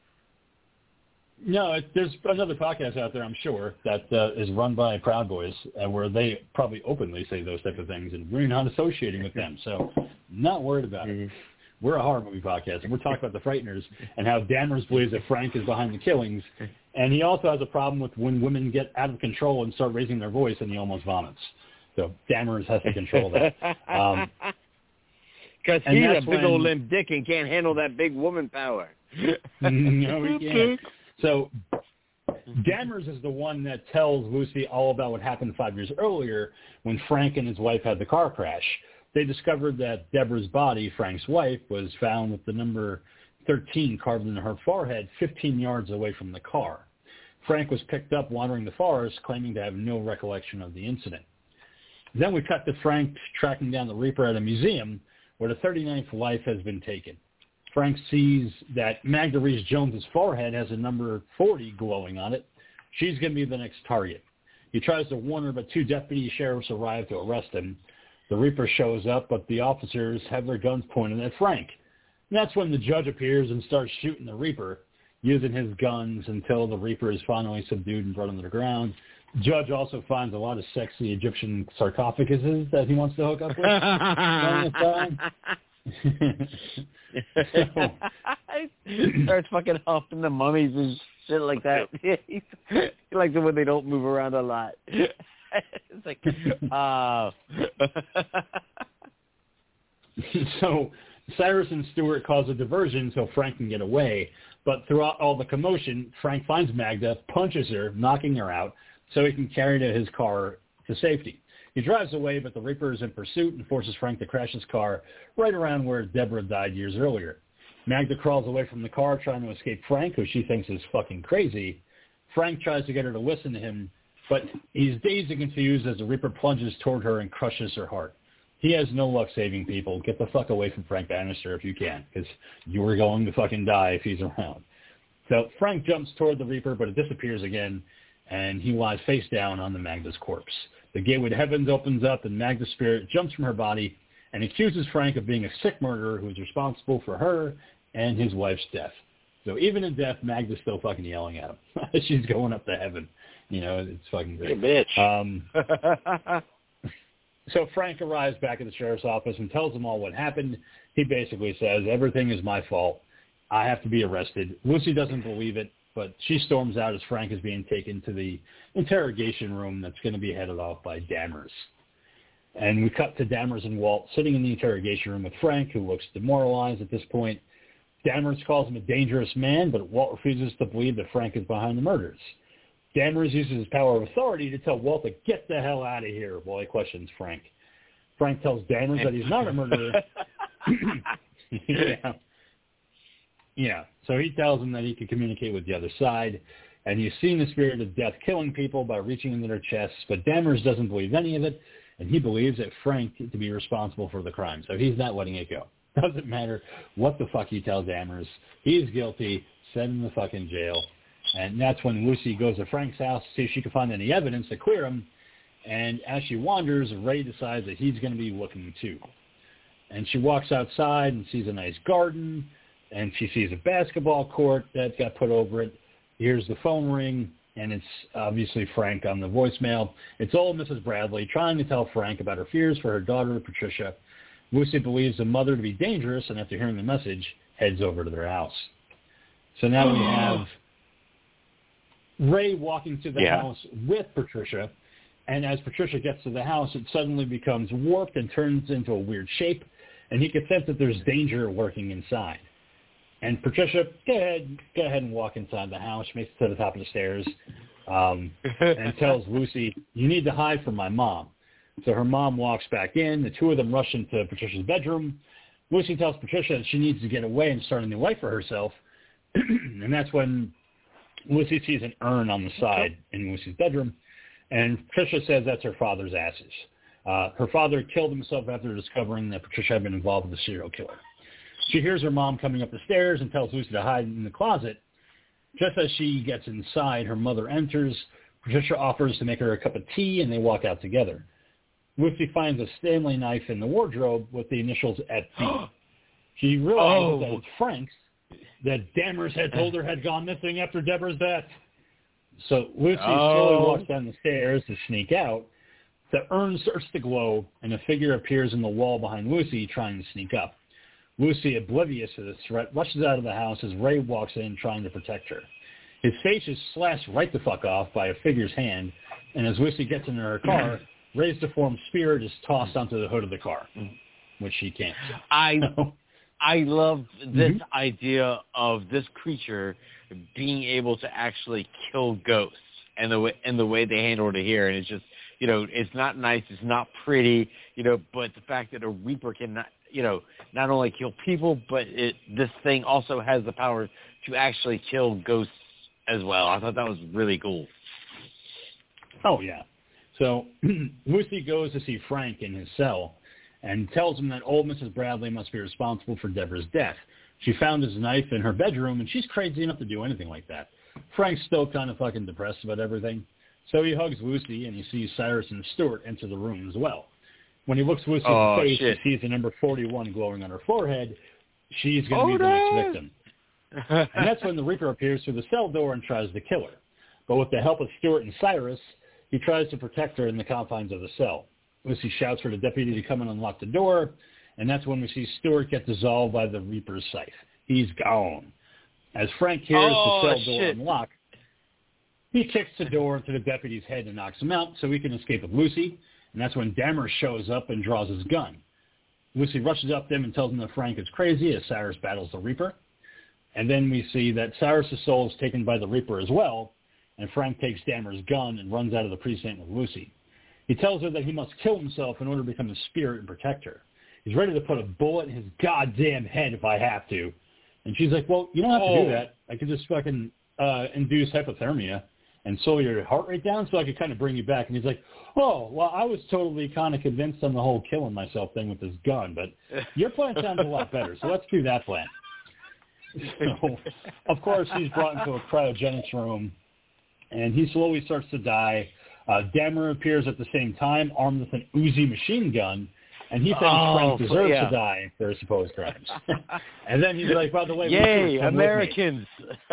No, it, there's another podcast out there, I'm sure, that uh, is run by Proud Boys, uh, where they probably openly say those type of things, and we're not associating with them. So not worried about it. We're a horror movie podcast, and we're talking about the Frighteners and how Dammers believes that Frank is behind the killings. And he also has a problem with when women get out of control and start raising their voice, and he almost vomits. So Dammers has to control that. Um, Because And he's a that's big when- old limp dick and can't handle that big woman power. no, he can't. So Dammers is the one that tells Lucy all about what happened five years earlier when Frank and his wife had the car crash. They discovered that Deborah's body, Frank's wife, was found with the number thirteen carved into her forehead fifteen yards away from the car. Frank was picked up wandering the forest, claiming to have no recollection of the incident. Then we cut to Frank tracking down the Reaper at a museum where the thirty-ninth life has been taken. Frank sees that Magda Reese-Jones's forehead has a number forty glowing on it. She's going to be the next target. He tries to warn her, but two deputy sheriffs arrive to arrest him. The Reaper shows up, but the officers have their guns pointed at Frank. And that's when the judge appears and starts shooting the Reaper, using his guns until the Reaper is finally subdued and brought on the ground. The judge also finds a lot of sexy Egyptian sarcophaguses that he wants to hook up with. during this time. He starts fucking humping the mummies and shit like that. he likes it when they don't move around a lot. It's like, uh... So Cyrus and Stewart cause a diversion so Frank can get away, but throughout all the commotion, Frank finds Magda, punches her, knocking her out, so he can carry her to his car to safety. He drives away, but the Reaper is in pursuit and forces Frank to crash his car right around where Deborah died years earlier. Magda crawls away from the car trying to escape Frank, who she thinks is fucking crazy. Frank tries to get her to listen to him, but he's dazed and confused as the Reaper plunges toward her and crushes her heart. He has no luck saving people. Get the fuck away from Frank Bannister if you can, because you are going to fucking die if he's around. So Frank jumps toward the Reaper, but it disappears again, and he lies face down on the Magda's corpse. The gateway to heavens opens up, and Magda's spirit jumps from her body and accuses Frank of being a sick murderer who is responsible for her and his wife's death. So even in death, Magda's still fucking yelling at him. She's going up to heaven. You know, it's fucking great. Hey, bitch. Um, so Frank arrives back at the sheriff's office and tells them all what happened. He basically says, everything is my fault. I have to be arrested. Lucy doesn't believe it, but she storms out as Frank is being taken to the interrogation room that's going to be headed off by Dammers. And we cut to Dammers and Walt sitting in the interrogation room with Frank, who looks demoralized at this point. Dammers calls him a dangerous man, but Walt refuses to believe that Frank is behind the murders. Dammers uses his power of authority to tell Walt to get the hell out of here while he questions Frank. Frank tells Dammers that he's not a murderer. yeah. yeah. So he tells him that he can communicate with the other side, and he's seen the spirit of death killing people by reaching into their chests, but Dammers doesn't believe any of it, and he believes that Frank to be responsible for the crime. So he's not letting it go. Doesn't matter what the fuck you tell Dammers. He's guilty. Send him to fucking jail. And that's when Lucy goes to Frank's house to see if she can find any evidence to clear him. And as she wanders, Ray decides that he's going to be looking too. And she walks outside and sees a nice garden. And she sees a basketball court that got put over it. Here's the phone ring. And it's obviously Frank on the voicemail. It's old Missus Bradley trying to tell Frank about her fears for her daughter, Patricia. Lucy believes the mother to be dangerous, and after hearing the message, heads over to their house. So now we have Ray walking to the yeah. house with Patricia, and as Patricia gets to the house, it suddenly becomes warped and turns into a weird shape, and he can sense that there's danger lurking inside. And Patricia, go ahead, go ahead and walk inside the house. She makes it to the top of the stairs um, and tells Lucy, you need to hide from my mom. So her mom walks back in. The two of them rush into Patricia's bedroom. Lucy tells Patricia that she needs to get away and start a new life for herself. And that's when Lucy sees an urn on the side in Lucy's bedroom. And Patricia says that's her father's ashes. Uh, her father killed himself after discovering that Patricia had been involved with a serial killer. She hears her mom coming up the stairs and tells Lucy to hide in the closet. Just as she gets inside, her mother enters. Patricia offers to make her a cup of tea, and they walk out together. Lucy finds a Stanley knife in the wardrobe with the initials F B. She realizes oh. that it's Frank's that Dammers had told her had gone missing after Deborah's death. So Lucy oh. slowly walks down the stairs to sneak out. The urn starts to glow, and a figure appears in the wall behind Lucy trying to sneak up. Lucy, oblivious to this threat, rushes out of the house as Ray walks in trying to protect her. His face is slashed right the fuck off by a figure's hand, and as Lucy gets into her car, Ray's deformed spirit is tossed onto the hood of the car, which she can't. I I love this mm-hmm. idea of this creature being able to actually kill ghosts, and the way and the way they handled it here, and it's just, you know, it's not nice, it's not pretty, you know, but the fact that a Reaper can not, you know, not only kill people, but it this thing also has the power to actually kill ghosts as well. I thought that was really cool. Oh yeah. So Lucy goes to see Frank in his cell and tells him that old Missus Bradley must be responsible for Deborah's death. She found his knife in her bedroom, and she's crazy enough to do anything like that. Frank's still kind of fucking depressed about everything. So he hugs Lucy, and he sees Cyrus and Stuart enter the room as well. When he looks Lucy oh, in the face shit. and sees the number forty-one glowing on her forehead, she's going to oh, be the no. next victim. And that's when the Reaper appears through the cell door and tries to kill her. But with the help of Stuart and Cyrus, he tries to protect her in the confines of the cell. Lucy shouts for the deputy to come and unlock the door, and that's when we see Stuart get dissolved by the Reaper's scythe. He's gone. As Frank hears oh, the cell door shit. unlock, he kicks the door into the deputy's head and knocks him out so he can escape with Lucy, and that's when Dammer shows up and draws his gun. Lucy rushes up to him and tells him that Frank is crazy as Cyrus battles the Reaper. And then we see that Cyrus' soul is taken by the Reaper as well, and Frank takes Dammer's gun and runs out of the precinct with Lucy. He tells her that he must kill himself in order to become a spirit and protect her. He's ready to put a bullet in his goddamn head if I have to. And she's like, well, you don't have to oh. do that. I could just fucking uh, induce hypothermia and slow your heart rate down so I could kind of bring you back. And he's like, oh, well, I was totally kind of convinced on the whole killing myself thing with this gun, but your plan sounds a lot better, so let's do that plan. So, of course, he's brought into a cryogenics room, and he slowly starts to die. Uh, Dammer appears at the same time, armed with an Uzi machine gun, and he thinks oh, Frank deserves yeah. to die for his supposed crimes. And then he's like, by the way, yay, Americans!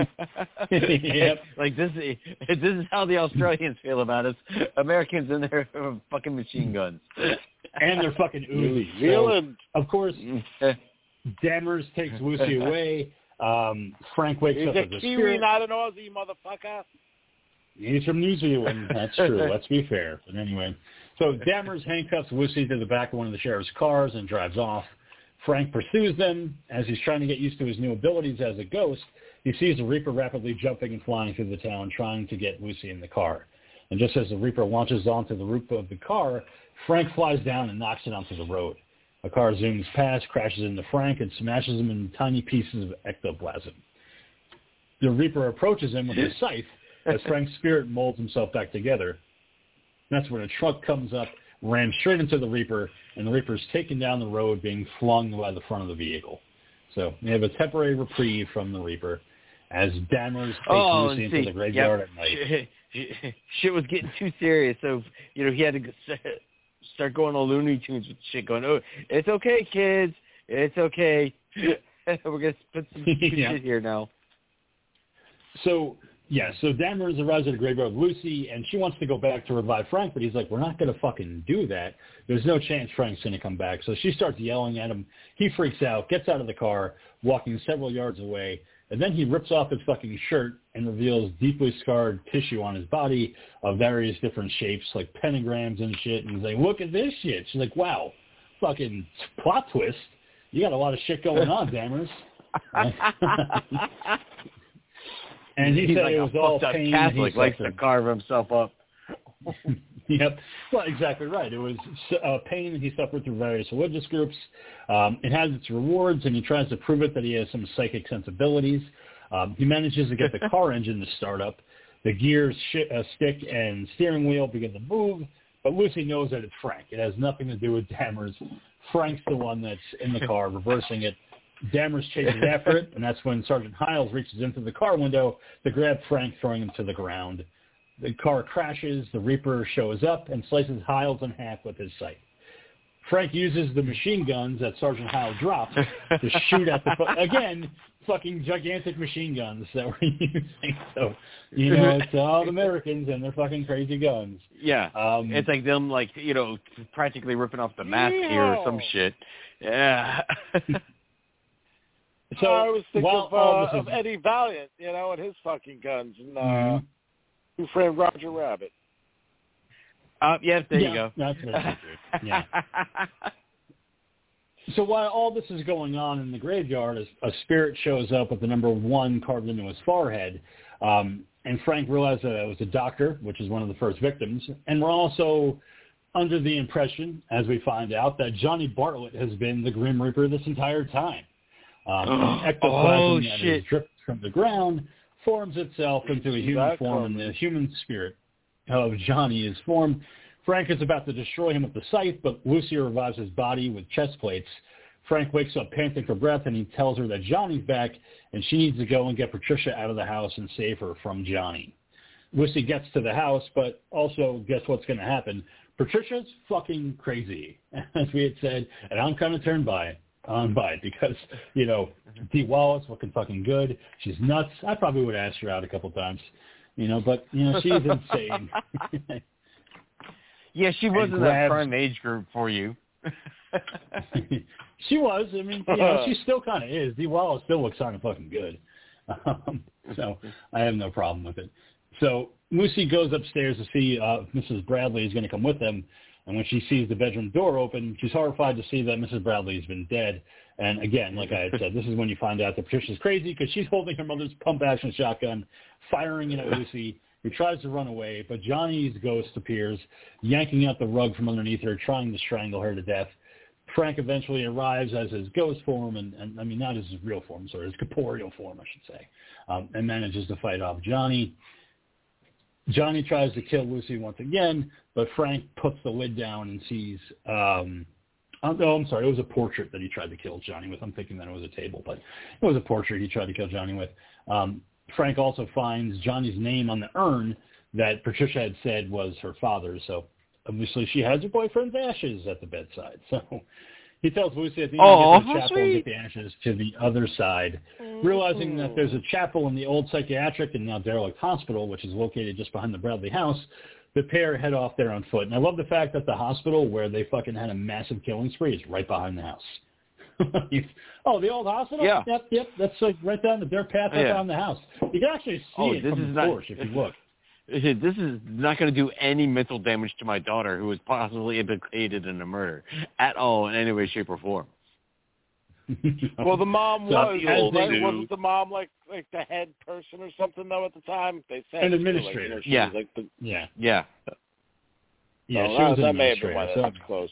Yep. Like this, is, this is how the Australians feel about us. Americans and their fucking machine guns, and their fucking Uzi. New Zealand. So, of course, Dammers takes Lucy away. Um, Frank wakes He's up a as a Kiwi, spirit. not an Aussie, motherfucker. He's from New Zealand. That's true. Let's be fair. But anyway, so Dammers handcuffs Lucy to the back of one of the sheriff's cars and drives off. Frank pursues them. As he's trying to get used to his new abilities as a ghost, he sees the Reaper rapidly jumping and flying through the town, trying to get Lucy in the car. And just as the Reaper launches onto the roof of the car, Frank flies down and knocks it onto the road. A car zooms past, crashes into Frank, and smashes him in tiny pieces of ectoplasm. The Reaper approaches him with a scythe as Frank's spirit molds himself back together. That's when a truck comes up, rams straight into the Reaper, and the Reaper is taken down the road, being flung by the front of the vehicle. So we have a temporary reprieve from the Reaper as Dammers takes oh, Lucy see, into the graveyard yep. at night. Shit, shit was getting too serious, so you know he had to start going all Looney Tunes with shit, going, "Oh, it's okay, kids, it's okay. We're gonna put some yeah. shit here now." So Yeah, so Dammers arrives at a graveyard with Lucy, and she wants to go back to revive Frank, but he's like, we're not going to fucking do that. There's no chance Frank's going to come back. So she starts yelling at him. He freaks out, gets out of the car, walking several yards away, and then he rips off his fucking shirt and reveals deeply scarred tissue on his body of various different shapes, like pentagrams and shit, and he's like, look at this shit. She's like, wow, fucking plot twist. You got a lot of shit going on, Dammers. And he He's said like it was a all fucked up pain. Catholic, he likes to suffered. carve himself up. Yep. Well, exactly right. It was uh, pain he suffered through various religious groups. Um, it has its rewards, and he tries to prove it that he has some psychic sensibilities. Um, he manages to get the car engine to start up. The gears, sh- uh, stick, and steering wheel begin to move, but Lucy knows that it's Frank. It has nothing to do with Dammers. Frank's the one that's in the car, reversing it. Dammers chases after it, and that's when Sergeant Hiles reaches into the car window to grab Frank, throwing him to the ground. The car crashes, the Reaper shows up, and slices Hiles in half with his sight. Frank uses the machine guns that Sergeant Hiles dropped to shoot at the, fu- again, fucking gigantic machine guns that we're using. So, you know, it's all Americans and their fucking crazy guns. Yeah, Um, it's like them, like, you know, practically ripping off the mask here or some shit. Yeah. So I was thinking while of, all uh, this is- of Eddie Valiant, you know, and his fucking guns, and uh, Mhm. Who Framed Roger Rabbit. Uh, yes, there yeah, you go. That's very true. Yeah. So while all this is going on in the graveyard, a, a spirit shows up with the number one carved into his forehead, um, and Frank realized that it was a doctor, which is one of the first victims, and we're also under the impression, as we find out, that Johnny Bartlett has been the Grim Reaper this entire time. Um, and ectoplasm Oh, that shit. is dripped from the ground forms itself into a human That form, and the human spirit of Johnny is formed. Frank is about to destroy him with the scythe, but Lucy revives his body with chest plates. Frank wakes up panting for breath, and he tells her that Johnny's back, and she needs to go and get Patricia out of the house and save her from Johnny. Lucy gets to the house, but also guess what's going to happen? Patricia's fucking crazy, as we had said, and I'm kind of turned by it. On by it because, you know, Dee Wallace looking fucking good. She's nuts. I probably would have asked her out a couple times, you know, but, you know, she's insane. Yeah, she wasn't grabs- that prime age group for you. She was. I mean, you know, she still kind of is. Dee Wallace still looks kind of fucking good. Um, so I have no problem with it. So Lucy goes upstairs to see uh, Missus Bradley is going to come with them. And when she sees the bedroom door open, she's horrified to see that Missus Bradley has been dead. And again, like I had said, this is when you find out that Patricia's crazy because she's holding her mother's pump-action shotgun, firing it at Lucy, who tries to run away. But Johnny's ghost appears, yanking out the rug from underneath her, trying to strangle her to death. Frank eventually arrives as his ghost form, and, and I mean, not his real form, sorry, his corporeal form, I should say, um, and manages to fight off Johnny. Johnny tries to kill Lucy once again, but Frank puts the lid down and sees, um, oh, I'm sorry, it was a portrait that he tried to kill Johnny with. I'm thinking that it was a table, but it was a portrait he tried to kill Johnny with. Um, Frank also finds Johnny's name on the urn that Patricia had said was her father's, so obviously she has her boyfriend's ashes at the bedside. So he tells Lucy at the end Oh, to get to the how chapel and sweet. get the ashes to the other side, realizing that there's a chapel in the old psychiatric and now derelict hospital, which is located just behind the Bradley house. The pair head off there on foot. And I love the fact that the hospital where they fucking had a massive killing spree is right behind the house. Oh, the old hospital? Yeah. Yep, yep. That's like right down the dirt path right Yeah. behind the house. You can actually see Oh, it this from is the not- porch if you look. This is not going to do any mental damage to my daughter, who was possibly implicated in a murder at all in any way, shape, or form. Well, the mom So, was, as right? they do- Wasn't the mom like like the head person or something though at the time? They said An too, like, you administrator. know, she Yeah. was, like the, Yeah. Yeah. Yeah, oh, she that, was an that may have been administrator. why So- that's close.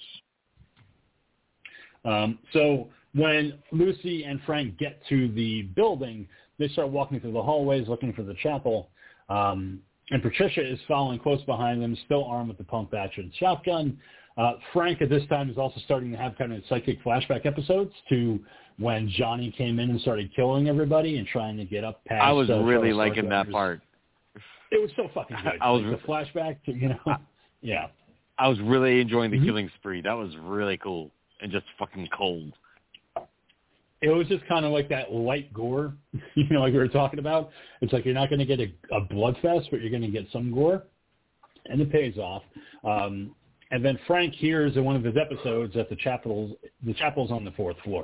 Um, so when Lucy and Frank get to the building, they start walking through the hallways looking for the chapel. Um, and Patricia is following close behind them, still armed with the pump-action shotgun. Uh, Frank at this time is also starting to have kind of psychic flashback episodes to when Johnny came in and started killing everybody and trying to get up past. I was uh, really Charles liking that Starkweather's- part. It was so fucking good. I was- like the flashback to, you know, yeah. I was really enjoying the Mhm. killing spree. That was really cool and just fucking cold. it was just kind of like that light gore, you know, like we were talking about. It's like you're not going to get a, a bloodfest, but you're going to get some gore, and it pays off. Um, and then Frank hears in one of his episodes that the chapel's the chapel's on the fourth floor,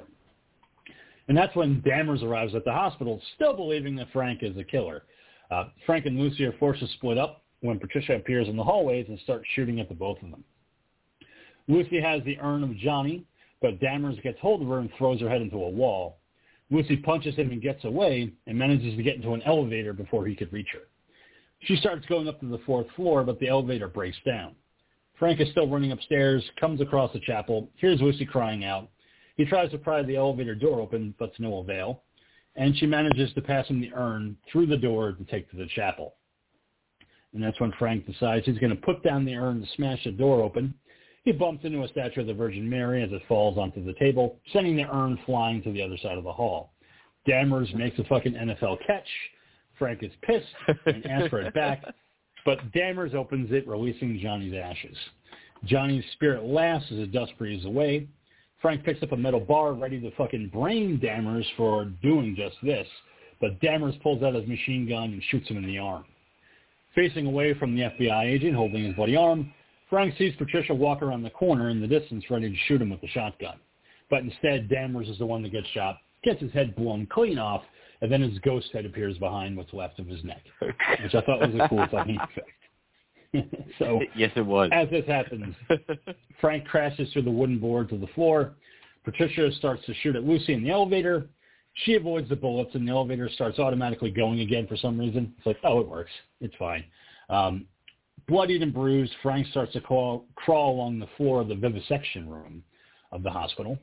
and that's when Dammers arrives at the hospital, still believing that Frank is the killer. Uh, Frank and Lucy are forced to split up when Patricia appears in the hallways and starts shooting at the both of them. Lucy has the urn of Johnny, but Dammers gets hold of her and throws her head into a wall. Lucy punches him and gets away and manages to get into an elevator before he could reach her. She starts going up to the fourth floor, but the elevator breaks down. Frank is still running upstairs, comes across the chapel, hears Lucy crying out. He tries to pry the elevator door open, but to no avail, and she manages to pass him the urn through the door to take to the chapel. And that's when Frank decides he's going to put down the urn to smash the door open. He bumps into a statue of the Virgin Mary as it falls onto the table, sending the urn flying to the other side of the hall. Dammers makes a fucking N F L catch. Frank is pissed and asks for it back, but Dammers opens it, releasing Johnny's ashes. Johnny's spirit laughs as the dust breathes away. Frank picks up a metal bar ready to fucking brain Dammers for doing just this, but Dammers pulls out his machine gun and shoots him in the arm. Facing away from the F B I agent holding his bloody arm, Frank sees Patricia walk around the corner in the distance ready to shoot him with the shotgun. But instead, Dammers is the one that gets shot, gets his head blown clean off, and then his ghost head appears behind what's left of his neck, which I thought was a cool fucking effect. So, yes, it was. As this happens, Frank crashes through the wooden board to the floor. Patricia starts to shoot at Lucy in the elevator. She avoids the bullets, and the elevator starts automatically going again for some reason. It's like, oh, it works. It's fine. Um, Bloodied and bruised, Frank starts to crawl, crawl along the floor of the vivisection room of the hospital.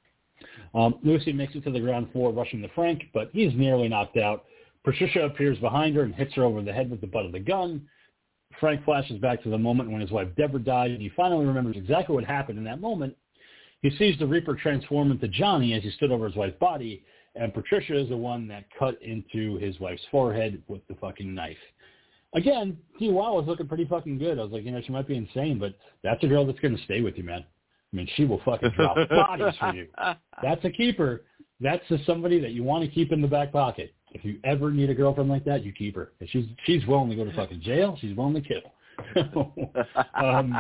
Um, Lucy makes it to the ground floor, rushing to Frank, but he's nearly knocked out. Patricia appears behind her and hits her over the head with the butt of the gun. Frank flashes back to the moment when his wife Deborah died, and he finally remembers exactly what happened in that moment. He sees the Reaper transform into Johnny as he stood over his wife's body, and Patricia is the one that cut into his wife's forehead with the fucking knife. Again, T. Wow was looking pretty fucking good. I was like, you know, she might be insane, but that's a girl that's going to stay with you, man. I mean, she will fucking drop bodies for you. That's a keeper. That's just somebody that you want to keep in the back pocket. If you ever need a girlfriend like that, you keep her. If she's she's willing to go to fucking jail, she's willing to kill. um,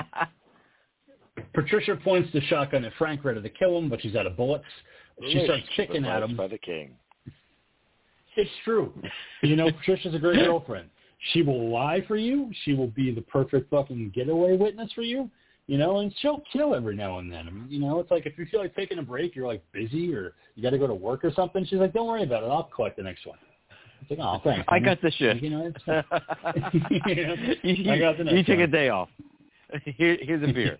Patricia points the shotgun at Frank, ready to kill him, but she's out of bullets. She starts kicking at him. By the king. It's true. You know, Patricia's a great girlfriend. She will lie for you. She will be the perfect fucking getaway witness for you, you know, and she'll kill every now and then. I mean, you know, it's like if you feel like taking a break, you're like busy or you got to go to work or something. She's like, don't worry about it. I'll collect the next one. It's like, oh, thanks. I got the shit. You know, it's, you know, you, I got the next you take one. a day off. Here, here's a beer.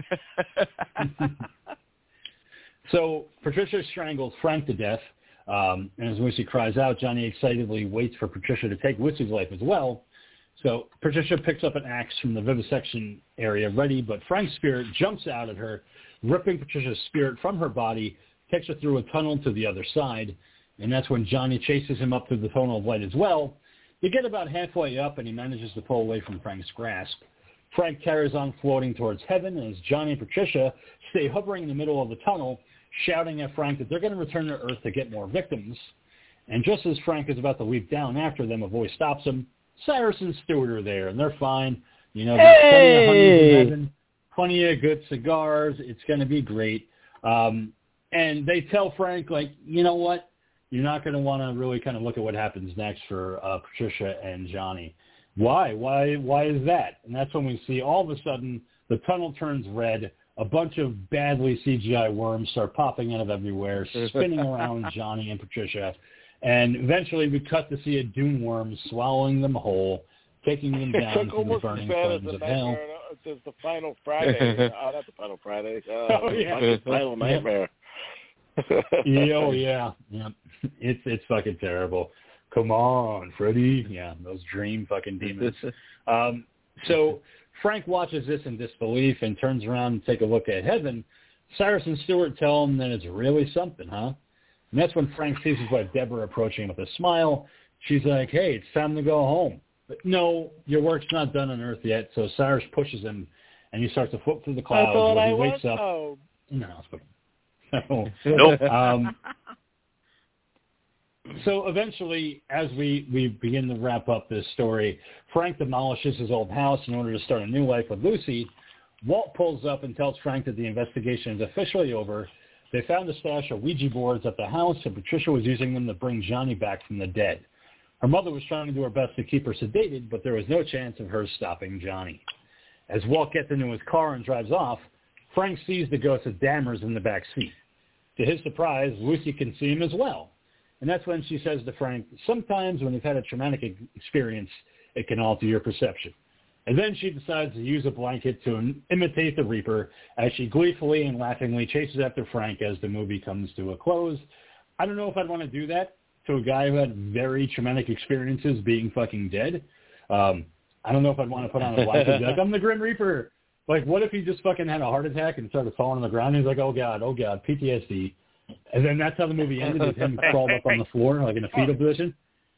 So Patricia strangles Frank to death. Um, and as Lucy cries out, Johnny excitedly waits for Patricia to take Lucy's life as well. So Patricia picks up an axe from the vivisection area ready, but Frank's spirit jumps out at her, ripping Patricia's spirit from her body, takes her through a tunnel to the other side, and that's when Johnny chases him up through the tunnel of light as well. They get about halfway up, and he manages to pull away from Frank's grasp. Frank carries on floating towards heaven as Johnny and Patricia stay hovering in the middle of the tunnel, shouting at Frank that they're going to return to Earth to get more victims. And just as Frank is about to leap down after them, a voice stops him. Cyrus and Stewart are there, and they're fine. You know, there's plenty of honeys in heaven, plenty of good cigars. It's going to be great. Um, and they tell Frank, like, you know what? You're not going to want to really kind of look at what happens next for uh, Patricia and Johnny. Why? Why? Why is that? And that's when we see all of a sudden the tunnel turns red. A bunch of badly C G I worms start popping out of everywhere, spinning around Johnny and Patricia. And eventually we cut to see a dune worm swallowing them whole, taking them down to the burning flames of hell. There's the Final Friday. oh, not the Final Friday. Uh, oh, yeah. The Final Nightmare. yeah, oh, yeah. yeah. It's, it's fucking terrible. Come on, Freddy. Yeah, those dream fucking demons. Um, so... Frank watches this in disbelief and turns around and take a look at heaven. Cyrus and Stewart tell him that it's really something, huh? And that's when Frank sees his wife Deborah approaching him with a smile. She's like, hey, it's time to go home. But no, your work's not done on Earth yet. So Cyrus pushes him, and he starts to float through the clouds I when I he wakes was up. home. No, no. Nope. Um, so eventually, as we, we begin to wrap up this story, Frank demolishes his old house in order to start a new life with Lucy. Walt pulls up and tells Frank that the investigation is officially over. They found a stash of Ouija boards at the house, and Patricia was using them to bring Johnny back from the dead. Her mother was trying to do her best to keep her sedated, but there was no chance of her stopping Johnny. As Walt gets into his car and drives off, Frank sees the ghost of Dammers in the back seat. To his surprise, Lucy can see him as well. And that's when she says to Frank, sometimes when you've had a traumatic experience, it can alter your perception. And then she decides to use a blanket to imitate the Reaper as she gleefully and laughingly chases after Frank as the movie comes to a close. I don't know if I'd want to do that to a guy who had very traumatic experiences being fucking dead. Um, I don't know if I'd want to put on a blanket and be like, I'm the Grim Reaper. Like, what if he just fucking had a heart attack and started falling on the ground? He's like, oh, God, oh, God, P T S D. And then that's how the movie ended, with him crawled up on the floor, like in a fetal position.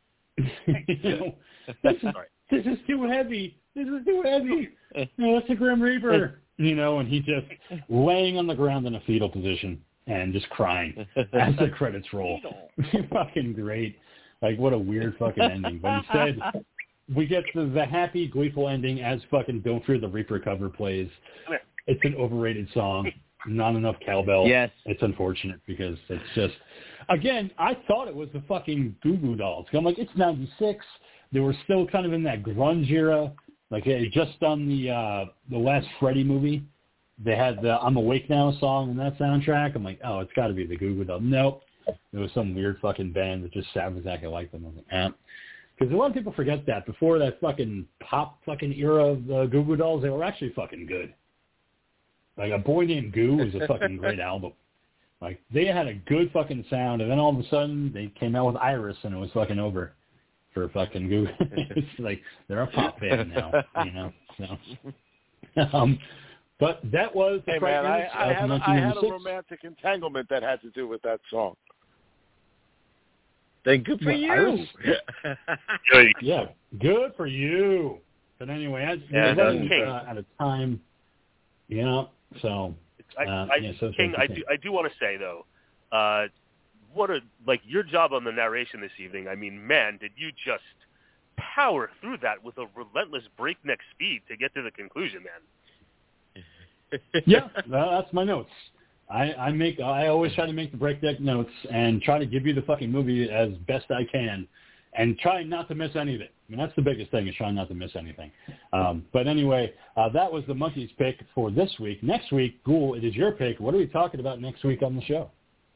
you know, this, is, this is too heavy. This is too heavy. No, it's a Grim Reaper. You know, and he just laying on the ground in a fetal position and just crying as the credits roll. Fucking great. Like, what a weird fucking ending. But instead, we get the, the happy, gleeful ending as fucking Don't Fear the Reaper cover plays. It's an overrated song. Not enough cowbell. Yes. It's unfortunate because it's just, again, I thought it was the fucking Goo Goo Dolls. I'm like, it's ninety-six. They were still kind of in that grunge era. Like, they had just done the uh, the last Freddy movie. They had the I'm Awake Now song in that soundtrack. I'm like, oh, it's got to be the Goo Goo Dolls. Nope. It was some weird fucking band that just sounded exactly like them. I was like, eh. Because a lot of people forget that. Before that fucking pop fucking era of the Goo Goo Dolls, they were actually fucking good. Like, A Boy Named Goo was a fucking great album. Like, they had a good fucking sound, and then all of a sudden, they came out with Iris, and it was fucking over for fucking Goo. It's like, they're a pop band now, you know? So, um, but that was the Hey, man, I, I, had, I had a romantic entanglement that had to do with that song. Then good for well, you. Yeah, good for you. But anyway, I, yeah, I was uh, at a time, you know, so. I, uh, I, yeah, so King, I do, I do want to say, though, uh, what a, like, your job on the narration this evening, I mean, man, did you just power through that with a relentless breakneck speed to get to the conclusion, man. Yeah, well, that's my notes. I, I make I always try to make the breakneck notes and try to give you the fucking movie as best I can, and try not to miss any of it. I mean, that's the biggest thing, is trying not to miss anything. Um, but anyway, uh, that was the Monkeys pick for this week. Next week, Ghoul, it is your pick. What are we talking about next week on the show?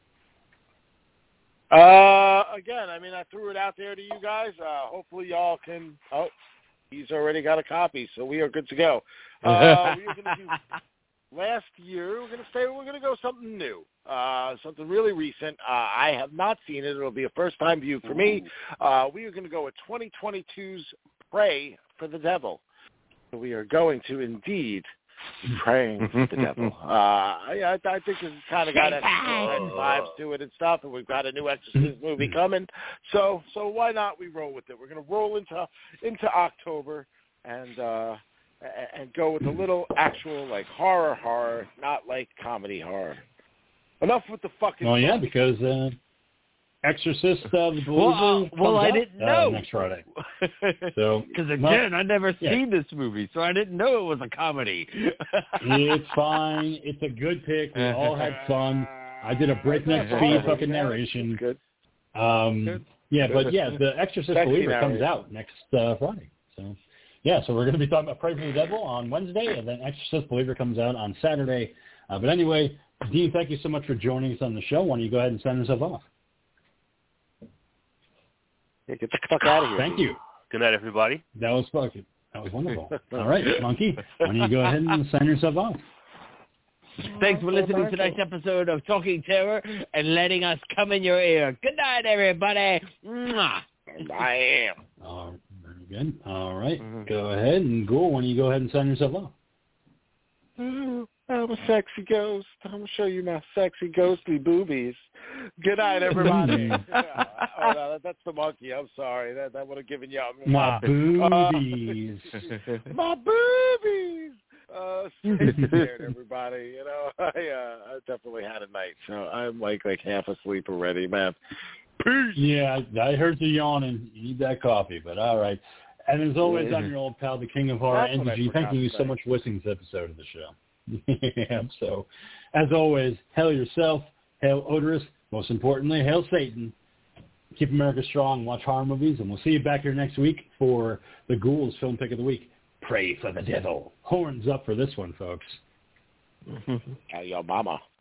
Uh, again, I mean, I threw it out there to you guys. Uh, hopefully y'all can, oh, he's already got a copy, so we are good to go. Uh, we are going to do... Last year, we're going to say we're going to go something new, uh, something really recent. Uh, I have not seen it. It'll be a first-time view for me. Uh, we are going to go with twenty twenty-two's Pray for the Devil. So we are going to indeed praying for the devil. Uh, I, I think it's kind of got exorcist vibes to it and stuff, and we've got a new Exorcist movie coming. So, so why not we roll with it? We're going to roll into into October and. Uh, and go with a little actual, like, horror horror, not like comedy horror. Enough with the fucking... Oh, yeah, because uh, Exorcist uh, the Well, uh, well I out, didn't uh, know. next Friday. So, Because, again, well, I've never yeah. seen this movie, so I didn't know it was a comedy. It's fine. It's a good pick. We all had fun. I did a breakneck speed fucking narration. Good. Um, Good. Yeah, but, yeah, The Exorcist Sexy Believer comes narration. out next uh, Friday. So... Yeah, so we're going to be talking about Pray for the Devil on Wednesday, and then Exorcist Believer comes out on Saturday. Uh, but anyway, Dean, thank you so much for joining us on the show. Why don't you go ahead and sign yourself off? Yeah, get the fuck out of here. Thank you. Good night, everybody. That was fucking, that was wonderful. All right, Monkey, why don't you go ahead and sign yourself off? Thanks for listening to tonight's episode of Talking Terror and letting us come in your ear. Good night, everybody. Mwah. I am. All right, very good. All right, mm-hmm. Go ahead and go. Why don't you go ahead and sign yourself off? Oh, I'm a sexy ghost. I'm going to show you my sexy ghostly boobies. Good night, everybody. yeah. Oh, no, that's the monkey. I'm sorry. That that would have given you a my boobies. Uh, my boobies. Uh, stay scared, everybody. You know, I uh, I definitely had a night, so I'm like like half asleep already, man. Peace. Yeah, I heard you yawning. You need that coffee, but all right. And as always, Mm-hmm. I'm your old pal, the King of Horror, That's what I Andy G. forgot Thanking you to so say. much for listening to this episode of the show. Yeah, so, as always, hail yourself, hail Odorous, most importantly, hail Satan. Keep America strong, watch horror movies, and we'll see you back here next week for the Ghouls Film Pick of the Week. Pray for the devil. Horns up for this one, folks. Tell your mama.